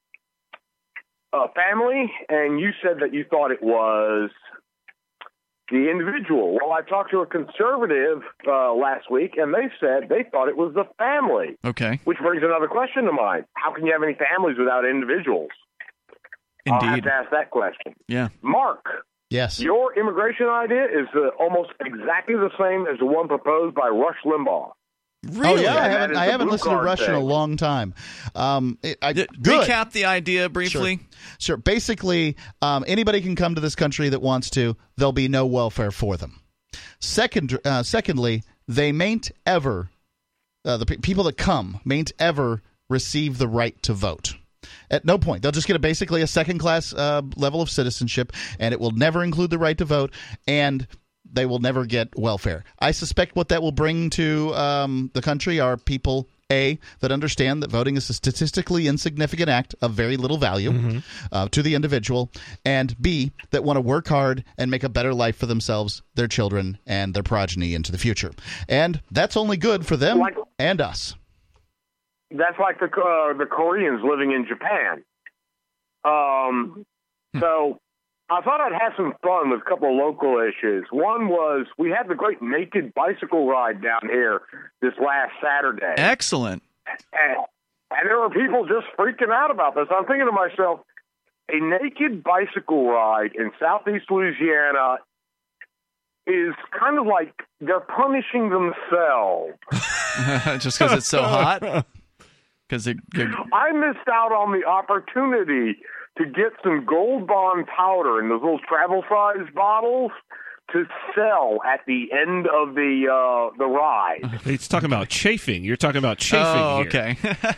uh, family, and you said that you thought it was the individual. Well, I talked to a conservative uh, last week, and they said they thought it was the family.
Okay.
Which brings another question to mind. How can you have any families without individuals? I'll have
Indeed.
to ask that question.
Yeah.
Mark.
Yes.
Your immigration idea is uh, almost exactly the same as the one proposed by Rush Limbaugh.
Oh, yeah, I
And that
haven't,
is
I
the
haven't
blue
listened to
card
Rush in a
thing.
long time. Um, it, I, good.
Recap the idea briefly.
Sure. Sure. Basically, um, anybody can come to this country that wants to. There'll be no welfare for them. Second, uh, secondly, they mayn't ever, uh, the pe- people that come mayn't ever receive the right to vote. At no point. They'll just get a, basically a second-class uh, level of citizenship, and it will never include the right to vote, and they will never get welfare. I suspect what that will bring to um, the country are people, A, that understand that voting is a statistically insignificant act of very little value
Mm-hmm.
uh, to the individual, and B, that want to work hard and make a better life for themselves, their children, and their progeny into the future. And that's only good for them
Like-
and us.
That's like the uh, the Koreans living in Japan. Um, so I thought I'd have some fun with a couple of local issues. One was we had the great naked bicycle ride down here this last Saturday.
Excellent.
And, and there were people just freaking out about this. I'm thinking to myself, a naked bicycle ride in southeast Louisiana is kind of like they're punishing themselves.
Just because it's so hot? Because it,
I missed out on the opportunity to get some Gold Bond powder in those little travel size bottles to sell at the end of the uh, the ride.
He's talking about chafing. You're talking about chafing
Oh,
here.
okay.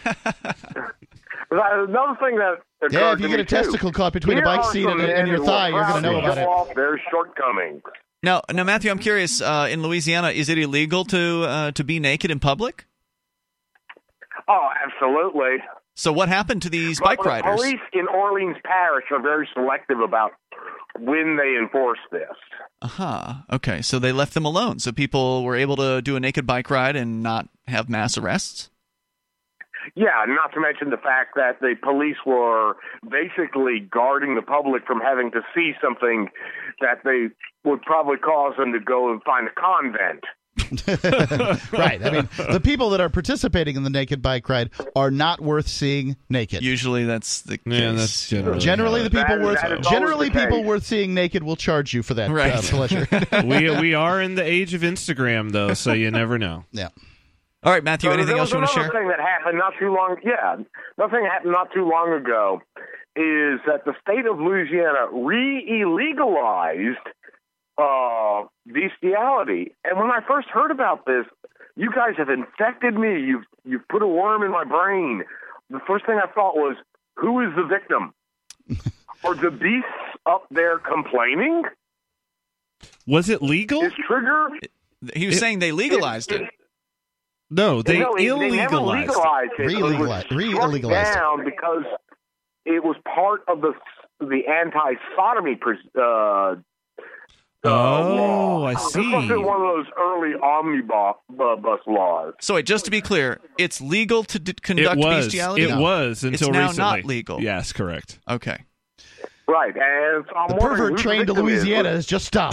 Another thing that occurred
Yeah, if you
to
get
me,
a testicle
too,
call between a
here
bike
are
seat
some
and, and your
men
thigh,
who are
you're going to know
proud
about
show
it.
off their shortcomings.
Now, now, Matthew, I'm curious. Uh, in Louisiana, is it illegal to uh, to be naked in public?
Oh, absolutely.
So, what happened to these
But
bike
the
riders?
police in Orleans Parish are very selective about when they enforce this.
Uh huh. Okay, so they left them alone, so people were able to do a naked bike ride and not have mass arrests.
Yeah, not to mention the fact that the police were basically guarding the public from having to see something that they would probably cause them to go and find a convent.
Right. I mean, the people that are participating in the naked bike ride are not worth seeing naked.
Usually, that's the case.
Yeah, that's generally.
Generally, the people
That-
worth
that is always
generally
the
people
case.
worth seeing naked will charge you for that
Right.
uh, pleasure.
we we are in the age of Instagram though, so you never know.
Yeah.
All right, Matthew.
So
Anything
there
else you
was
want to share?
another thing that happened not too long. Yeah, nothing happened not too long ago. Is that the state of Louisiana re-illegalized uh, bestiality? And when I first heard about this, you guys have infected me. You've you've put a worm in my brain. The first thing I thought was, who is the victim? Are the beasts up there complaining?
Was it legal?
Is Trigger?
He was saying they legalized it.
No, they
no, they, they never
illegalized.
legalized it.
Re-legalized-
It was
re-illegalized
struck
it.
down because it was part of the the anti-sodomy pres- uh, uh,
Oh,
law.
I
This
see.
wasn't one of those early omnibus uh, bus laws.
So, wait, just to be clear, it's legal to d-
It
conduct
was.
bestiality?
It
No.
was until
It's now
recently.
not legal.
Yes, correct.
Okay.
Right, and so I'm
The
wondering
pervert
who the
train to
victim is.
Louisiana has just stopped.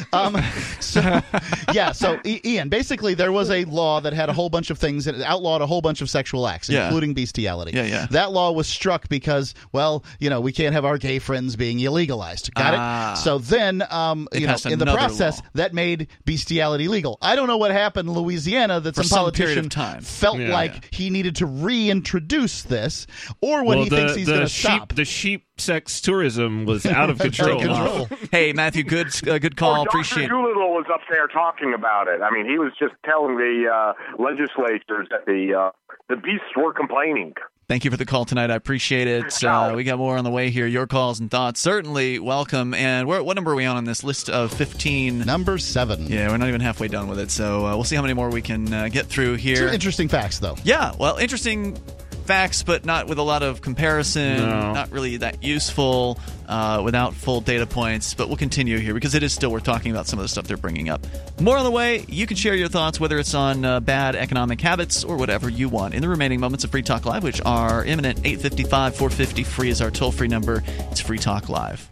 Um, so, yeah, so I- Ian, basically there was a law that had a whole bunch of things that outlawed a whole bunch of sexual acts,
Yeah.
including bestiality.
Yeah, yeah.
That law was struck because, well, you know, we can't have our gay friends being illegalized. Got
Ah.
it? So then, um,
They
you know,
passed
in the
another
process,
law.
that made bestiality legal. I don't know what happened in Louisiana that
For
some
some period
politician
of time.
felt
Yeah.
like
Yeah.
he needed to reintroduce this, or when
well,
he
the,
thinks he's
the
going to
sheep,
stop.
the sheep sex tourism was out of control.
Control.
Hey, Matthew, good uh, good call.
Oh,
Appreciate
Doctor Doolittle was up there talking about it. I mean, he was just telling the uh, legislatures that the uh, the beasts were complaining.
Thank you for the call tonight. I appreciate it. Uh, we got more on the way here. Your calls and thoughts certainly welcome. And where, what number are we on on this list of fifteen?
Number seven.
Yeah, we're not even halfway done with it. So uh, we'll see how many more we can uh, get through here.
Some interesting facts, though.
Yeah, well, interesting facts, but not with a lot of comparison.
No.
Not really that useful uh, without full data points. But we'll continue here because it is still worth talking about some of the stuff they're bringing up. More on the way. You can share your thoughts, whether it's on uh, bad economic habits or whatever you want. In the remaining moments of Free Talk Live, which are imminent, eight five five, four five zero, free is our toll-free number. It's Free Talk Live.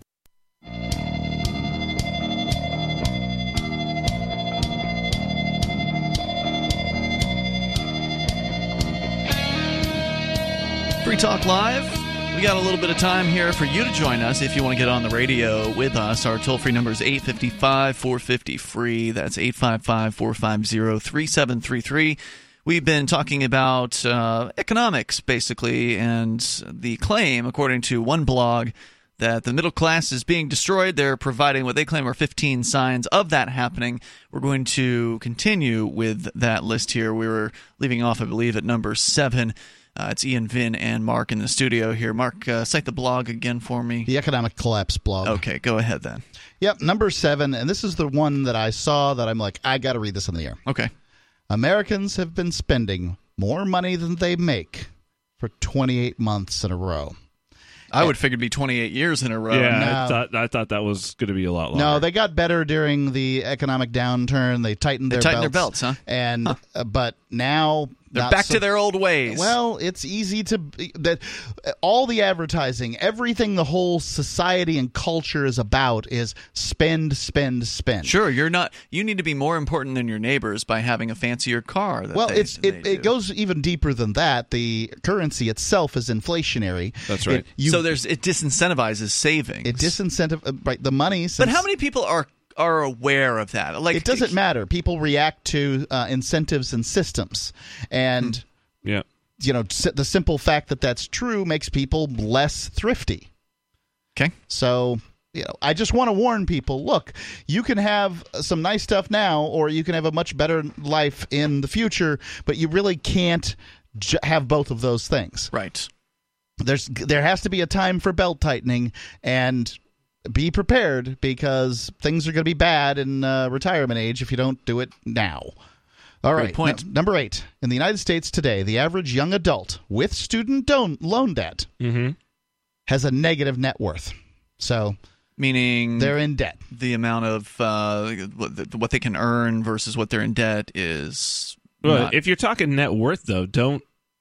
Free Talk Live. We got a little bit of time here for you to join us if you want to get on the radio with us. Our toll-free number is eight five five, four five zero, free. That's eight five five, four five zero, three seven three three. We've been talking about uh, economics, basically, and the claim, according to one blog, that the middle class is being destroyed. They're providing what they claim are fifteen signs of that happening. We're going to continue with that list here. We were leaving off, I believe, at number seven. Uh, it's Ian, Vin, and Mark in the studio here. Mark, uh, cite the blog again for me.
The Economic Collapse blog.
Okay, go ahead then.
Yep, number seven, and this is the one that I saw that I'm like, I got to read this on the air.
Okay.
Americans have been spending more money than they make for twenty-eight months in a row.
I would figure it'd be twenty-eight years in a row.
Yeah,
No.
I thought I thought that was going to be a lot longer.
No, they got better during the economic downturn. They tightened
They
their
tightened their
belts.
belts, huh?
And uh, but now
They're
not
back
so-
to their old ways.
Well, it's easy to that all the advertising, everything the whole society and culture is about is spend, spend, spend.
Sure, you're not. You need to be more important than your neighbors by having a fancier car. That
Well,
they,
it's
they
it,
do.
it goes even deeper than that. The currency itself is inflationary.
That's right.
It, you,
so there's it disincentivizes savings.
it disincentive uh, right the money.
But
since-
how many people are are aware of that? Like
It doesn't matter. People react to uh, incentives and systems, and
Yeah.
you know s- the simple fact that that's true makes people less thrifty.
Okay.
So, you know, I just want to warn people, look, you can have some nice stuff now or you can have a much better life in the future, but you really can't j- have both of those things.
Right.
There's there has to be a time for belt tightening, and be prepared because things are going to be bad in uh, retirement age if you don't do it now. All
Great
right,
point.
n- number eight. In the United States today, the average young adult with student don- loan debt
Mm-hmm.
has a negative net worth. So
Meaning
they're in debt.
the amount of uh, what what they can earn versus what they're in debt is.
Well,
not-
if you're talking net worth, though, don't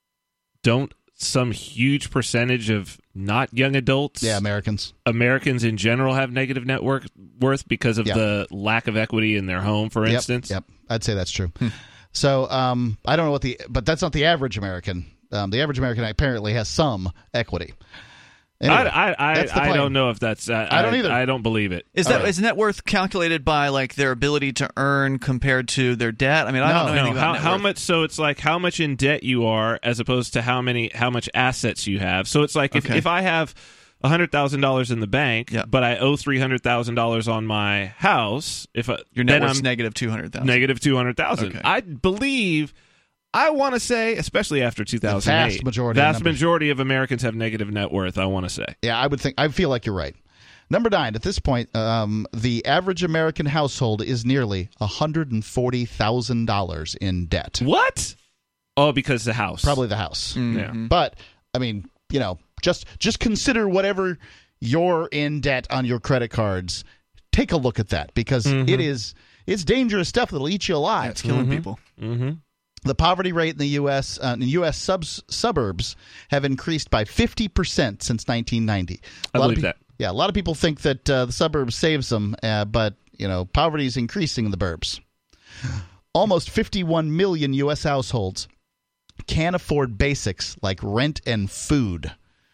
don't some huge percentage of not young adults,
Yeah, Americans.
Americans in general, have negative net worth worth because of
Yeah.
the lack of equity in their home, for
Yep,
instance.
Yep, I'd say that's true. So um, I don't know what the, but that's not the average American. Um, the average American apparently has some equity. Anyway,
I I,
that's the
I, I
plan.
don't know if that's. Uh,
I don't either.
I don't believe it.
Is
All
that
right.
is net worth calculated by like their ability to earn compared to their debt? I mean, I don't know
No,
anything
how,
about net
how
worth.
much? So it's like how much in debt you are, as opposed to how many, how much assets you have. So it's like if,
Okay.
if I have a hundred thousand dollars in the bank,
Yeah.
but I owe three hundred thousand dollars on my house, if I,
Your net
then
worth's
I'm
negative two hundred thousand.
negative two hundred thousand.
Okay.
I believe. I want to say, especially after two thousand eight,
vast majority of
vast
numbers.
majority of Americans have negative net worth. I want to say.
Yeah, I would think. I feel like you're right. Number nine. At this point, um, the average American household is nearly one hundred and forty thousand dollars in debt.
What? Oh, because the house.
Probably the house.
Mm-hmm.
Yeah.
But I mean, you know, just just consider whatever you're in debt on your credit cards. Take a look at that because
Mhm.
it is it's dangerous stuff that'll eat you alive.
Yeah, it's killing
Mhm.
people.
Mm-hmm.
The poverty rate in the U S uh, in U S subs, suburbs have increased by fifty percent since nineteen ninety.
I
A lot of
believe
pe-
that.
Yeah, a lot of people think that uh, the suburbs saves them, uh, but you know, poverty is increasing in the burbs. Almost fifty-one million U S households can't afford basics like rent and food.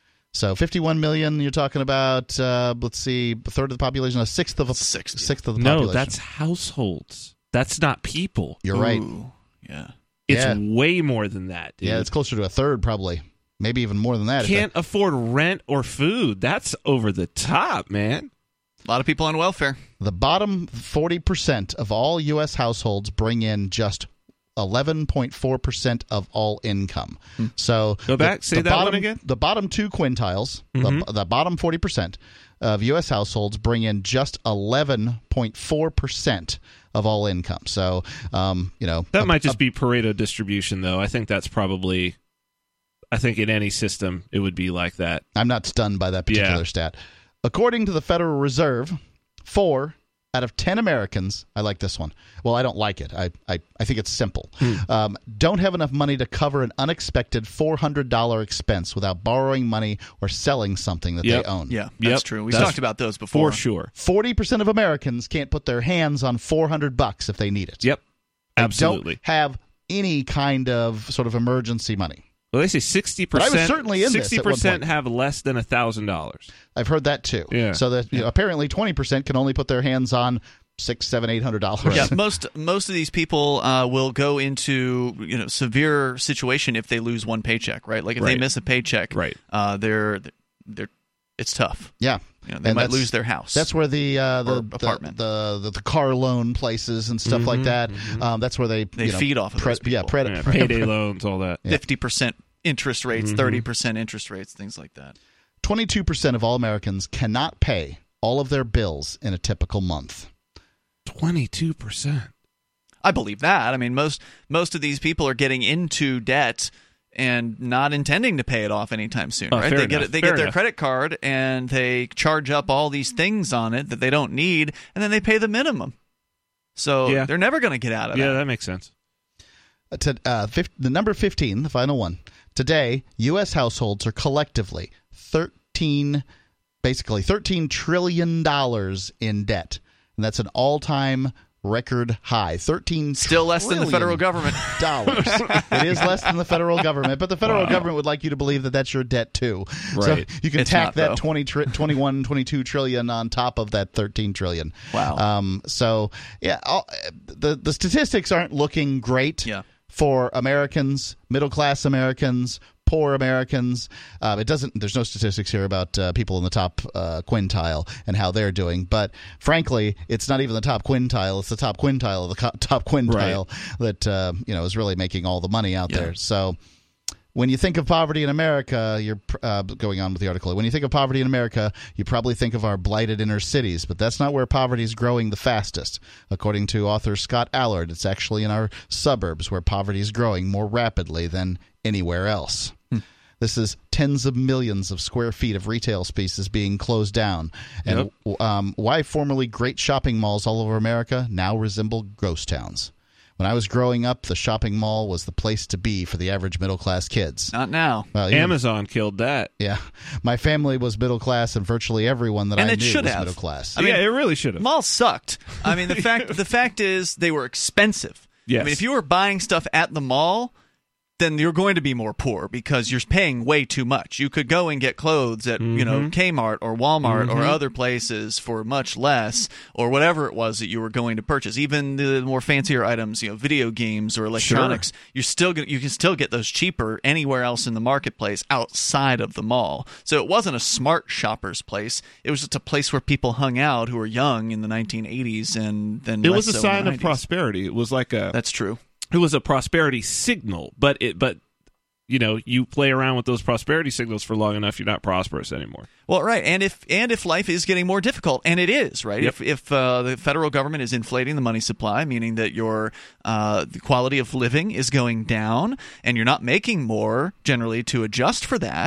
So fifty-one million, you're talking about, uh, let's see, a third of the population, a sixth of a sixth, sixth of the
no,
population.
that's households. That's not people.
You're right.
Ooh, yeah.
It's
yeah.
way more than that, dude.
Yeah, it's closer to a third, probably. Maybe even more than that.
Can't afford rent or food. That's over the top, man.
A lot of people on welfare.
The bottom forty percent of all U S households bring in just eleven point four percent of all income. Hmm. So
go back,
the,
say
the
that
bottom,
one again.
The bottom two quintiles,
mm-hmm.
the, the bottom forty percent of U S households bring in just eleven point four percent of all income. So, um, you know,
that
a,
might just
a,
be Pareto distribution, though. I think that's probably. I think in any system it would be like that.
I'm not stunned by that particular
yeah.
stat. According to the Federal Reserve, four out of ten Americans, I like this one. Well, I don't like it. I I, I think it's simple. Hmm. Um, don't have enough money to cover an unexpected four hundred dollars expense without borrowing money or selling something that
yep.
they own.
Yeah, that's
yep.
true. We've
that's
talked about those before.
For sure.
forty percent of Americans can't put their hands on four hundred bucks if they need it.
Yep.
They
Absolutely.
don't have any kind of sort of emergency money.
Well, they say sixty percent.
But I was certainly in
sixty
this at one
percent
point.
have less than a thousand dollars.
I've heard that too.
Yeah.
So that you know, apparently twenty percent can only put their hands on six, seven, eight hundred dollars.
Yeah, most most of these people uh, will go into you know severe situation if they lose one paycheck, right? Like if
right.
they miss a paycheck,
right?
Uh, they're they're it's tough.
Yeah.
You know, they
and
might lose their house.
That's where the uh, the, the
apartment,
the, the the car loan places and stuff
mm-hmm,
like that.
Mm-hmm.
Um, that's where they
they
you know,
feed off of
pre-
those people.
Yeah, pre-
yeah,
pre-
payday
pre-
loans, all that.
Fifty percent interest rates,
mm-hmm.
thirty percent interest rates, things like that.
Twenty-two percent of all Americans cannot pay all of their bills in a typical month.
Twenty-two percent.
I believe that. I mean, most most of these people are getting into debt and not intending to pay it off anytime soon,
oh,
right?
They
enough. get
it,
they
fair
get their
enough.
credit card and they charge up all these things on it that they don't need, and then they pay the minimum. So
yeah.
they're never going to get out of
yeah,
that.
Yeah, that makes sense.
Uh, to, uh, fifty, the number fifteen, the final one. Today, U S households are collectively thirteen, basically thirteen trillion dollars in debt, and that's an all-time record high. Thirteen
still less than the federal government
dollars. It is less than the federal government, but the federal
wow.
government would like you to believe that that's your debt too.
Right.
So you can
It's
tack
not,
that
though.
twenty, twenty-one, twenty-two trillion on top of that thirteen trillion.
Wow.
Um. So yeah, all, the the statistics aren't looking great.
Yeah.
For Americans, middle class Americans, poor Americans. Uh, it doesn't. There's no statistics here about uh, people in the top uh, quintile and how they're doing. But frankly, it's not even the top quintile. It's the top quintile of the co- top quintile
right.
that uh, you know is really making all the money out
yeah.
there. So when you think of poverty in America, you're uh, going on with the article. When you think of poverty in America, you probably think of our blighted inner cities, but that's not where poverty is growing the fastest. According to author Scott Allard, it's actually in our suburbs where poverty is growing more rapidly than anywhere else. Hmm. This is tens of millions of square feet of retail spaces being closed down. And
yep.
um, why formerly great shopping malls all over America now resemble ghost towns. When I was growing up, the shopping mall was the place to be for the average middle-class kids.
Not now.
Well, even,
Amazon killed that.
Yeah. My family was middle-class, and virtually everyone that
and
I
it
knew
should
was
have.
middle-class.
I mean,
yeah, it really should have.
Malls sucked. I mean, the fact the fact is they were expensive.
Yes.
I mean, if you were buying stuff at the mall, then you're going to be more poor because you're paying way too much. You could go and get clothes at,
mm-hmm.
you know, Kmart or Walmart
mm-hmm.
or other places for much less, or whatever it was that you were going to purchase. Even the more fancier items, you know, video games or electronics, sure. you're still gonna, you can still get those cheaper anywhere else in the marketplace outside of the mall. So it wasn't a smart shopper's place. It was just a place where people hung out who were young in the nineteen eighties, and then
it
less
was a
so in
sign
the
of
nineties.
prosperity. It was like a
That's true.
It was a prosperity signal, but it but you know, you play around with those prosperity signals for long enough, you're not prosperous anymore.
Well, right, and if and if life is getting more difficult, and it is, right?
Yep.
If if uh, the federal government is inflating the money supply, meaning that your uh, the quality of living is going down, and you're not making more generally to adjust for that,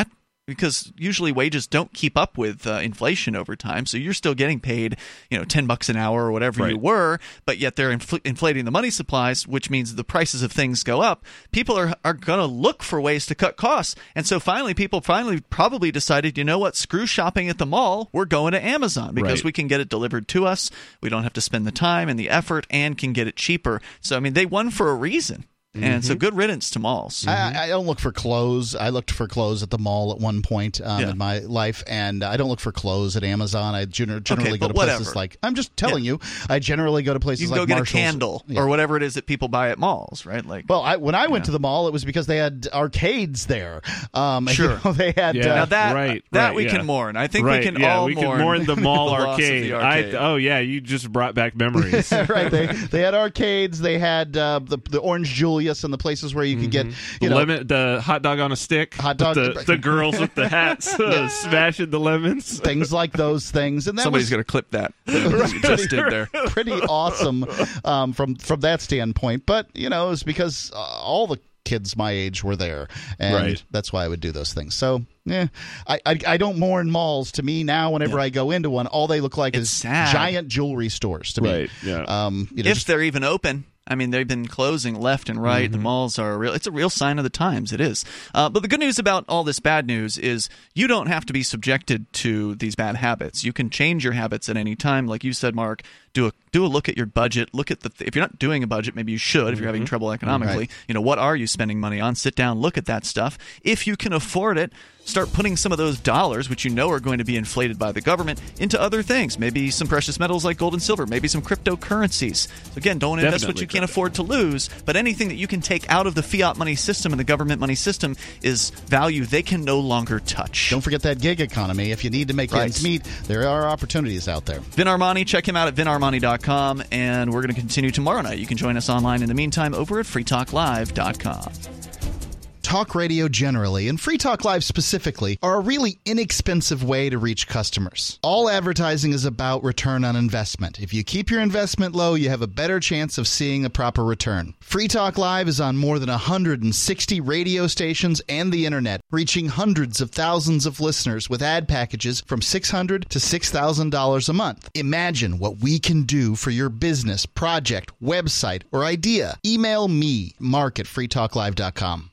because usually wages don't keep up with uh, inflation over time. So you're still getting paid, you know, ten bucks an hour or whatever
Right.
you were, but yet they're infl- inflating the money supplies, which means the prices of things go up. People are, are going to look for ways to cut costs. And so finally, people finally probably decided, you know what, screw shopping at the mall. We're going to Amazon because
Right.
we can get it delivered to us. We don't have to spend the time and the effort and can get it cheaper. So, I mean, they won for a reason. And so good riddance to malls.
I, I don't look for clothes. I looked for clothes at the mall at one point um,
Yeah.
in my life, and I don't look for clothes at Amazon. I gener- generally
Okay,
go
but
to places
whatever.
like, I'm just telling you, I generally go to places
You can
like
go get
Marshall's.
a candle
Yeah.
or whatever it is that people buy at malls, right? Like,
Well, I, when I went to the mall, it was because they had arcades there. Um, and,
Sure.
you know, they had.
Yeah.
Uh,
now that
right,
that
right,
we
yeah.
can mourn. I think
right,
we can
yeah,
all
we
mourn,
can mourn the mall
the loss of
arcade.
the arcade.
I, oh yeah, you just brought back memories.
right. They they had arcades. They had uh, the the Orange Julius and the places where you could get you
the
know
lemon, the hot dog on a stick,
Hot dog-
with the, the girls with the hats uh, smashing the lemons.
things like those things. And that
Somebody's
was
going to clip that. What you just did there.
pretty awesome um, from from that standpoint. But you know, it's because uh, all the kids my age were there, and
Right.
that's why I would do those things. So yeah, I I, I don't mourn malls. To me now, whenever I go into one, all they look like
It's
is
sad.
giant jewelry stores. To me,
Right, yeah.
Um, you know,
If
just-
they're even open. I mean, they've been closing left and right. The malls are a real, it's a real sign of the times. It is. Uh, but the good news about all this bad news is you don't have to be subjected to these bad habits. You can change your habits at any time. Like you said, Mark, do a do a look at your budget. Look at the th- if you're not doing a budget, maybe you should. If you're having trouble economically,
Right.
you know, what are you spending money on? Sit down, look at that stuff. If you can afford it, start putting some of those dollars, which you know are going to be inflated by the government, into other things. Maybe some precious metals like gold and silver. Maybe some cryptocurrencies. So again, don't invest what
Definitely
you can't afford to lose. But anything that you can take out of the fiat money system and the government money system is value they can no longer touch.
don't forget that gig economy. If you need to make
Right.
ends meet, there are opportunities out there.
Vin Armani, check him out at vin armani dot com, and we're going to continue tomorrow night. You can join us online in the meantime over at free talk live dot com.
Talk radio generally, and Free Talk Live specifically, are a really inexpensive way to reach customers. All advertising is about return on investment. If you keep your investment low, you have a better chance of seeing a proper return. Free Talk Live is on more than one hundred sixty radio stations and the internet, reaching hundreds of thousands of listeners with ad packages from six hundred dollars to six thousand dollars a month. Imagine what we can do for your business, project, website, or idea. Email me, Mark at free talk live dot com.